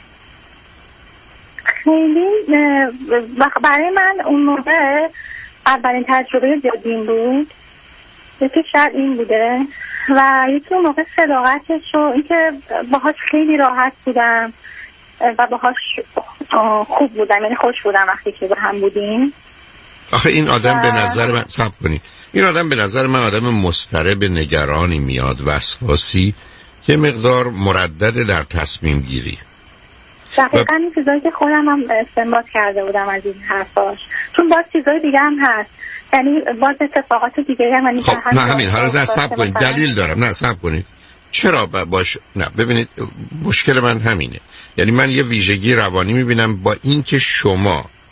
S2: خیلی برای من اون موقع اولین تجربه جدیم بود. یکی شاید این بوده و یکی اون موقع صداقتش و اینکه باهاش خیلی راحت بودم و باهاش خوب بودم، یعنی خوش بودم وقتی که با هم بودیم.
S1: آخه این آدم به نظر من صبر کنید این آدم به نظر من آدم مضطرب، نگرانی میاد، وسواسی، که مقدار مردد در تصمیم گیری.
S2: دقیقا این چیزایی که خودم هم استنباط کرده بودم از این حرفاش، چون باز چیزای دیگه هم هست، یعنی باز اتفاقات دیگه هم.
S1: خب نه همین حالا صبر کنید، دلیل دارم. نه صبر کنید چرا باش. نه ببینید مشکل من همینه، یعنی من یه ویژگی روانی میبینم با اینکه شما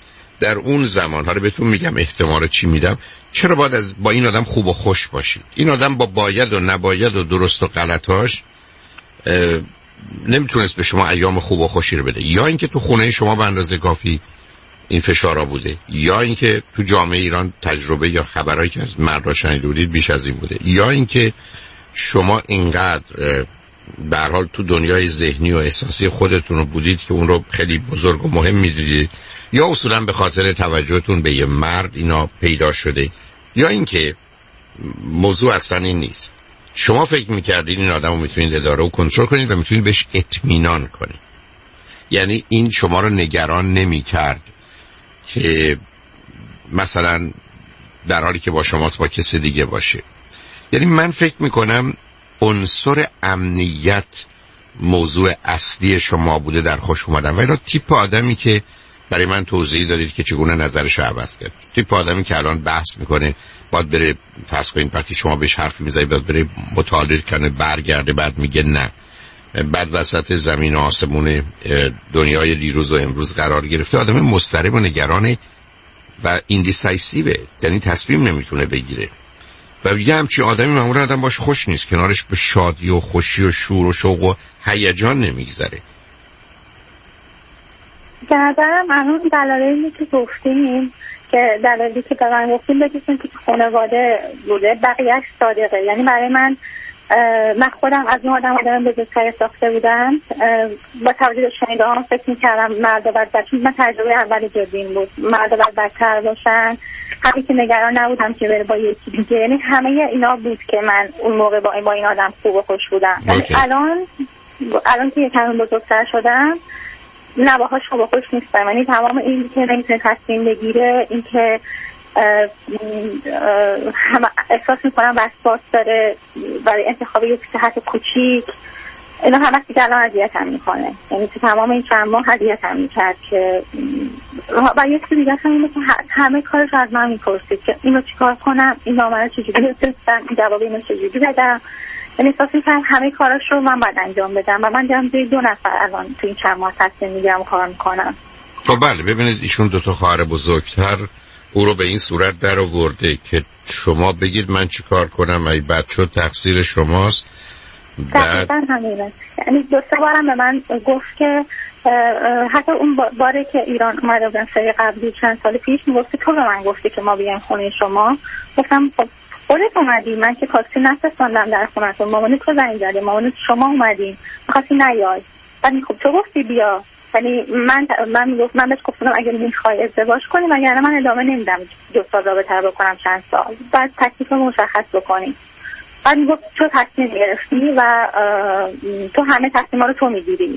S1: در اون زمان، حالا بهتون میگم احتمال چی میدم، چرا باید از با این آدم خوب و خوش باشید؟ این آدم با باید و نباید و درست و غلطاش نمیتونست به شما ایام خوب و خوشی رو بده. یا اینکه تو خونه شما به اندازه کافی این فشارا بوده، یا اینکه تو جامعه ایران تجربه یا خبرایی که از مردا شنیده بودید بیش از این بوده، یا اینکه شما اینقدر به هر حال تو دنیای ذهنی و احساسی خودتون رو بودید که اون رو خیلی بزرگ و مهم می‌دیدید، یا اصولا به خاطر توجهتون به یه مرد اینا پیدا شده، یا اینکه موضوع اصلا این نیست. شما فکر می‌کردید این آدمو میتونید اداره و کنترل کنید و میتونید بهش اطمینان کنید. یعنی این شما رو نگران نمی‌کرد که مثلا در حالی که با شماست با کسی دیگه باشه. یعنی من فکر میکنم عنصر امنیت موضوع اصلی شما بوده در خوش اومدن. و اینا تیپ آدمی که برای من توضیح دادید که چگونه نظرش رو عوض کرد، تیپ آدمی که الان بحث میکنه باید بره فرض کنین وقتی شما بهش حرفی میزنید باید بره مطالعه کنه، برگرده بعد میگه نه، بعد وسط زمین و آسمون دنیای دیروز و امروز قرار گرفته، آدم مضطرب و نگرانه و ایندیسایسیوه، یعنی تصمیم نمیتونه بگیره. و یه همچین آدمی معمولا آدم باش خوش نیست، کنارش به شادی و خوشی و شور و شوق و هیجان نمیگذره.
S2: به نظرم الان دلایلی که گفتیم که دلایلی که به من گفتیم بگیسیم که خانواده بوده، بقیهش صادقه. یعنی برای من من خودم از اون آدم آدم بزرگتر ساخته بودم، با توجه به شنیده هم فکر میکردم مرد و بدتر، من تجربه اولی جدیم بود، مرد و بدتر باشن، همین که نگران نبودم که بره با یکی دیگه. یعنی همه اینا بود که من اون موقع با این, با این آدم خوب و خوش بودم. یعنی الان الان که یکم بزرگتر شدم نه باهاش خوب و خوش نیستم. یعنی تمام این که نمیتونه تصمیم بگیره، این که هم احساس میکنم وسواس داره برای انتخاب یک صحت کوچیک، اینا همه که الان اذیتم میکنه. یعنی تو تمام این چند ماه اذیتم میکرد که و یک چیز دیگه هم اینه که همه کارش از من میپرسید که اینو چیکار کنم، این نامه رو چجوری بفرستم، این جواب اینو چجوری بدم. یعنی احساس میکنم همه کاراش رو من باید انجام بدم و من دیدم دوی دو نفر الان تو این چند ماه تصمیم میگیرم کار میکنم.
S1: خب بله، ببینید ایشون دو تا خواهر بزرگتر او رو به این صورت در آورده که شما بگید من چی کار کنم، ای بد شد تقصیر شماست.
S2: بعد همینه. یعنی دو سه بارم به من گفت که حتی اون باره که ایران اومده بودن سری قبلی چند سال پیش میگفت تو به من گفتی که ما بیایم خونه شما. گفتم خب خودت اومدی، من که کاسی نفرستاندم در خونتون، مامانت تو زنگ زدی، مامانت شما اومدین می‌خواستی نیای، بعد خب تو گفتی بیا. یعنی من من میگفت من بهش گفتم اگه میخوای ازدواج کنی وگرنه من ادامه نمیدم دو سال رابطه رو بکنم چند سال، بعد تکلیف رو مشخص بکنی. بعد میگفت تو تصمیم گرفتی و تو همه تصمیم‌ها رو تو میگیری.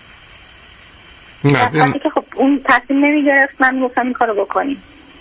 S2: وقتی که خب اون تصمیم نمیگرفت من میگفتم این کارو بکنی.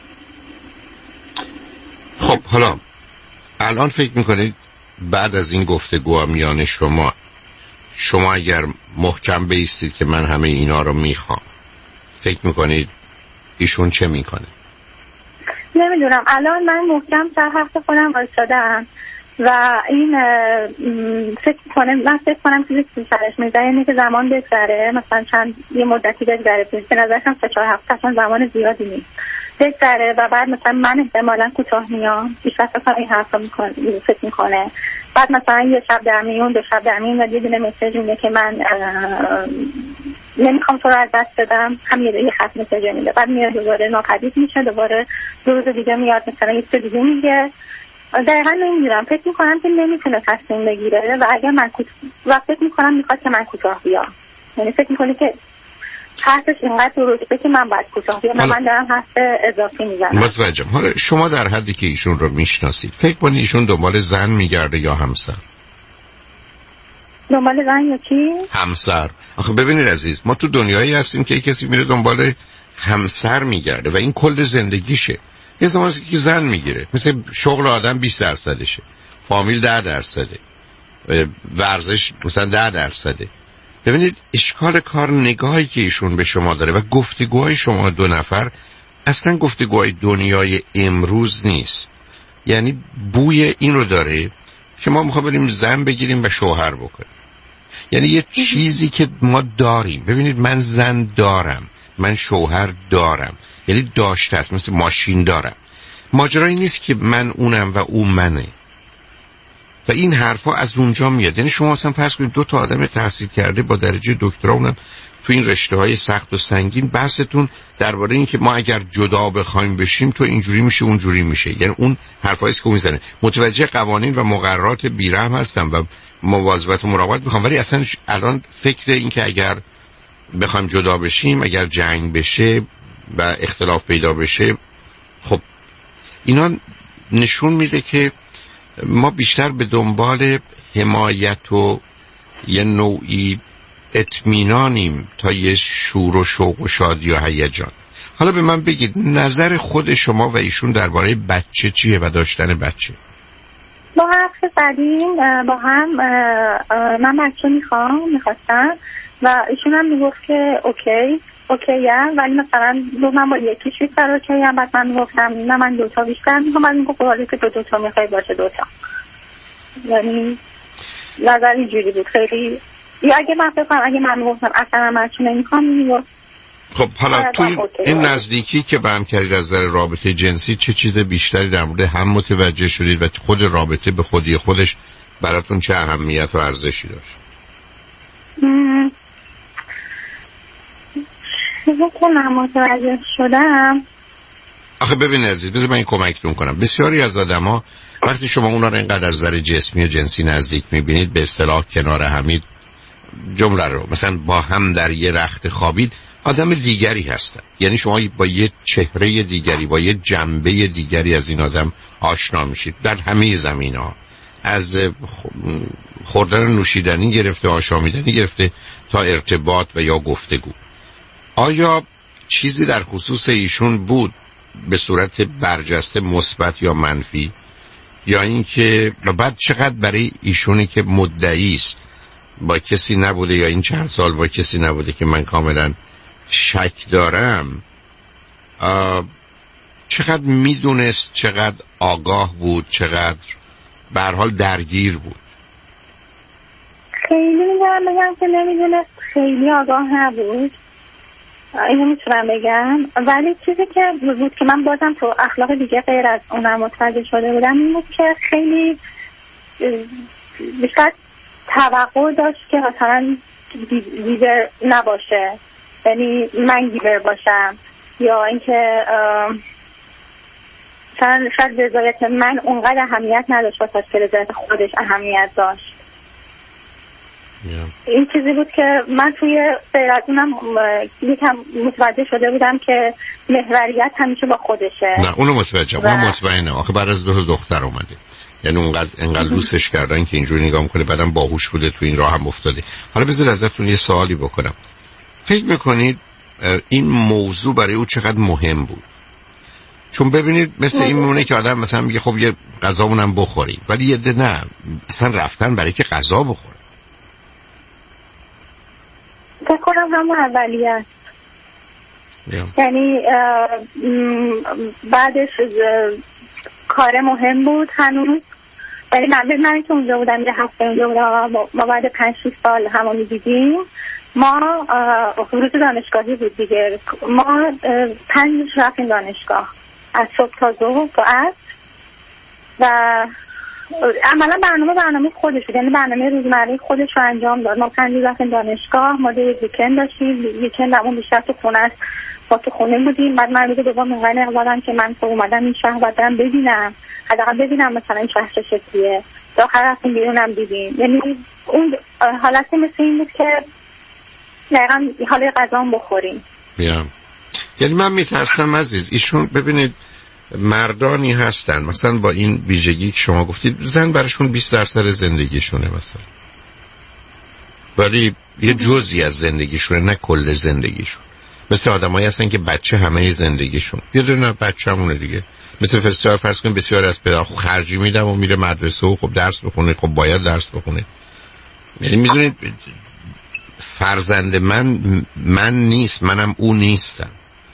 S1: خب حالا الان فکر میکنید بعد از این گفتگو میان شما شما اگر محکم بایستید که من همه اینا رو میخوام، فکر میکنید ایشون چه میکنه؟
S2: نمیدونم. الان من محکم سر حرف خودم وایسادم و این فکر کنم من فکر کنم که چیزی سرش میذاره، اینه که زمان بگذره، مثلا چند یه مدتی بگذره، به نظرشم سه چهار هفته اصلا زمان زیادی نیست، بگذره و بعد مثلا من احتمالاً کوتاه میام بیشتر فکر این حرفا میکنه فکر میکنه. بعد مثلا یه شب در میون دو شب در میون و یه دونه مسیج میده که من نمیخوام تو رو از دست بدم، هم یه خط مسیج میده، بعد میاد دوباره ناپدید میشه، دوباره دو روز دیگه میاد مثلا یه چیز دیگه میگه. دقیقا نمیدونم، فکر میکنم که نمیتونه تصمیم بگیره و اگر من کوت... و فکر میکنم میخواد که من کوتاه بیام. یعنی فکر میکنه که حرفش اینقدر درسته که من باید کوتاه بیام، من دارم حرف اضافی میزنم.
S1: متوجهم. حالا شما در حدی که ایشون رو میشناسید فکر کنید ایشون دنبال زن میگرده یا همسر؟
S2: دنبال زن یا چی؟
S1: همسر. آخه ببینید عزیز، ما تو دنیایی هستیم که کسی میره دنبال همسر میگرده و این کل زندگیشه. یه زمانی که زن میگیره، مثل شغل آدم بیست درصدشه، فامیل ده درصده، ورزش مثلا ده درصده. ببینید اشکال کار نگاهی که ایشون به شما داره و گفتگوهای شما دو نفر اصلا گفتگوهای دنیای امروز نیست. یعنی بوی این رو داره که ما میخوام بریم زن بگیریم و شوهر بکنیم. یعنی یه چیزی که ما داریم. ببینید من زن دارم، من شوهر دارم، یعنی داشته است، مثل ماشین دارم. ماجرایی نیست که من اونم و اون منه. و این حرفا از اونجا میاد. یعنی شما اصلا فرض کنید دو تا آدم تحصیل کرده با درجه دکترا، اونم تو این رشته‌های سخت و سنگین، بحثتون درباره این که ما اگر جدا بخوایم بشیم تو اینجوری میشه اونجوری میشه. یعنی اون حرفایی است که میزنه. متوجه قوانین و مقررات بیرحم هستم و مواظبت و مراقبت میخوام، ولی اصلا الان فکر این که اگر بخوایم جدا بشیم، اگر جنگ بشه و اختلاف پیدا بشه، خب اینا نشون میده که ما بیشتر به دنبال حمایت و یه نوعی اطمینانیم تا یه شور و شوق و شادی و هیجان. حالا به من بگید نظر خود شما و ایشون درباره بچه چیه و داشتن بچه؟
S2: با حرف زدیم با هم، من بچه میخوام میخواستم و ایشون هم میگفت که اوکی اوکی هم، ولی مثلا من با یکیش بیشتر اوکی هم. بعد من میگفتم نه من دوتا بیشتر میخوام، بعد میگفت ولی که دو دوتا میخوای باشه دوتا. یعنی نظر اینجوری بود خیلی. یا اگه من بفهم اگه من میگفتم اصلا من بچه نمیخوام میگفت.
S1: خب حالا توی این نزدیکی که به هم کردید از در رابطه جنسی چه چیز بیشتری در مورد هم متوجه شدید و خود رابطه به خودی خودش براتون چه اهمیت و ارزشی داشت؟
S2: چیزی که من متوجه شدم،
S1: آخه ببین عزیز، بذار من این کمکتون کنم. بسیاری از آدما وقتی شما اونا رو اینقدر از نظر جسمی و جنسی نزدیک میبینید، به اصطلاح کنار همید، جمله رو مثلا با هم در یه رخت خوابید، آدم دیگری هستن. یعنی شما با یه چهره دیگری، با یه جنبه دیگری از این آدم آشنا میشید در همه زمینا، از خوردن نوشیدنی گرفته، آشامیدنی گرفته تا ارتباط و یا گفتگو. آیا چیزی در خصوص ایشون بود به صورت برجسته مثبت یا منفی، یا اینکه و بعد چقدر برای ایشونی که مدعی است با کسی نبوده یا این چند سال با کسی نبوده که من کاملا شک دارم، چقدر میدونست، چقدر آگاه بود، چقدر به هر حال درگیر بود؟
S2: خیلی میگم بگم که نمیدونست، خیلی آگاه نبود، اینو میتونم بگم. ولی چیزی که بود که من بازم تو اخلاق دیگه غیر از اونم متوجه شده بودم این بود که خیلی بیشتر توقع داشت که مثلا گیور نباشه، یعنی من گیور باشم، یا اینکه مثلا شاید رضایت من اونقدر اهمیت نداشت واسه که رضایت خودش اهمیت داشت. yeah. این چیزی بود که من توی غیر از اونم یکم متوجه شده بودم که محوریت همیشه با خودشه.
S1: نه اونو متوجه، و... اون مطمئنه. آخه بعد از دو دختر اومده، یعنی اونقدر انقدر دوستش کردن که اینجوری نگاه میکنه، بعدم باهوش بوده، تو این راه هم افتاده. حالا بذار ازتون یه سوالی بکنم. فکر میکنید این موضوع برای او چقدر مهم بود؟ چون ببینید مثل این میمونه که آدم مثلا میگه خب یه غذامونم بخوریم، ولی یه ده نه اصلا رفتن برای که غذا بخوره.
S2: فکر کنم همون اولیه. یعنی بعدش کار مهم بود هنوز. ولی من من که اونجا بودم یه هفته اونجا بودم، ما بعد پنج شیش سال همو میدیدیم. ما ورود دانشگاهی بود دیگه، ما پنج رفتیم دانشگاه از صبح تا ظهر تا عصر و عملا برنامه برنامه خودش بود، یعنی برنامه روزمره خودش رو انجام داد. ما پنج رفتیم دانشگاه، ما یه ویکند داشتیم، ویکند همون بیشتر تو خونه است، با تو خونه بودیم. بعد من روز دوم اینقدر اقبالم که من تو اومدم این شهر باید برم ببینم، حداقل ببینم مثلا این شهر چه شکلیه. تا آخر رفتیم بیرونم دیدیم. یعنی اون حالتی مثل این بود که دقیقا حالا غذام بخوریم.
S1: yeah. یعنی من میترسم عزیز ایشون، ببینید مردانی هستن مثلا با این ویژگی که شما گفتید، زن براشون بیست درصد زندگیشونه مثلا، ولی یه جزئی از زندگیشونه، نه کل زندگیشون. مثل آدمایی هستن که بچه همه زندگیشون، یه دونه بچه همونه دیگه. مثل فستیوال فرض کنید بسیار از پدر خب خرجی میدم و میره مدرسه و خب درس بخونه، خب باید درس بخونه. یعنی میدونید فرزند من من نیست، منم او نیستم.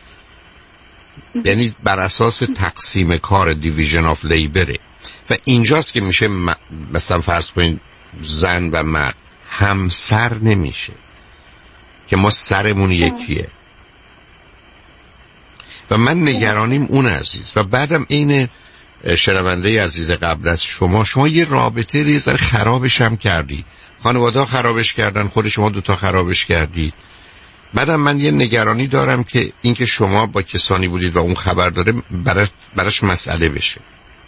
S1: یعنی بر اساس تقسیم کار دیویژن آف لیبره و اینجاست که میشه م... مثلا فرض کنید زن و مرد همسر نمیشه که ما سرمون یکیه. و من نگرانیم اون عزیز. و بعدم این شنونده عزیز قبل از شما، شما یه رابطه ریز در خرابش هم کردی، خانواده خرابش کردن، خود شما دوتا خرابش کردید. بعدم من یه نگرانی دارم که اینکه شما با کسانی بودید و اون خبر داره براش, براش مسئله بشه.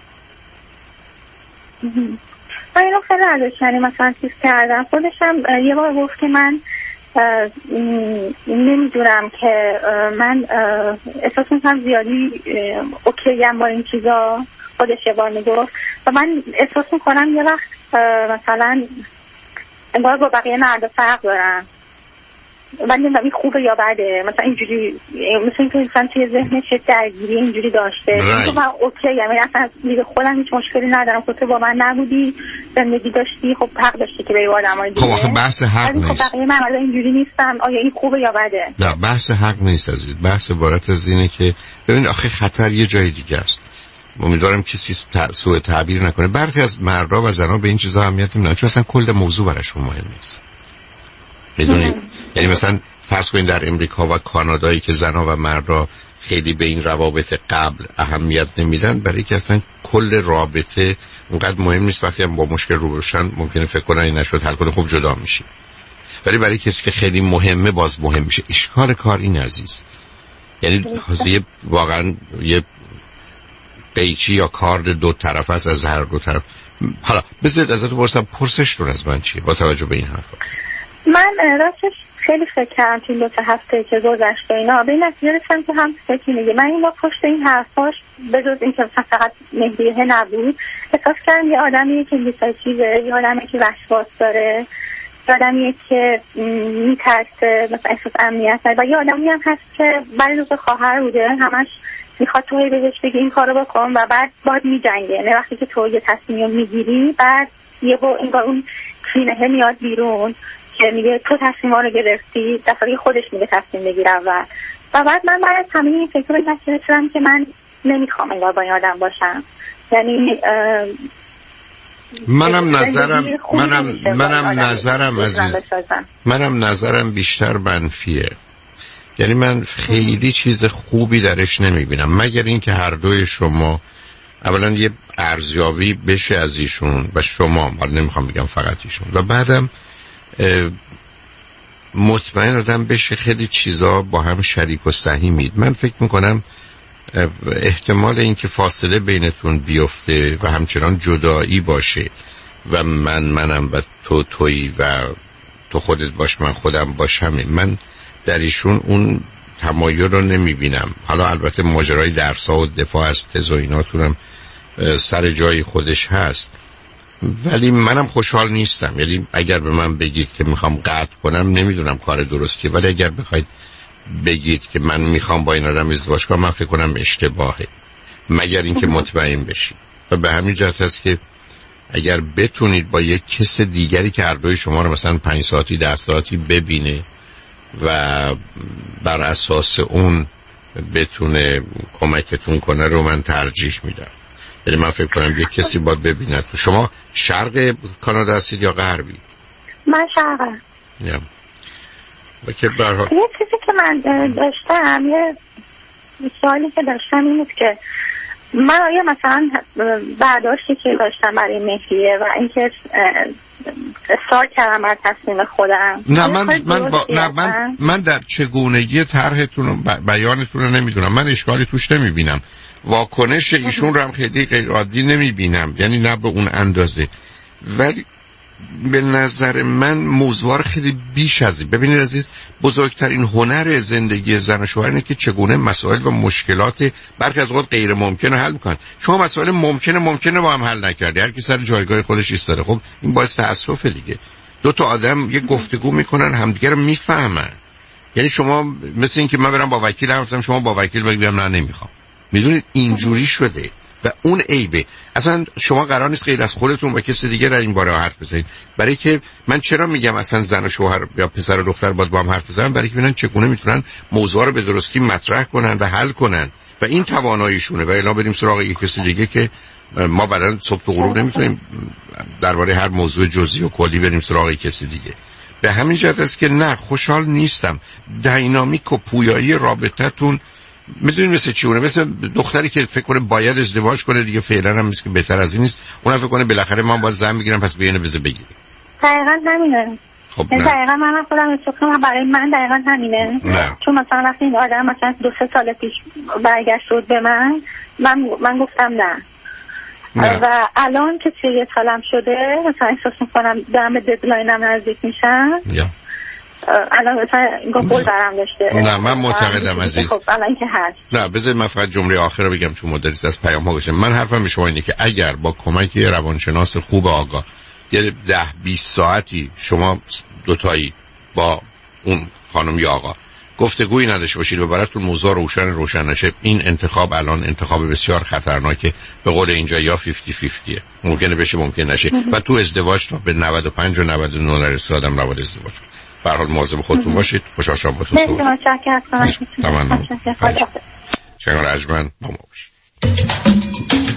S2: من اینو خیلی ازش یعنی مثلا چیز کردم. خودشم یه بار گفت که من نمیدونم که من احساس میکنم زیادی اوکیم با این چیزا. خودش یه بار میگفت و من احساس میکنم یه وقت مثلا انگار با بقیه مرد فرق دارم. من نمیدونم این خوبه یا بده. مثلا اینجوری مثل اینکه انسان توی ذهنش درگیری اینجوری داشته. تو من اوکی یعنی اصلا دیگه خودم هیچ مشکلی ندارم. خب تو با من نبودی، زندگی داشتی، خب حق داشتی که به آدمای دیگه.
S1: خب آخه بحث حق نیست.
S2: خب بقیه من اینجوری نیستم. آیا این خوبه یا بده؟
S1: نه بحث حق نیست عزیز. بحث عبارت از اینه که ببین آخه خطر یه جای دیگه است. امیدوارم کسی سوء تعبیر نکنه. برخی از مردا و زنا به این چیزا اهمیت نمیدن چون اصلا کل موضوع براشون مهم نیست. میدونید؟ یعنی مثلا فرض کنید در امریکا و کانادایی که زنا و مردا خیلی به این روابط قبل اهمیت نمیدن، برای که اصلا کل رابطه اونقدر مهم نیست. وقتی هم با مشکل روبرو شدن ممکنه فکر کنن این نشد حل کنه، خب جدا میشی. ولی برای کسی که خیلی مهمه باز مهم میشه. اشکال کار این عزیز، یعنی یه واقعا یه قیچی یا کارد دو طرف است از هر دو طرف. حالا بذارید ازت بپرسم پرسشتون از من چیه با توجه به این حرفا؟
S2: من راستش خیلی فکر کردم توی دو تا هفته که گذشته اینا به این نتیجه رسیدم که هم فکر میگه من این با پشت این حرفاش به جز این که فقط مهریه نبود احساس کردم یه آدمیه که بی‌سایچیزه، یه آدمیه که وسواس داره، یه آدمیه که میترسه مثلا احساس امنیت داره و یه آدمی هم هست که برای دو تا خواهر بوده همش میخواد توی بهش بگی این کارو بکن و بعد باید میجنگه. نه وقتی که تو یه تصمیم میگیری بعد یه با این اون کینه میاد بیرون که میگه تو تصمیم‌ها رو گرفتی، دفعه خودش میگه تصمیم بگیرم و و بعد من بعد از همه این فکر رو نتیجه رسیدم که من نمیخوام انگار با این آدم باشم. یعنی
S1: منم نظرم منم منم نظرم عزیز منم نظرم بیشتر منفیه. یعنی من خیلی چیز خوبی درش نمیبینم مگر اینکه هر دوی شما اولا یه ارزیابی بشه از ایشون و شما، حالا نمیخوام بگم فقط ایشون، و بعدم مطمئن آدم بشه خیلی چیزا با هم شریک و سهیمید. من فکر میکنم احتمال اینکه فاصله بینتون بیفته و همچنان جدایی باشه و من منم و تو تویی و تو خودت باش من خودم باشم، من در ایشون اون تمایل رو نمیبینم. حالا البته ماجرای درس‌ها و دفاع از تز و ایناتونم سر جای خودش هست، ولی منم خوشحال نیستم. یعنی اگر به من بگید که میخوام قطع کنم نمیدونم کار درستیه، ولی اگر بخواید بگید که من میخوام با این آدم ازدواج کنم من فکر کنم اشتباهه، مگر اینکه مطمئن بشید. و به همین جهت است که اگر بتونید با یک کس دیگری که هر دوی شما رو مثلا پنج ساعتی ده ساعتی ببینه و بر اساس اون بتونه کمکتون کنه رو من ترجیح میدم. یعنی من فکر کنم یک کسی باید ببیند. شما شرق کانادا هستید یا غربی؟
S2: من شرقم.
S1: yeah. که برها...
S2: یه چیزی که من داشتم، یه سوالی که داشتم این بود که من آیا مثلا برداشتی که داشتم برای مهریه و اینکه اصرار کردم بر تصمیم خودم،
S1: نه من من با... نه من من در چگونگی طرحتون و بیانتون رو نمیدونم، من اشکالی توش نمیبینم. واکنش ایشون رو هم خیلی غیر عادی نمیبینم، یعنی نه به اون اندازه، ولی به نظر من موضوع خیلی بیش از این. ببینید عزیز، بزرگترین هنر زندگی زن و شوهر اینه که چگونه مسائل و مشکلات برخی از اوقات غیر ممکن رو حل میکنن. شما مسائل ممکنه ممکنه با هم حل نکردی، هر کی سر جایگاه خودش ایستاده، خب این باعث تأسف دیگه. دو تا آدم یه گفتگو میکنن همدیگه رو میفهمن. یعنی شما مثل این که من برم با وکیل حرف بزنم، شما با وکیل بگم نه نمیخوام. میدونید اینجوری شده و اون عیبه. اصلا شما قرار نیست غیر از خودتون و کسی دیگه در این باره حرف بزنید. برای که من چرا میگم اصلا زن و شوهر یا پسر و دختر باید با هم حرف بزنن؟ برای که ببینن چگونه میتونن موضوع رو به درستی مطرح کنن و حل کنن و این تواناییشونه. و الا بریم سراغ یک کسی دیگه که ما بعداً صبح تا غروب نمیتونیم درباره هر موضوع جزئی و کلی بریم سراغ کسی دیگه. به همین جهت است که نه، خوشحال نیستم. دینامیک و پویایی رابطتون میدونید مثل چیونه؟ مثل دختری که فکر کنه باید ازدواج کنه دیگه، فعلا هم مثل که بهتر از این نیست. اون فکر کنه بالاخره من باید زن بگیرم پس بیانه بزه بگیرم.
S2: دقیقاً همینه.
S1: خب
S2: دقیقاً من خودم استخدام برای من دقیقاً همینه.
S1: نه.
S2: چون مثلا وقتی این آدم مثلا دو سه سال پیش برگشت بود به من من من گفتم نه. نه. و الان که سی یک سالم شده مثلا احساس میکنم دم ددلاینم نزدیک میشم.
S1: یا.
S2: الان مثلا این قول برام داشته.
S1: نه من معتقدم عزیز.
S2: خب الان که هست.
S1: نه بذار من فقط جمله آخر رو بگم چون مدت از پیام ها گذشته. من حرفم به شما اینه که اگر با کمک روانشناس خوب آگاه یه ده بیست ساعتی شما دوتایی با اون خانم یا آقا گفتگویی نداشته باشید و براتون موضوع روشن روشن نشه، این انتخاب الان انتخاب بسیار خطرناکه. به قول اینجا یا پنجاه پنجاه ممکنه بشه ممکن نشه و تو ازدواج تا به نود و پنج و نود و نه نرسه آدم نباید ازدواج کنه. به هر حال مواظب خودتون باشید. خوشحال شدم باهاتون صحبت کردم. ممنون. شنگ رجمن با ما باشید.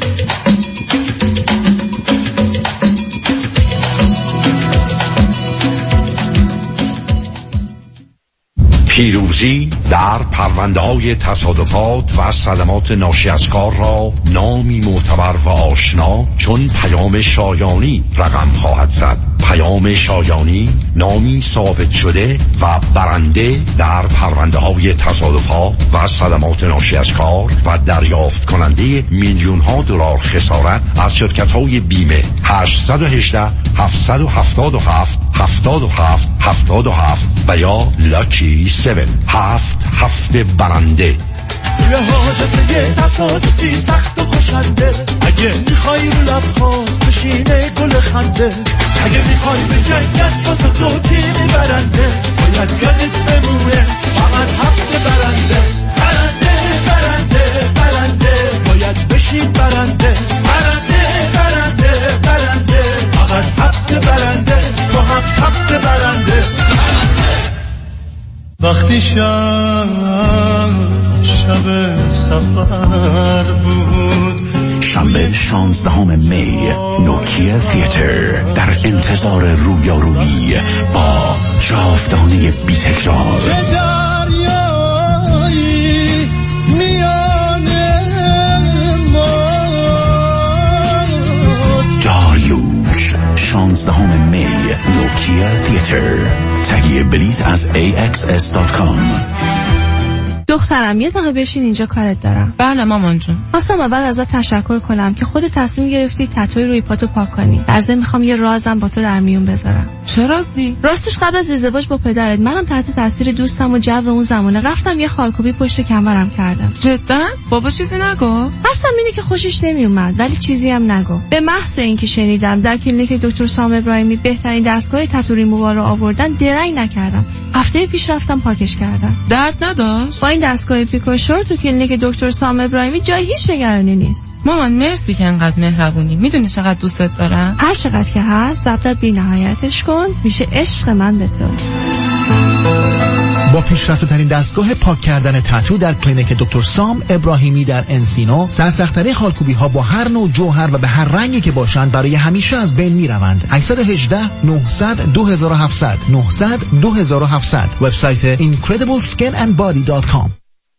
S3: پیروزی در پرونده‌های تصادفات و صدمات ناشی از کار را نامی معتبر و آشنا چون پیام شایانی رقم خواهد زد. پیام شایانی نامی ثابت شده و برنده در پرونده‌های تصادفات و صدمات ناشی از کار و دریافت کننده میلیون ها دلار خسارت از شرکت‌های بیمه. هشت یک هشت هفت هفت هفت هفتاد و هفت هفتاد و هفت و یا لاکی هفت هفت هفت برنده.
S11: توی حادثه یه تصادفی سخت و کشنده، اگه میخوای رو لبها بشینه گل خنده، اگه میخوای به جنگت واسه تو تیمی برنده، باید یادت بمونه فقط هفت برنده. برنده برنده برنده باید بشین برنده. برنده برنده برنده فقط هفت برنده با هفت هفت برنده. وقتی شب شب سفر بود،
S3: شنبه شانزدهم می نوکیا تئاتر در انتظار رویارویی با جاودانه بی تکرار داریوش. شانزدهم می نوکیا تئاتر. تهیه بلیط از ای اکس اس دات کام.
S4: دخترم یه دقیقه بشین اینجا کارت دارم.
S5: بله مامان جون.
S4: خواستم اول ازت تشکر کنم که خودت تصمیم گرفتی تتوی روی پاتو پاک کنی. در ضمن میخوام یه رازم با تو در میون بذارم.
S5: چه رازی؟
S4: راستش قبل از ازدواج با پدرت منم تحت تاثیر دوستم و جو اون زمانه رفتم یه خالکوبی پشت کمرم کردم.
S5: جدا؟ بابا چیزی نگو؟
S4: قصدم اینه که خوشش نمیومد ولی چیزی هم نگو. به محض اینکه شنیدم در کلینیک دکتر سام ابراهیمی بهترین دستگاه تتو ریمووار رو آوردن درنگ نکردم. هفته پیش رفتم پاکش کردم.
S5: درد نداشت؟
S4: با این دستگاه پیکوشور تو کلینیک دکتر سام ابراهیمی جای هیچ نگرانی نیست.
S5: مامان مرسی که انقدر مهربونی. میدونی چقدر دوستت دارم؟
S4: هر چقدر که هست ضبط بی نهایتش کن، میشه عشق من به تو.
S9: با پیشرفته ترین دستگاه پاک کردن تتو در کلینیک دکتر سام ابراهیمی در انسینو، سرسخت‌ترین خالکوبی ها با هر نوع جوهر و به هر رنگی که باشند برای همیشه از بین می روند. هشت یک هشت نه صفر صفر دو هفت صفر صفر نه صفر صفر دو هفت صفر صفر. وبسایت اینکردیبل اسکین اند بادی دات کام.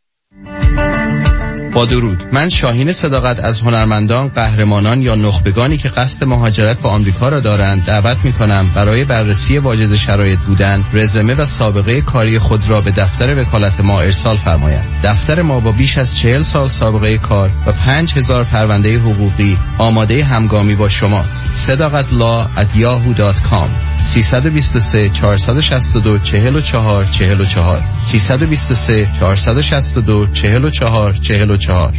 S17: با درود، من شاهین صداقت از هنرمندان، قهرمانان یا نخبگانی که قصد مهاجرت به آمریکا را دارند دعوت می‌کنم برای بررسی واجد شرایط بودن، رزومه و سابقه کاری خود را به دفتر وکالت ما ارسال فرمایند. دفتر ما با بیش از چهل سال سابقه کار و پنج هزار پرونده حقوقی آماده همگامی با شماست. صداقت لا ات یاهو دات کام. سه دو سه چهار شش دو چهار چهار چهار چهار سه دو سه چهار شش دو چهار چهار چهار چهار.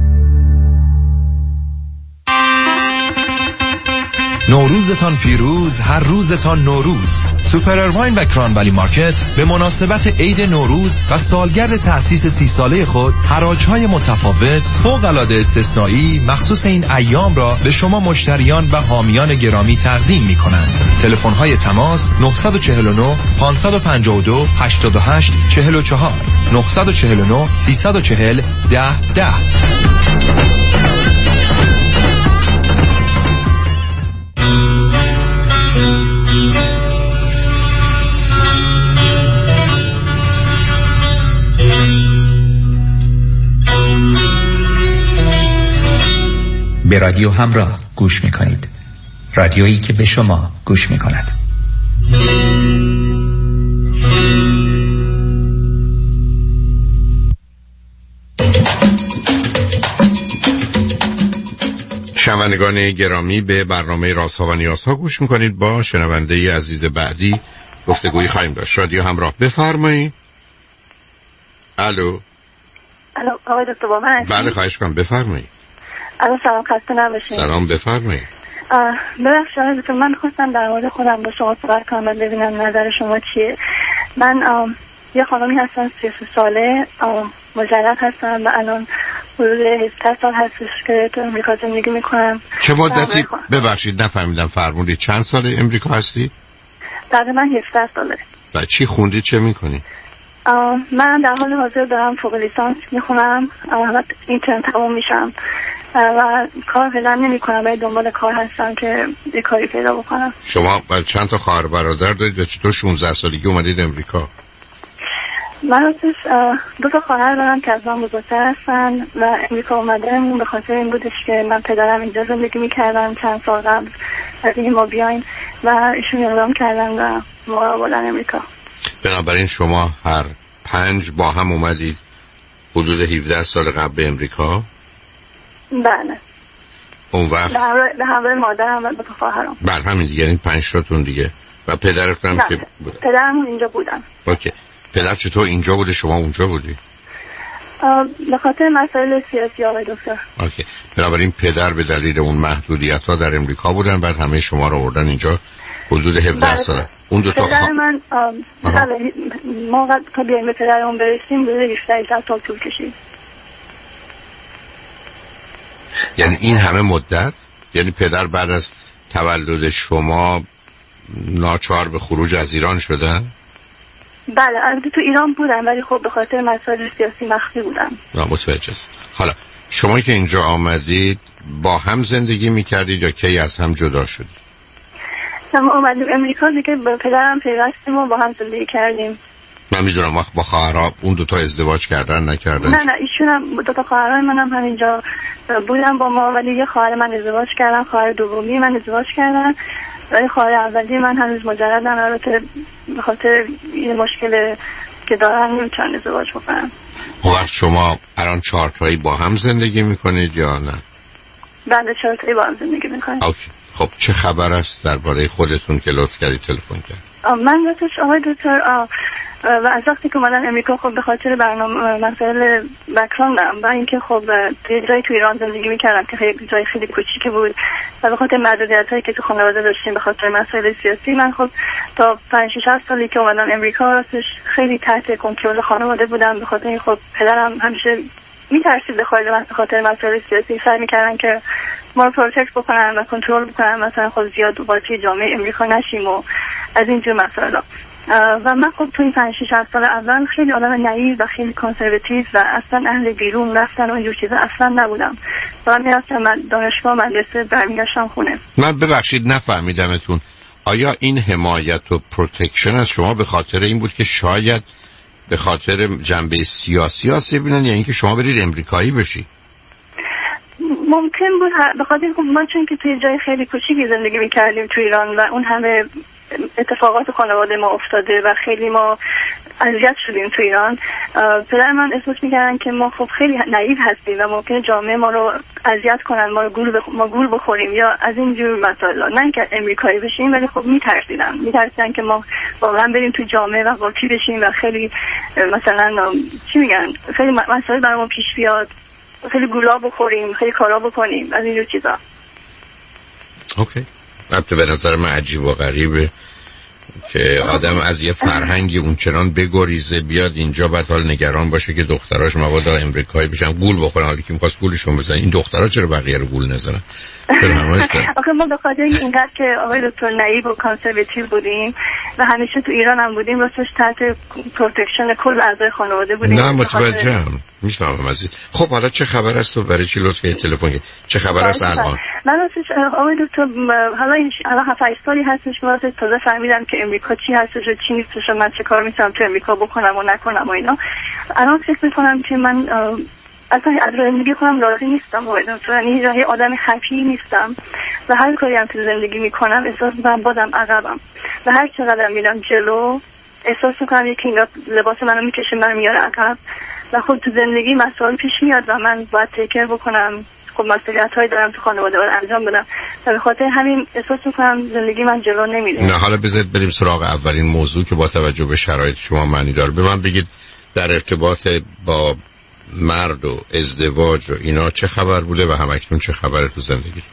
S21: نوروزتان پیروز، هر روزتان نوروز. سوپر ارواین و کرانولی مارکت به مناسبت عید نوروز و سالگرد تأسیس سی ساله خود حراج‌های متفاوت فوق‌العاده استثنایی مخصوص این ایام را به شما مشتریان و حامیان گرامی تقدیم می‌کنند. تلفن‌های تماس نه چهار نه پنج پنج دو هشت هشت چهار چهار نه چهار نه سه چهار ده ده.
S6: رادیو همراه گوش میکنید. رادیویی که به شما گوش میکند.
S1: شنوندگان گرامی، به برنامه رازها و نیازها گوش میکنید. با شنونده عزیز بعدی گفتگویی خواهیم داشت. رادیو همراه، بفرمایید. الو.
S2: الو آقای دکتر با من؟
S1: بله خواهش کنم بفرمایید.
S2: الو سلام، خسته نباشید.
S1: سلام بفرمایید.
S2: ببخشید آقای دکتر، من خواستم در مورد خودم با شما صحبت کنم و ببینم نظر شما چیه. من یه خانمی هستم سی و سه ساله، مجرد هستم و الان حدود هفده سال هستش که تو امریکا زندگی میکنم.
S1: چه مدتی؟ ببخشید نفهمیدم فرمودید چند سال امریکا هستی؟
S2: تقریبا هفده ساله.
S1: و چی خوندی چه میکنی؟
S2: من در حال حاضر دارم فوق لیسانس میخونم و این ترم تموم میشم و کار پیدا نمی کنم، باید دنبال کار هستم که یه کاری پیدا بکنم.
S1: شما چند تا خواهر برادر دارید و چطور شانزده سالگی اومدید امریکا؟
S2: من راستش دو تا خواهر دارم که از من بزرگتر هستن و امریکا اومدنمون به خاطر این بودش که من پدرم اینجا زندگی میکردم چند سال قبل از این ما بیاین و ایشون اعلام کردن و ما بودن امریکا.
S1: بنابراین شما هر پنج با هم اومدید حدود هفده سال قبل به امریکا؟
S2: بله.
S1: اون وقت
S2: به همراه مادرم و دو تا خواهرم.
S1: بله همین دیگه، این پنج تاتون دیگه. و پدرتون هم که بود؟
S2: پدرم اینجا بودن.
S1: اوکی. پدر چطور اینجا بوده شما اونجا بودی؟
S2: به خاطر مسائل سیاسی آقای دکتر.
S1: اوکی. بنابراین پدر به دلیل اون محدودیت ها در امریکا بودن، بعد همه شما رو آوردن اینجا حدود هفده ساله. اون دو تا
S2: پدر من بله ما وقت تا بیایم به پدرمون برسیم بوده هفده سال طول کشید.
S1: یعنی این همه مدت؟ یعنی پدر بعد از تولد شما ناچار به خروج از ایران شدن؟
S2: بله البته تو ایران بودن ولی خب به خاطر مسائل سیاسی مخفی بودن.
S1: نه متوجه است. حالا شما که اینجا آمدید با هم زندگی میکردید یا کی از هم جدا شدید؟
S2: ما اومدیم امریکا دیگه با پدرم پیوستیم و با هم زندگی کردیم.
S1: من میدونم وقت با خواهرها اون دوتا ازدواج کردن نکردن؟
S2: نه نه ایشون هم دو تا خواهرای منم همینجا بودن با ما، ولی یه خواهر من ازدواج کردن، خواهر دومی من ازدواج کردن ولی خواهر اولی من هنوز مجردم، البته به خاطر این مشکل که دارن نمیتونن ازدواج بکنن.
S1: اون وقت شما الان چهار تایی با هم زندگی میکنید یا نه؟
S2: بله چهار تایی با هم زندگی میکنید.
S1: اوکی. خب چه خبر است درباره خودتون که لطف کردید تلفن کرد؟
S2: من راستش آقای دکتر و از وقتی که اومدم امریکا خب به خاطر برنامه مسائل بک‌گراندم و اینکه خب یه جایی تو ایران زندگی میکردم که خیلی جای خیلی کوچیکی بود و به خاطر محدودیت‌هایی که تو خانواده داشتیم به خاطر مسائل سیاسی من خب تا پنج شش سالی که اومدم امریکا راستش خیلی تحت کنترل خانواده بودم، به خاطر این خب پدرم همیشه میترسید به خاطر مسائل سیاسی سعی میکردن که ما رو پروتکت بکنن و کنترل بکنن، مثلا خب زیاد وارد جامعه امریکا نشیم و از اینجور مسائل. و من خب توی پنج شش سال اول خیلی آدم نایو و خیلی کنسرواتیو و اصلا اهل بیرون رفتن و اینجور چیزا اصلا نبودم. و من میرفتم دانشگاه مدرسه برمیگشتم خونه.
S1: من ببخشید نفهمیدمتون. آیا این حمایت و پروتکشن از شما به خاطر این بود که شاید به خاطر جنبه سیاسی آسیب ببینن یا اینکه شما برید امریکایی بشی؟
S2: ممکن بود به خاطر خب ما چون که توی جای خیلی کوچیکی زندگی میکردیم توی ایران و اون همه اتفاقات خانواده ما افتاده و خیلی ما اذیت شدیم تو ایران، پدر من احساس میکردن که ما خب خیلی نایو هستیم و ممکنه جامعه ما رو اذیت کنن، ما رو گول بخ... ما گول بخوریم یا از این جور مسائل، نه اینکه امریکایی بشیم ولی خب میترسیدن میترسیدن که ما واقعا بریم تو جامعه و واقعی بشیم و خیلی مثلا چی میگن خیلی مسائل برامون پیش بیاد، خیلی گولا بخوریم، خیلی کارا بکنیم، از این جور چیزا.
S1: اوکی. البته به نظر من عجیب و غریبه که آدم از یه فرهنگی اونچنان بگریزه بیاد اینجا بعد حال نگران باشه که دختراش مبادا امریکایی بشن گول بخورن، حالی که می‌خواست گولشون بزنن. این دخترها چرا بقیه رو گول نزنن؟
S2: آخه ما به خاطر اینقدر که آقای دکتر نایو و کانسرواتیو بودیم و همیشه تو ایران هم بودیم راستش تحت پروتکشن کل اعضای خانواده بودیم.
S1: نه متوجهم. میفهمم عزیز. خب حالا چه خبر است و برای چی لطفاً تلفن کردید؟ چه خبر است الان؟
S2: من راستش آقای دکتر حالا این الان هفت هشت سالی هستش من راستش تازه فهمیدم که امریکا چی هستش و چی نیستش و من چه کار میتونم تو امریکا بکنم و نکنم و اینا. الان فکر میکنم که من اصلا از زندگی خودم راضی نیستم آقای دکتر. یعنی راهی آدم خفی نیستم و هر کاری هم تو زندگی میکنم احساس میکنم بازم عقبم و هر چقدر میرم جلو احساس میکنم یکی اینا لباس منو میکشه منو میاره عقب و خب تو زندگی مسائل پیش میاد و من باید تکر بکنم. خب مسئولیت هایی دارم تو خانواده باید انجام بدم و به خاطر همین احساس میکنم زندگی من جلو نمیره.
S1: نه حالا بذارید بریم سراغ اولین موضوع که با توجه به شرایط شما معنی داره. به من بگید در ارتباط با مرد و ازدواج و اینا چه خبر بوده و همکنون چه خبره تو زندگی؟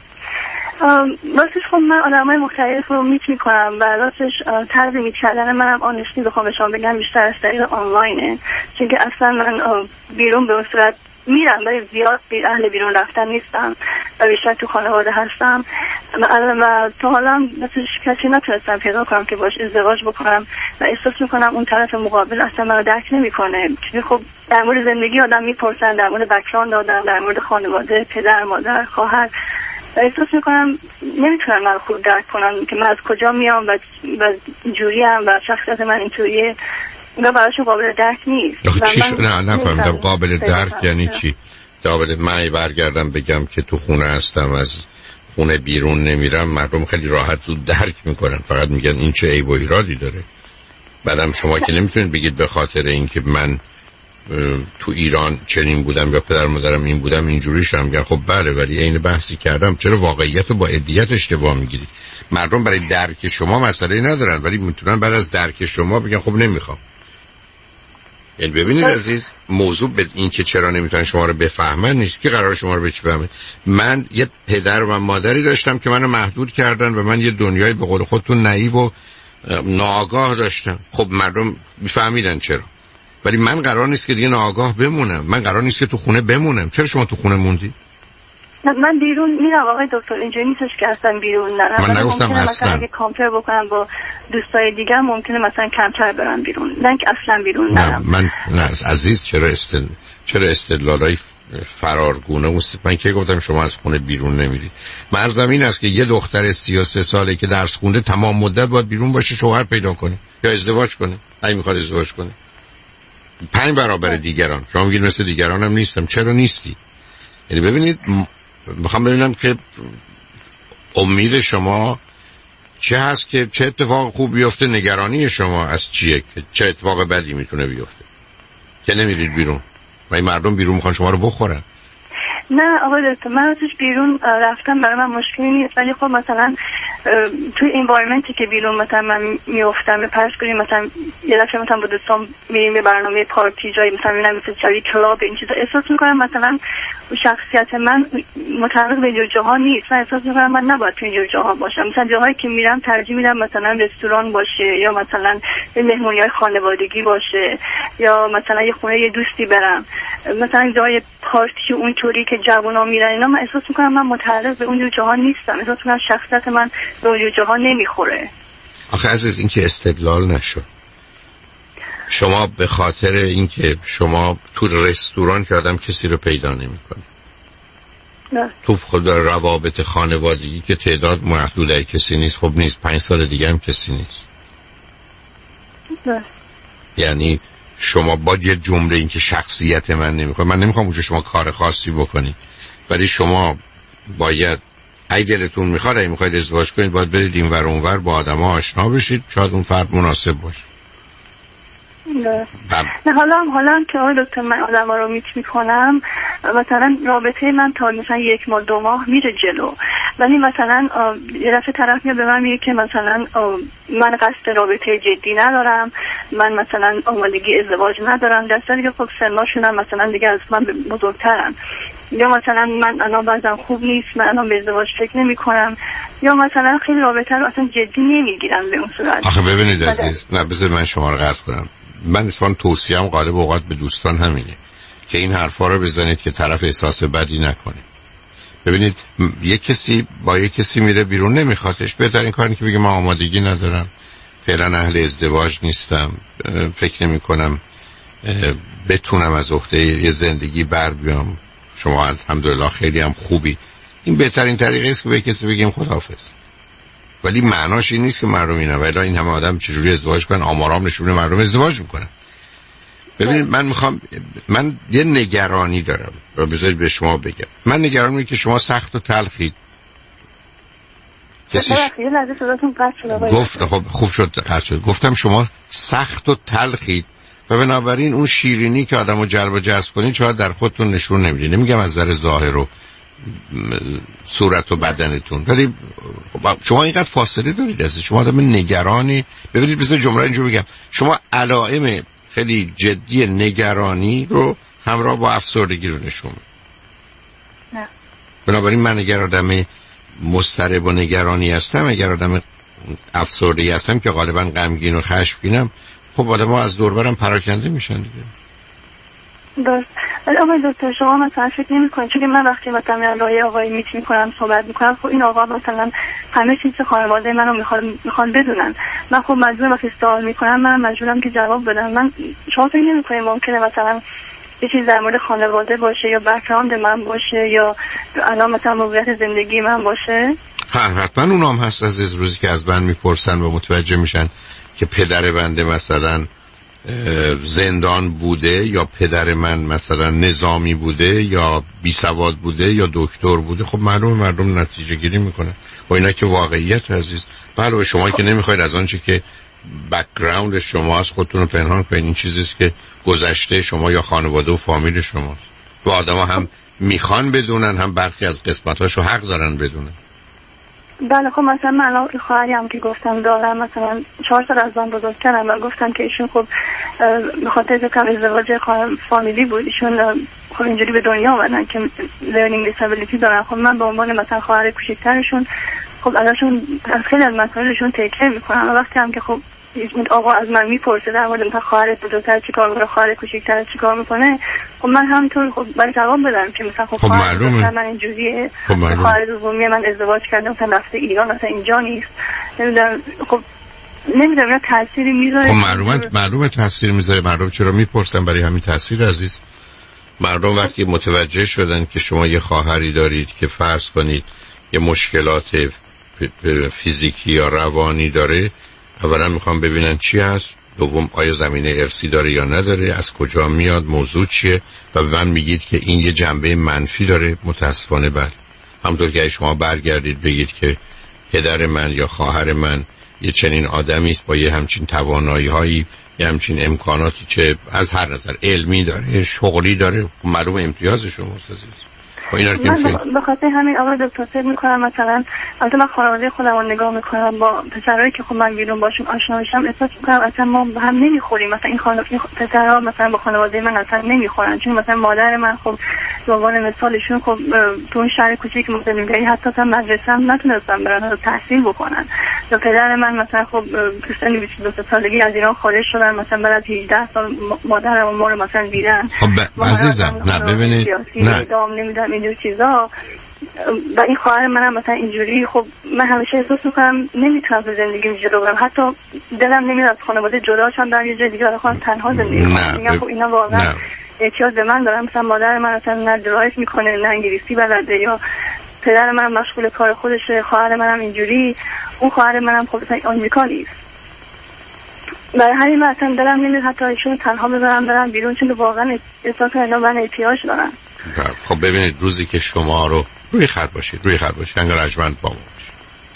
S2: راستش خب من آدم های مختلف رو میت میکنم و راستش طرز میت کردن منم آنشتی بخوام به شما بگم بیشتر از طریق آنلاینه، چون که اصلا من بیرون به صورت میرم ولی زیاد اهل بیرون رفتن نیستم و بیشتر تو خانواده هستم و تا حالا مثل کسی نتونستم پیدا کنم که باش ازدواج بکنم و احساس میکنم اون طرف مقابل اصلا منو درک نمیکنه. چون خب در مورد زندگی آدم میپرسن، در مورد بک‌گراند آدم، در مورد خانواده، پدر، مادر، خواهر و احساس میکنم نمیتونم من خوب درک کنم که من از کجا میام و و جوری ام و شخصیت من اینطوریه. اینا براشون قابل درک نیست.
S1: نه نفهمیدم قابل درک یعنی چی؟ قابل من برگردم بگم که تو خونه هستم از خونه بیرون نمیرم، مردم خیلی راحت زود درک میکنن، فقط میگن این چه عیب و ایرادی داره. بعدم شما که نمیتونید بگید به خاطر اینکه من تو ایران چنین بودم یا پدر مادرم این بودم اینجوری شدم. میگن خب بله ولی این بحثی کردم چرا واقعیت رو با عدیت اشتباه میگیرید؟ مردم برای درک شما مسئله ندارن ولی میتونن بعد از درک شما بگن خب نمیخوام. یعنی ببینید عزیز، موضوع به این که چرا نمیتونن شما رو بفهمن نیست که قرار شما رو بفهمن. من یه پدر و مادری داشتم که منو محدود کردن و من یه دنیای به قول خودتون نایو و ناآگاه داشتم. خب مردم میفهمیدن چرا، ولی من قرار نیست که دیگه ناآگاه بمونم. من قرار نیست که تو خونه بمونم. چرا شما تو خونه موندی؟
S2: من بیرون میرم آقای دکتر، اینجوری نیستش که اصلا بیرون نرم.
S1: من نگفتم اصلا.
S2: اگه کامپیر بکنم با دوستای دیگه ممکنه مثلا کمتر برم بیرون، نه که اصلا بیرون نرم.
S1: نه من نه عزیز، چرا استل چرا استدلالای فرارگونه است؟ من که گفتم شما از خونه بیرون نمیرید. مرز زمین است که یه دختر سی و سه ساله که درس خونده تمام مدت باید بیرون باشه شوهر پیدا کنه یا ازدواج کنه. اگه میخواد ازدواج کنه پنج برابر دیگران. شما میگید مثل دیگران هم نیستم. چرا نیستی؟ یعنی ببینید میخوام ببینم که امید شما چه هست که چه اتفاق خوب بیفته، نگرانی شما از چیه که چه اتفاق بدی میتونه بیفته که نمیرید بیرون و این مردم بیرون میخوان شما رو بخورن.
S2: نه آقای دکتر، من ازش بیرون رفتم برای من مشکلی نیست، ولی خب مثلا توی انوایرمنتی که بیرون مثلا من میافتم، فرض کنیم مثلا یه دفعه مثلا با دوستان میریم به برنامه پارتی جایی مثلا میرم مثلا جایی کلاب این چیزا، احساس میکنم مثلا شخصیت من متعلق به اینجور جاها نیست. من احساس میکنم من نباید تو اینجور جاها باشم. مثلا جاهایی که میرم ترجیح میدم مثلا رستوران باشه یا مثلا مهمونی‌های خانوادگی باشه یا مثلا یه خونه یه دوستی برم. مثلا جای پارتی اونطوری که جوونا میرن اینا، من احساس میکنم من متعلق به اونجور جاها نیستم. احساس میکنم شخصیت من به اونجور جاها نمیخوره.
S1: آخه عزیز این که استدلال نشد. شما به خاطر اینکه شما تو رستوران که آدم کسی رو پیدا نمیکنه،
S2: نه
S1: تو خود روابط خانوادگی که تعداد محدوده کسی نیست، خب نیست، پنج سال دیگه هم کسی نیست.
S2: نه.
S1: یعنی شما با یه جمله این که شخصیت من نمیخواد، من نمیخوام اونجا شما کار خاصی بکنید، ولی شما باید اگه دلتون میخواد اگه میخواید ازدواج کنید باید برید این ور اون ور با آدم‌ها آشنا بشید، شاید اون فرد مناسب باشه.
S2: نه نه حالا حالا که آقای دکتر من آدم ها رو میت میکنم، مثلا رابطه من تا مثلا یک ماه دو ماه میره جلو، ولی مثلا یه دفعه طرف میاد به من میگه که مثلا من قصد رابطه جدی ندارم، من مثلا آمادگی ازدواج ندارم، در صورتی که خب سناشونم مثلا دیگه از من بزرگترن، یا مثلا من الان وضعم خوب نیست، من الان به ازدواج فکر نمی کنم، یا مثلا خیلی رابطه رو اصلا جدی نمیگیرم به اون صورت.
S1: آخه ببینید عزیز، نه بذارید من شما رو قطع کنم. من اصلا توصیه‌ام غالب اوقات به دوستان همینه که این حرفا رو بزنید که طرف احساس بدی نکنه. ببینید یک کسی با یک کسی میره بیرون نمیخوادش، بهترین کاری که بگه من آمادگی ندارم، فعلا اهل ازدواج نیستم، فکر نمی کنم بتونم از عهده یه زندگی بر بیام، شما الحمدلله خیلی هم خوبی. این بهترین طریقه است که به کسی بگیم خداحافظ. ولی معناش این نیست که مردم اینا ولی این همه آدم چجوری ازدواج کنن، آمارام نشونه مردم ازدواج میکنن. ببینید من میخوام من یه نگرانی دارم و بذارید به شما بگم. من نگرانم که شما سخت و تلخید. کسی گفت خب خوب شد قطع شد. گفتم شما سخت و تلخید و بنابراین اون شیرینی که آدمو جلب و جذب کنید شاید در خودتون نشون نمیدید. نمیگم از نظر ظاهر و صورت و بدنتون، ولی شما اینقدر فاصله دارید از شما آدم نگرانی. ببینید بذار جمله اینجا بگم، شما علائم خیلی جدی نگرانی رو همراه با افسردگی رو نشون میدید. نه بنابراین من اگر آدم مضطرب و نگرانی هستم، اگر آدم افسردگی هستم که غالبا غمگین و خشمگینم، خب آدم‌ها از دور برم پراکنده میشن دیگه.
S2: درست. ولی آقای دکتر شما مثلا فکر نمی‌کنید چون من وقتی مثلا میرم لای آقای میت میکنم صحبت میکنم، خب این آقا مثلا همه چیز خانواده منو میخوان میخوان بدونن، من خب مجبورم وقتی سوال میکنم من مجبورم که جواب بدم. من شما فکر نمی‌کنید ممکنه مثلا یه چیز در مورد خانواده باشه یا بک‌گراند من باشه یا الان مثلا موقعیت زندگی من باشه؟
S1: ها حتما اونام هست. از روزی که از من میپرسن و متوجه میشن که پدر بنده مثلا زندان بوده یا پدر من مثلا نظامی بوده یا بی سواد بوده یا دکتر بوده، خب معلومه مردم نتیجه گیری میکنن و اینا که واقعیت عزیز. بله شما که نمیخواید از آنچه که بک‌گراند شما از خودتون رو پنهان کنید، این چیزیست که گذشته شما یا خانواده و فامیل شماست و آدما هم میخوان بدونن، هم برخی از قسمتاشو حق دارن بدونن.
S2: بله خب مثلا من الان خواهری هم که گفتم دارم مثلا چهار سال از من بزرگترم و گفتم که ایشون خب به خاطر که ازدواج فامیلی بود ایشون خب اینجوری به دنیا آمدن که لرنینگ دیسابیلیتی دارن. خب من به عنوان مثلا خواهر کوچیکترشون خب ازشون از خیلی از مسائلشون تکیه میکنم و وقتی هم که خب این آقا از من میپرسه در مورد مثلا خواهرت بزرگتر چیکار میکنه، خواهر کوچیکتر چیکار میکنه، خب من همینطور خب برای جواب بدم که مثلا خب, خب معلومه من اینجوریه، خب خواهر دومی من ازدواج کرده مثلا رفته ایران مثلا اینجا نیست، نمیدونم خب نمیدونم اینا تأثیری میذاره.
S1: خب معلومه معلومه تأثیر میذاره. مردم چرا میپرسن؟ برای همین تأثیر عزیز. مردم وقتی متوجه شدن که شما یه خواهری دارید که فرض کنید یه مشکلات فیزیکی یا روانی داره، اولا میخوام ببینن چی هست، دوم آیا زمینه ارثی داره یا نداره، از کجا میاد، موضوع چیه، و به من میگید که این یه جنبه منفی داره. متاسفانه بله. همونطور که شما برگردید بگید که پدر من یا خواهر من یه چنین آدمی است با یه همچین توانایی هایی، یه همچین امکاناتی که از هر نظر علمی داره، شغلی داره، معلوم امتیاز شماست عزیز.
S2: من به خاطر همین آقای دکتر فکر میکنم مثلا البته من خانواده خودم رو نگاه میکنم با پسرایی که خب من بیرون باشون آشنا میشم احساس میکنم اصلا ما به هم نمیخوریم. مثلا این خانواده پسرها مثلا با خانواده من اصلا نمیخورن، چون مثلا مادر من خب به عنوان مثالشون خب تو اون شهر کوچیک که مسلمان گری حتی تا مدرسه هم نتونستن برن تحصیل بکنن. یا پدر من مثلا خب تو سن بیست و دو سالگی از ایران خارج شدن، مثلا بعد از هجده سال مادرم ما رو مثلا دیدن.
S1: خب عزیزم نه ببینید نه
S2: نمیدونم اینجور چیزا و این خواهر منم مثلا اینجوری. خب من همیشه احساس میکنم نمیتونم تو زندگیم جلو برم، حتی دلم نمیاد از خانواده جدا شم برم یه جای دیگه خودم تنها زندگی کنم. میگم خب اینا واقعا احتیاج به من دارم. مثلا مادر من اصلا نه درایو میکنه نه انگلیسی بلده، یا پدر منم مشغول کار خودشه، خواهر منم اینجوری، اون خواهر منم خب مثلا آمریکا نیست. برای همین من اصلا دلم نمیاد حتی ایشون تنها بذارم برم بیرون، چون واقعا احساس اینا من احتیاج دارن.
S1: خب ببینید روزی که شما رو روی خط باشید روی خط باشید انگار رجمند با ما باشید.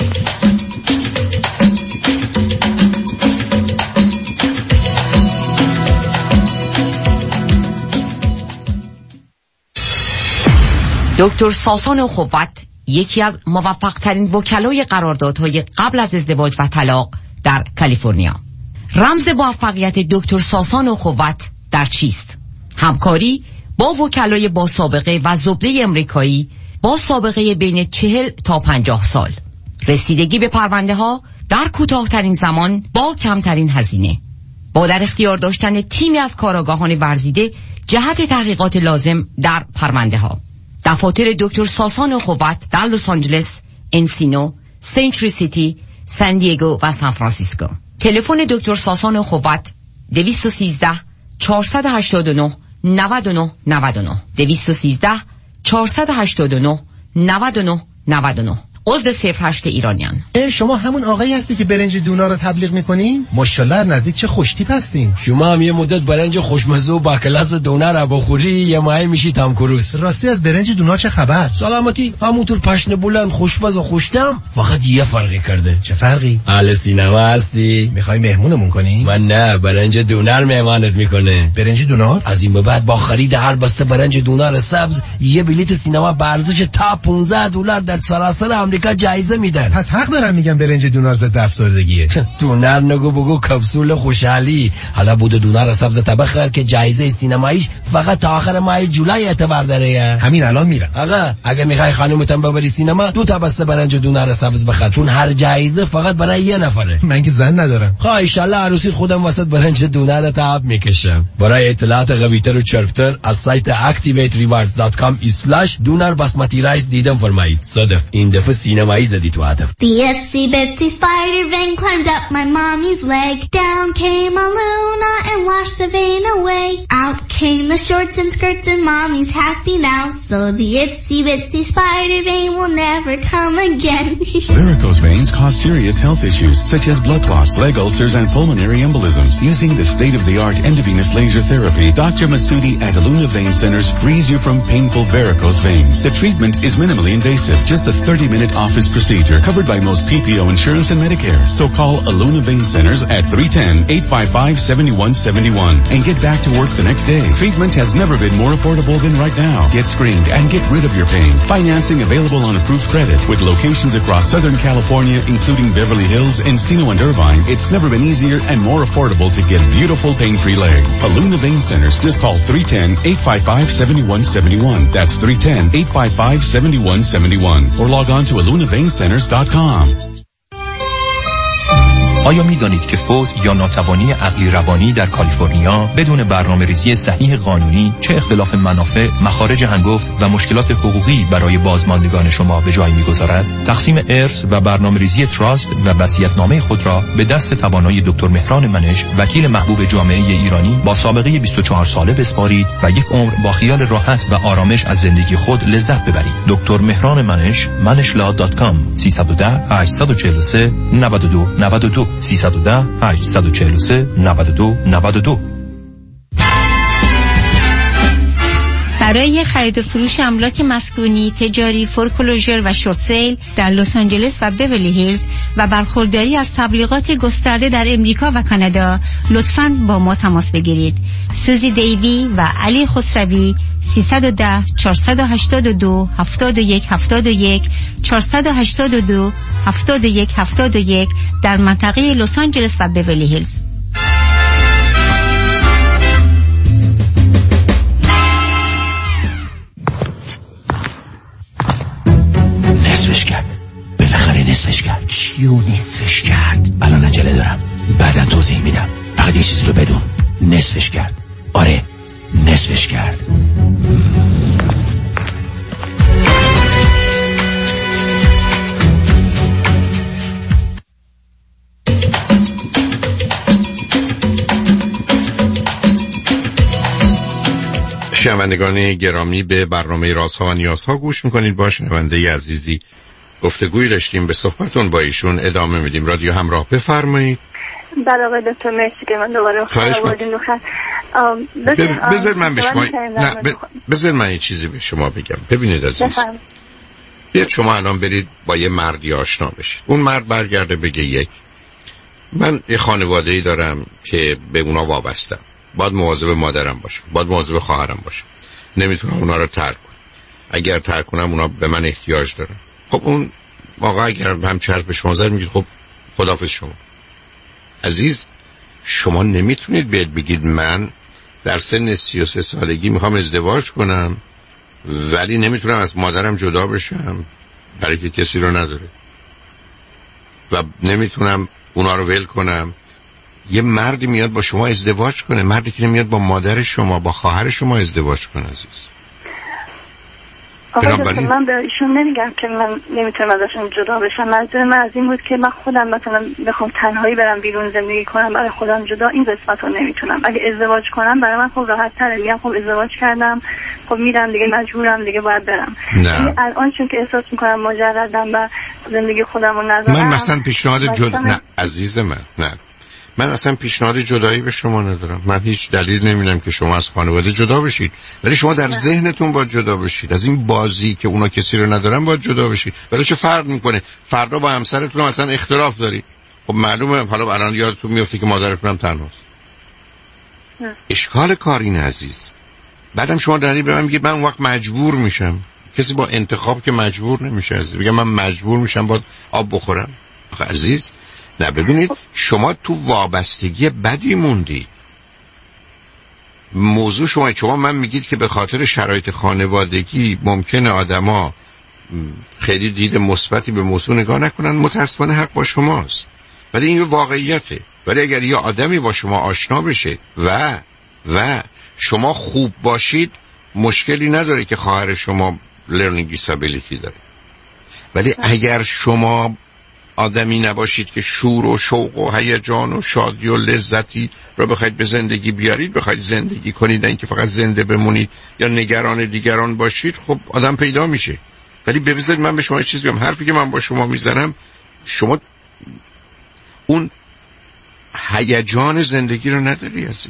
S7: دکتر ساسان اخوت یکی از موفق ترین وکلای قراردادهای قبل از ازدواج و طلاق در کالیفرنیا. رمز موفقیت دکتر ساسان اخوت در چیست؟ همکاری با وکلای با سابقه و زبده امریکایی با سابقه بین چهل تا پنجاه سال، رسیدگی به پرونده ها در کوتاه‌ترین زمان با کمترین هزینه، با در اختیار داشتن تیمی از کارآگاهان ورزیده جهت تحقیقات لازم در پرونده ها. دفاتر دکتر ساسان اخوت در لس آنجلس، انسینو، سنچری سیتی، سان دیگو و سان فرانسیسکو. تلفن دکتر ساسان اخوت دویست و سیزده چهارصد و هشتاد و نه نود و نه نود و نه دویست و سیزده چهارصد و هشتاد و نه نود و نه نود و نه. عضو صفر هشت ایرانیان.
S8: شما همون آقایی هستی که برنج دونا رو تبلیغ میکنین؟ ماشاءالله نزدیک چه خوشتیپ هستین.
S10: شما هم یه مدت برنج خوشمزه و با کلاس دونا رو بخوری یه ماهی میشی تام کروز.
S8: راستی از برنج دونا چه خبر؟
S10: سلامتی. همونطور پشن بلند خوشمزه و خوشتم، فقط یه فرقی کرده.
S8: چه فرقی؟
S10: اهل سینما هستی؟
S8: میخوای مهمونمون کنی؟
S10: من نه، برنج دونر مهمانت میکنه.
S8: برنج دونار؟
S10: از این به بعد با خرید هر بسته برنج دونر سبز یه بلیت سینما با ارزش تا پانزده دلار در سراسر آمریکا جایزه میدن.
S8: پس حق دارم میگم برنج دونار ضد افسردگیه.
S10: دونر نگو بگو کپسول خوشحالی. حالا بود دونر سبز تبخر که جایزه سینماییش فقط تا آخر ماه جولای اعتبار داره.
S8: همین الان میرم.
S10: آقا اگه میخوای خانومتم ببری سینما دو تا بسته برنج دونر سبز بخر، چون هر جایزه فقط برای یه نفره.
S8: من که زن ندارم.
S10: خب ان شاء الله عروسی خودم واسط برنج دونر تاب میکشم. برای اطلاعات قوی‌تر و چرفتر از سایت activate rewards dot com slash دونر باسمتی رایس دیدم فرمایید. صدف این دفعه سینمایی زدی تو هدف.
S12: The itsy bitsy spider vein climbed up my mommy's leg. Down came a Luna and washed the vein away. Out came the shorts and skirts and mommy's happy now. So the itsy bitsy spider vein will never come again.
S24: Varicose veins cause serious health issues such as blood clots, leg ulcers, and pulmonary embolisms. Using the state-of-the-art endovenous laser therapy, Doctor Masudi at Aluna Vein Centers frees you from painful varicose veins. The treatment is minimally invasive, just a thirty-minute office procedure covered by most P P O insurance and Medicare. So call Aluna Vein Centers at three one zero, eight five five, seven one seven one and get back to work the next day. Treatment has never been more affordable than right now. Get screened and get rid of your pain. Financing available on approved credit with locations across Southern California, including Beverly Hills, Encino, and Irvine. It's never been easier and more affordable to get beautiful pain-free legs. Aluna Vein Centers. Just call three one zero, eight five five, seven one seven one. That's three one zero, eight five five, seven one seven one. Or log on to aluna vein centers dot com.
S6: آیا می دانید که فوت یا ناتوانی عقلی روانی در کالیفرنیا بدون برنامه ریزی صحیح قانونی چه اختلاف منافع، مخارج هنگفت و مشکلات حقوقی برای بازماندگان شما به جای می گذارد؟ تقسیم ارث و برنامه ریزی تراست و وصیت‌نامه خود را به دست توانای دکتر مهران منش، وکیل محبوب جامعه ایرانی با سابقه بیست و چهار ساله بسپارید و یک عمر با خیال راحت و آرامش از زندگی خود لذت ببرید. دکتر مهران منش، منش لا دات کام. سه یک صفر، هشت چهار سه، نه دو نه دو سه یک صفر، هشت چهار سه، نه دو نه دو.
S25: برای خرید و فروش املاک مسکونی، تجاری، فورکلوژر و شورت سیل در لس آنجلس و بیورلی هیلز و برخورداری از تبلیغات گسترده در امریکا و کانادا، لطفاً با ما تماس بگیرید. سوزی دیوی و علی خسروی سیصد و ده، چهارصد و هشتاد و دو، هفتاد و یک هفتاد و یک، چهارصد و هشتاد و دو، هفتاد و یک هفتاد و یک در منطقه لس آنجلس و بیورلی هیلز.
S3: نصفش کرد. بالاخره نصفش کرد. چیو نصفش کرد؟ الان عجله دارم، بعداً توضیح میدم. فقط یه چیزی رو بدون. نصفش کرد. آره نصفش کرد.
S1: شنوندگان گرامی، به برنامه رازها و نیازها گوش میکنید. با شنونده عزیزی گفتگوی داشتیم، به صحبتون با ایشون ادامه میدیم. رادیو همراه، بفرمایید.
S2: بله آقای دکتر، مرسی که من دوباره خواهدین رو خواهد.
S1: بذار من به شما نه بذار من یه چیزی به شما بگم. ببینید عزیز، بیاد شما الان برید با یه مردی آشنا بشید. اون مرد برگرده بگه یک من یه خانواده‌ای دارم که به اونا وابستم، باید مواظب مادرم باشم، باید مواظب خواهرم باشم، نمیتونم اونا رو ترک کنم، اگر ترک کنم اونا به من احتیاج دارن. خب اون آقا اگر هم چرخ به شما زد میگید خب خداحافظ شما. عزیز، شما نمیتونید بیاد بگید من در سن سی و سه سالگی میخوام ازدواج کنم ولی نمیتونم از مادرم جدا بشم برای که کسی رو نداره و نمیتونم اونا رو ول کنم. یه مردی میاد با شما ازدواج کنه، مردی که نمیاد با مادر شما با خواهر شما ازدواج کنه. عزیز
S2: بنابراین من به ایشون نمیگم که من نمیتونم ازشون جدا بشم. منظور من از این بود که من خودم مثلا بخوام تنهایی برم بیرون زندگی کنم برای خودم جدا، این قسمت رو نمیتونم. اگه ازدواج کنم برای من خب راحت تره، میگم خب ازدواج کردم، خب میرم دیگه، مجبورم دیگه باید برم. نه الان چون که احساس میکنم مجردم و زندگی خودم رو ندارم،
S1: من مثلا پیشنهاد جدا نه عزیز من، نه من اصلا پیشنهاد جدایی به شما ندارم. من هیچ دلیل نمیدونم که شما از خانواده جدا بشید، ولی شما در ذهنتون باید جدا بشید. از این بازی که اونا کسی رو ندارن باید جدا بشید. ولی چه فرق میکنه؟ فردا با همسرتون مثلا اختلاف داری، خب معلومه حالا الان یادتون میفته که مادرتون هم تنهاست. اشکال کار این عزیز. بعدم شما داری به من میگید من اون وقت مجبور میشم. کسی با انتخاب که مجبور نمیشه. عزیز میگم من مجبور میشم باید آب بخورم. آخه عزیز نه، ببینید شما تو وابستگی بدی موندی. موضوع شما شما من میگید که به خاطر شرایط خانوادگی ممکنه آدما خیلی دید مثبتی به موضوع نگاه نکنن. متاسفانه حق با شماست، ولی این یه واقعیته. ولی اگر یه آدمی با شما آشنا بشه و و شما خوب باشید، مشکلی نداره که خواهر شما لرنینگ دیسابیلیتی داره. ولی اگر شما آدمی نباشید که شور و شوق و هیجان و شادی و لذتی رو بخواید به زندگی بیارید، بخواید زندگی کنید، نه اینکه فقط زنده بمونید یا نگران دیگران باشید، خب آدم پیدا میشه. ولی ببینید من به شما یه چیز بگم، حرفی که من با شما میزنم، شما اون هیجان زندگی رو نداری عزیز.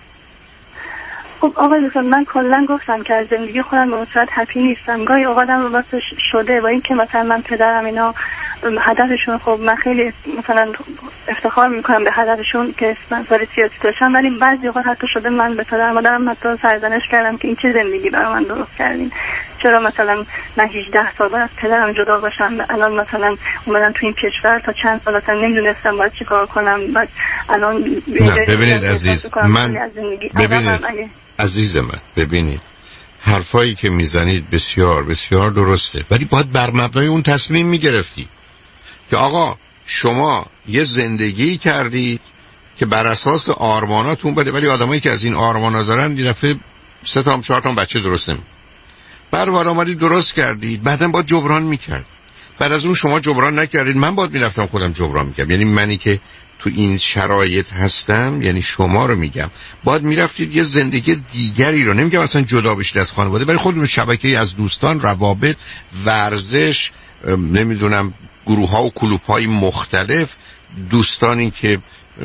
S2: خب آقای دکتر من کلا گفتم که از زندگی خودم به صورت هپی نیستم. گاهی اوقاتم رو واسه شده با این که مثلا من پدرم اینا هدفشون، خب من خیلی مثلا افتخار میکنم به هدفشون که منصاری سیاسی داشتن، ولی بعضی اوقات حتی شده من به پدر مادرم حتی سرزنش کردم که این چه زندگی برای من درست کردین، چرا مثلا من هجده سال باید از پدرم جدا باشم، الان مثلا اومدم تو این کشور تا چند سال اصلا نمیدونستم باید چی کار کنم. بعد الان
S1: نه ببینید عزیز من ببینید عزیز من ببینید حرفایی که میزنید بسیار بسیار درسته، ولی باید بر مبنای اون تصمیم میگرفتی که آقا شما یه زندگی کردید که بر اساس آرماناتون بده، ولی آدمایی که از این آرمانا دارن یه دفعه سه تا چهار تا بچه درست نمی بعد وارد آمدید درست کردید، بعدم باید جبران میکرد. بعد از اون شما جبران نکردید، من باید میرفتم خودم جبران میکردم. یعنی منی که تو این شرایط هستم، یعنی شما رو میگم، باید میرفتید یه زندگی دیگری رو، نمیگم اصلا جدا بشید از خانواده، ولی خودتون شبکه‌ای از دوستان، روابط، ورزش، نمیدونم گروه ها و کلوب های مختلف، دوستانی که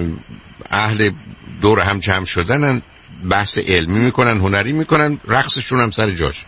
S1: اهل دور هم جمع شدنن، بحث علمی میکنن، هنری میکنن، رقصشون هم سر جاش.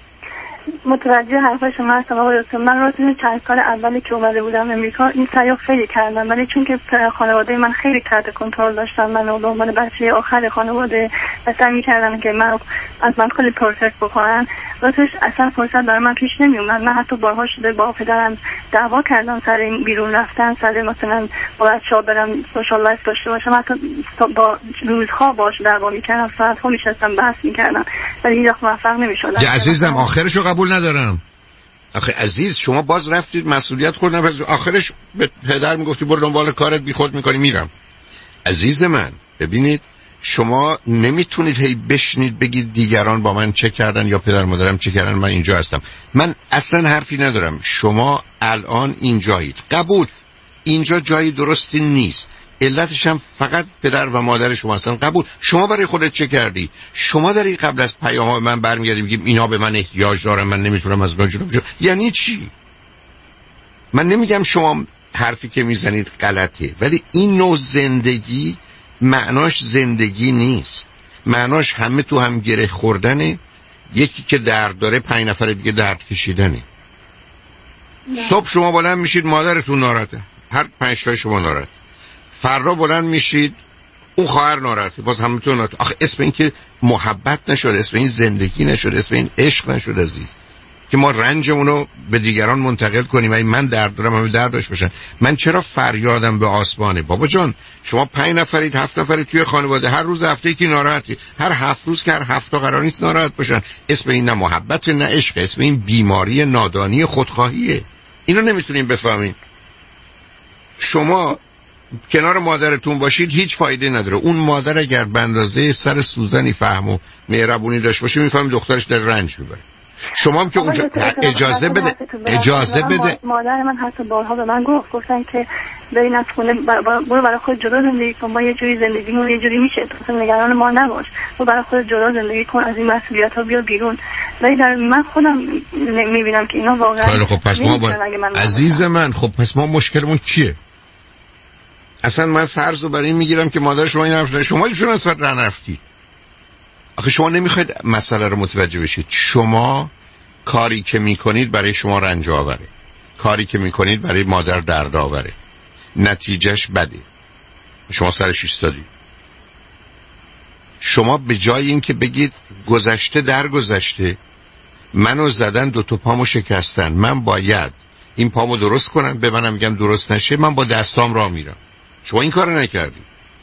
S2: متوجه حرف شما هستم آقای دکتر. من راستش چند سال اولی که اومده بودم امریکا این سعی خیلی کردم، ولی چون که خانواده من خیلی تحت کنترل داشتن منو به عنوان بچه آخر خانواده و سعی می‌کردن که من از من خیلی پروتکت بکنن، راستش اصلا فرصت برای من پیش نمیومد. من حتی بارها شده با پدرم دعوا کردم سر این بیرون رفتن، سر مثلا با بچه‌ها برم سوشال لایف داشته باشم، حتی با روزها باش دعوا می‌کردم، ساعت‌ها نشستم بحث می‌کردم، ولی هیچ وقت موفق نمی‌شدم.
S1: عزیزم آخرشو قبول ندارم. آخه عزیز شما باز رفتید مسئولیت خود نپذیرید، آخرش به پدر میگفتی برو دنبال کارت، بی خود میکنی میرم. عزیز من ببینید شما نمیتونید هی بشنید بگید دیگران با من چه کردن یا پدر مادرم چه کردن، من اینجا هستم. من اصلا حرفی ندارم، شما الان اینجایید، قبول، اینجا جایی درستی نیست، علتش هم فقط پدر و مادر شما هستن، قبول. شما برای خودت چه کردی؟ شما داری قبل از پیام من برمیگردی میگی اینا به من احتیاج دارن، من نمیتونم از اونها جلو بیام. یعنی چی؟ من نمیگم شما حرفی که میزنید غلطه، ولی این نوع زندگی معناش زندگی نیست. معناش همه تو هم گره خوردنه، یکی که درد داره پنج نفر دیگه درد کشیدنه. صبح شما بلند میشید مادرتون ناراحته، هر پنج تا شما ناراحت، فردا بلند میشید اون خواهر ناراحته، باز همتون ناراحت. آخه اسم این که محبت نشد، اسم این زندگی نشد، اسم این عشق نشد عزیز، که ما رنجمون رو به دیگران منتقل کنیم. این من درد دارم همه درد داشت باشن، من چرا فریادم به آسمانه؟ بابا جان شما پنج نفرید، هفت نفرید توی خانواده، هر روز هفته یکی ناراحتی، هر هفت روز که هر هفته قرار نیست ناراحت باشن. اسم این نه محبت نه عشق، اسم این بیماری نادانی خودخواهیه. اینو نمیتونیم بفهمیم. شما کنار مادرتون باشید هیچ فایده نداره. اون مادر اگر به اندازه سر سوزنی فهم و مهربونی داشت باشه میفهمید دخترش در رنج میبره. شما هم که اونجا اجازه بده اجازه بده
S2: مادر من حتی بارها به من گفت گفتن که برین از خونه برو برای خود جدا زندگی کن، با یه جوری زندگیمون یه جوری میشه، تو نگران ما نباش، برو برای خود جدا زندگی کن، از این مسئولیت ها بیا بیرون. ولی در من خودم میبینم که اینا واقعا
S1: خیلی خب پس ما با... عزیز من خب پس ما مشکلمون کیه؟ اصلا من فرض رو برای این میگیرم که مادر شما این حرف شما چون اصلا راه نرفتی. آخه شما نمیخواید مسئله رو متوجه بشید. شما کاری که میکنید برای شما رنج آوره، کاری که میکنید برای مادر درد آوره، نتیجهش بده. شما سرش ایستادی. شما به جای این که بگید گذشته در گذشته، منو زدن دو تا پامو شکستن، من باید این پامو درست کنم، به منم میگم درست نشه، من با دستام راه میرم. شما این کارو نکردی.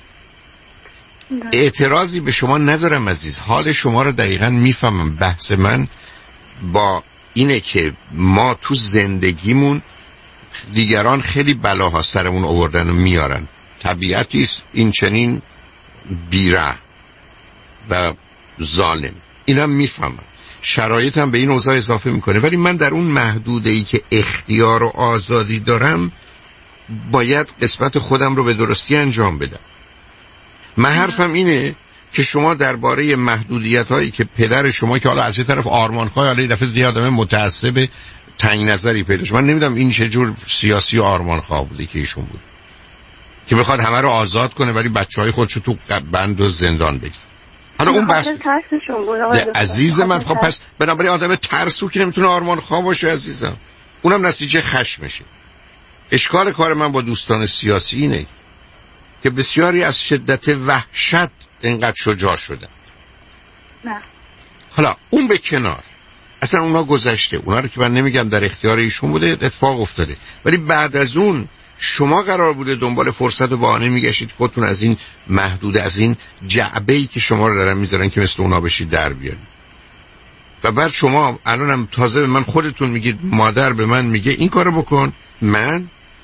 S1: اعتراضی به شما ندارم عزیز، حال شما رو دقیقاً میفهمم. بحث من با اینه که ما تو زندگیمون دیگران خیلی بلاها سرمون آوردن و میارن، طبیعتی است این چنین بیره و ظالم، اینم میفهمم، شرایطم به این اوضاع اضافه میکنه، ولی من در اون محدوده ای که اختیار و آزادی دارم باید قسمت خودم رو به درستی انجام بدم. من حرفم اینه که شما درباره محدودیت هایی که پدر شما که حالا از یه طرف آرمانخواه، حالا یه دفعه دیگه آدم متعصب تنگ نظری پیداش، من نمیدونم این چه جور سیاسی و آرمانخواه بوده که ایشون بود که بخواد همه رو آزاد کنه ولی بچهای خودشو تو بند و زندان بگذاره. حالا اون بس عزیز من خب پس بنابراین آدم ترسو که نمیتونه آرمانخواه باشه عزیزم، اونم نتیجه خشمشه. اشکال کار من با دوستان سیاسی اینه که بسیاری از شدت وحشت اینقدر شجاع شدن.
S2: نه.
S1: حالا اون به کنار، اصلا اونا گذشته، اونا رو که من نمیگم در اختیار ایشون بوده، اتفاق افتاده، ولی بعد از اون شما قرار بوده دنبال فرصت و بهانه میگشید خودتون از این محدود، از این جعبه‌ای که شما رو دارن میذارن که مثل اونا بشید در بیارید. و بعد شما الانم تازه به من خودتون میگید، مادر به من میگه این کارو بکن، من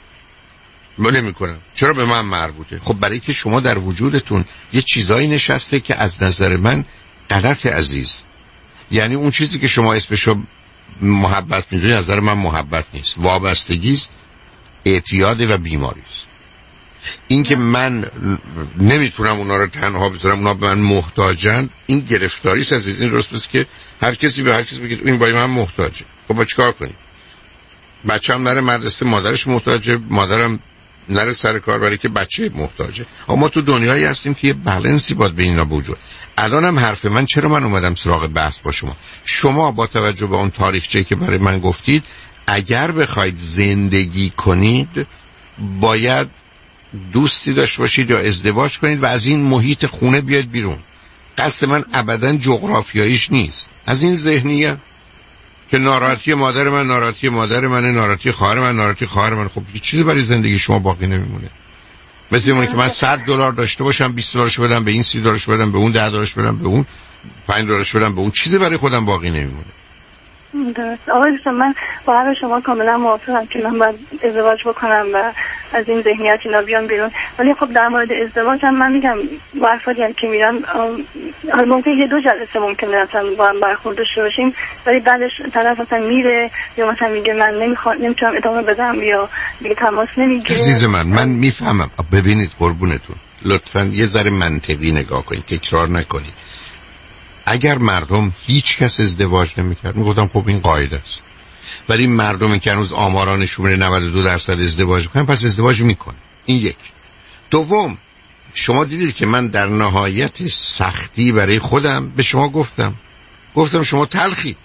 S1: من نمی‌کنم. چرا به من مربوطه؟ خب برای که شما در وجودتون یه چیزایی نشسته که از نظر من غلط عزیز. یعنی اون چیزی که شما اسمشو محبت می‌دونید از نظر من محبت نیست، وابستگی است، اعتیاد و بیماری است. این که من نمیتونم اونا رو تنها بذارم، اونا به من محتاجن، این گرفتاری است عزیز. این درست است که هر کسی به هر کسی بگه این با من محتاجه. خب با چیکار کنیم؟ بچه‌م نره مدرسه، مادرش محتاجه، مادرم نره سر کار برای که بچه محتاجه. اما ما تو دنیایی هستیم که یه بالانسی باید بین اینا وجود. الانم حرف من، چرا من اومدم سراغ بحث با شما؟ شما با توجه به اون تاریخچه‌ای که برای من گفتید، اگر بخواید زندگی کنید باید دوستی داشته باشید یا ازدواج کنید و از این محیط خونه بیاید بیرون. قصد من ابداً جغرافیاییش نیست، از این ذهنیه که ناراحتی مادر من ناراحتی مادر منه، ناراحتی خواهر من ناراحتی خواهر من. خب هیچ چیزی برای زندگی شما باقی نمیمونه. مثل اینه که من صد دلار داشته باشم، بیست دلارش بدم به این، سی دلارش بدم به اون، ده دلارش بدم به اون، پنج دلارش بدم به اون، چیزی برای خودم باقی نمیمونه.
S2: درست. آقای دوستان، من با حرف شما کاملا موافقم که من باید ازدواج بکنم و از این ذهنیت اینا بیان بیرون. ولی خب در مورد ازدواج هم من میگم با افرادی هم که میرن، ممکنه یه دو جلسه ممکنه مثلا با هم برخورد داشته باشیم، ولی بعدش طرف مثلا میره یا مثلا میگه من نمیخوام، نمیتونم ادامه بدم، یا دیگه تماس نمیگیره. عزیز من من میفهمم. ببینید قربونتون، لطفاً یه ذره منطقی نگاه کنید، تکرار نکنید. اگر مردم هیچ کس ازدواج نمی‌کرد میگفتم خب این قاعده است، ولی مردمی که هنوز آمارانشون نود و دو درصد ازدواج می‌کنن، پس ازدواج می‌کنن. این یک. دوم، شما دیدید که من در نهایت سختی برای خودم به شما گفتم گفتم شما تلخی،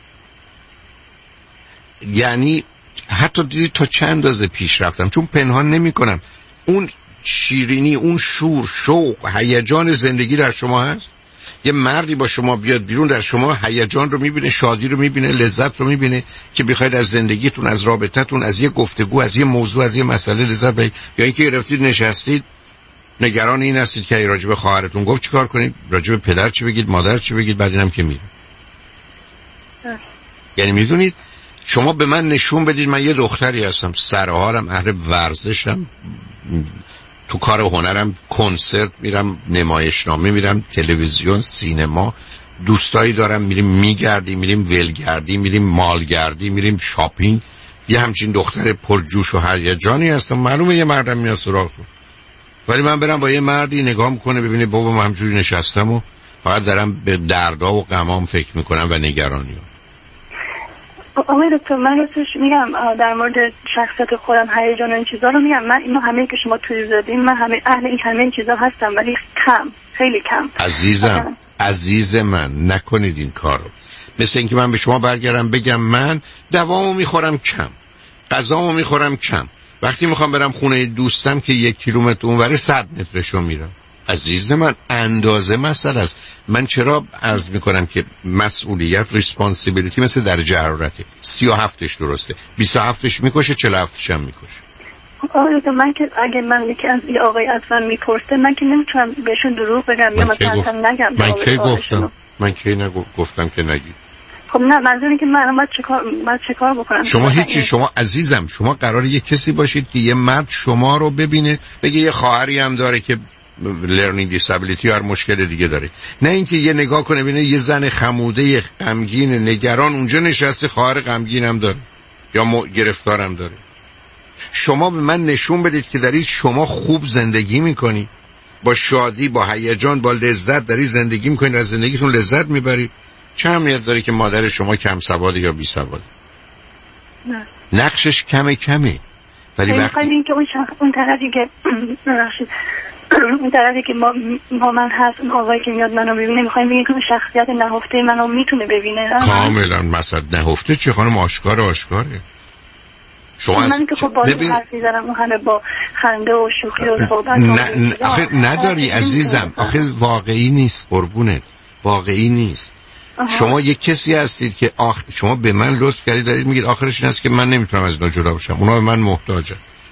S2: یعنی حتی دیدید تا چند اندازه پیش رفتم، چون پنهان نمی‌کنم. اون شیرینی، اون شور، شوق، هیجان زندگی در شما هست. یه مردی با شما بیاد بیرون، در شما هیجان رو میبینه، شادی رو میبینه، لذت رو میبینه که بخواید از زندگیتون، از رابطتون، از یه گفتگو، از یه موضوع، از یه مسئله لذت ببرید. یا اینکه گرفتید نشستید نگران این هستید که راجع به خواهرتون گفت چیکار کنید، راجع به پدر چی بگید، مادر چی بگید، بعد اینم که میره. یعنی میدونید شما به من نشون بدید من یه دختری هستم، سرحالم، اهل ورزشم، تو کار هنرم، کنسرت میرم، نمایشنامه میرم، تلویزیون، سینما،
S1: دوستایی دارم میریم میگردیم، میریم ولگردی، میریم مالگردی، میریم شاپینگ. یه همچین دختر پرجوش و هیجانی هستم، معلومه یه مردم میاد سراغ کنه. ولی من برم با یه مردی نگاه میکنه ببینه بابا من همجوری نشستم و فقط دارم به دردا و غمام فکر میکنم و نگرانیام.
S2: آقای دکتر من راستش میگم در مورد شخصیت خودم هیجان و این چیزا رو میگم، من اینو همه که شما توضیح دادین من همه اهل این همه این چیزا هستم، ولی کم، خیلی کم.
S1: عزیزم عزیز من نکنید این کارو. مثل اینکه من به شما برگردم بگم من دوامو میخورم کم، غذامو میخورم کم، وقتی میخوام برم خونه دوستم که یک کیلومتر اونوره صد مترشو میرم. عزیز من اندازه مسئله است. من چرا عرض میکنم که مسئولیت ریسپانسیبیلیتی مثل درجه حرارته، سی و هفتش درسته، بیست و هفتش میکشه، چهل و هفتش هم میکشه.
S2: آقای من که اگه من یکی از این آقای از من میپرسه من که نمیتونم بهشون دروغ بگم یا مثلا نگم.
S1: من کی گفتم؟ من کی نگفتم که نگی؟
S2: خب نه منظوری که من باید چیکار باید چیکار بکنم؟
S1: شما هیچی، شما عزیزم شما قراره یه کسی باشید که یه مرد شما رو ببینه بگه یه خواهری هم داره که لرنینگ دیسابیلیتی یا هر مشکل دیگه داره، نه اینکه یه نگاه کنه ببینه یه زن خموده غمگین نگران اونجا نشسته خواهر غمگین هم داره یا م... گرفتارم داره. شما به من نشون بدید که دارید شما خوب زندگی میکنی، با شادی، با هیجان، با لذت دارید زندگی میکنید، از زندگیتون لذت میبرید. چه اهمیت داره که مادر شما کم سواده یا بی سواده؟
S2: نه
S1: نقشش کمه کمه. ولی وقتی
S2: این که اون شخص اون طرفی که اون طرفی که ما, ما من هست اون آقایی که میاد منو ببینه میخوایم بگیم که شخصیت نهفته منو میتونه ببینه.
S1: کاملا مثلا نهفته چه خانم آشکار آشکاره. شما
S2: من که خب باید
S1: ببین...
S2: حرفی زدم اون همه با خنده و شوخی و صحبت
S1: نه آخه نداری عزیزم، آخه واقعی نیست قربونت، واقعی نیست. آها. شما یک کسی هستید که آخ... شما به من لطف کردید دارید میگید آخرش این است که من نمیتونم از اینا جدا بشم، اونا به من محتاجن.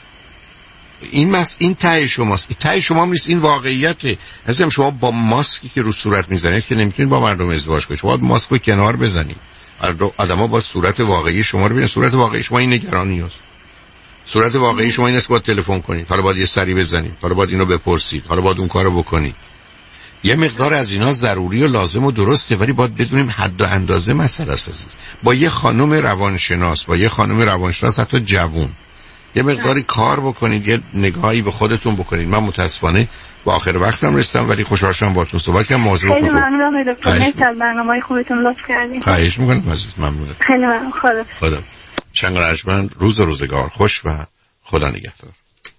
S1: این مس این ته شماست، این ته شما نیست، این واقعیته. عزیزم شما با ماسکی که رو صورت میزنید که نمیتونید با مردم ازدواج کنید، شما باید ماسک رو کنار بزنید. آدما با صورت واقعی شما رو ببینن. صورت واقعی شما این نگرانی است. صورت واقعی شما این است که باید تلفن کنید، حالا باید یه سری بزنید، حالا باید اینو بپرسید، حالا باید اون کارو بکنید. یه مقدار از اینا ضروری و لازم و درسته، ولی باید بدونیم حد و اندازه مسئله است. با یه خانم روانشناس، با یه خانم روانشناس حتی جوون یه مقداری کار بکنید، یه نگاهی به خودتون بکنید. من متاسفانه با آخر وقتم رسیدم ولی خوشحال شدم باهاتون صحبت کردم. موضوع
S2: خیلی ممنونم دکتر، مرسی از برنامه‌های خوبتون، لطف کردید.
S1: خواهش می‌کنم عزیز، ممنونم.
S2: خیلی ممنون. خدا
S1: خدا چنگ رجمن، روز و روزگار خوش و خدا نگهدار.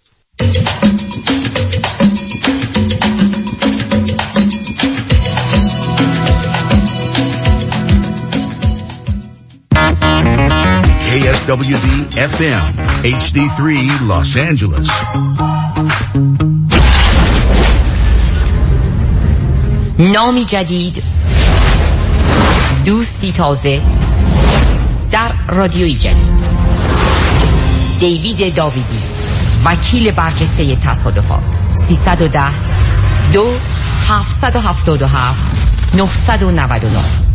S3: K S W D F M H D three Los Angeles.
S7: نامی جدید، دوستی تازه در رادیوی جدید. دیوید داویدی، وکیل برجسته تصادفات. سیصد و ده دو هفتصد و هفتاد و هفت نهصد و نود و نه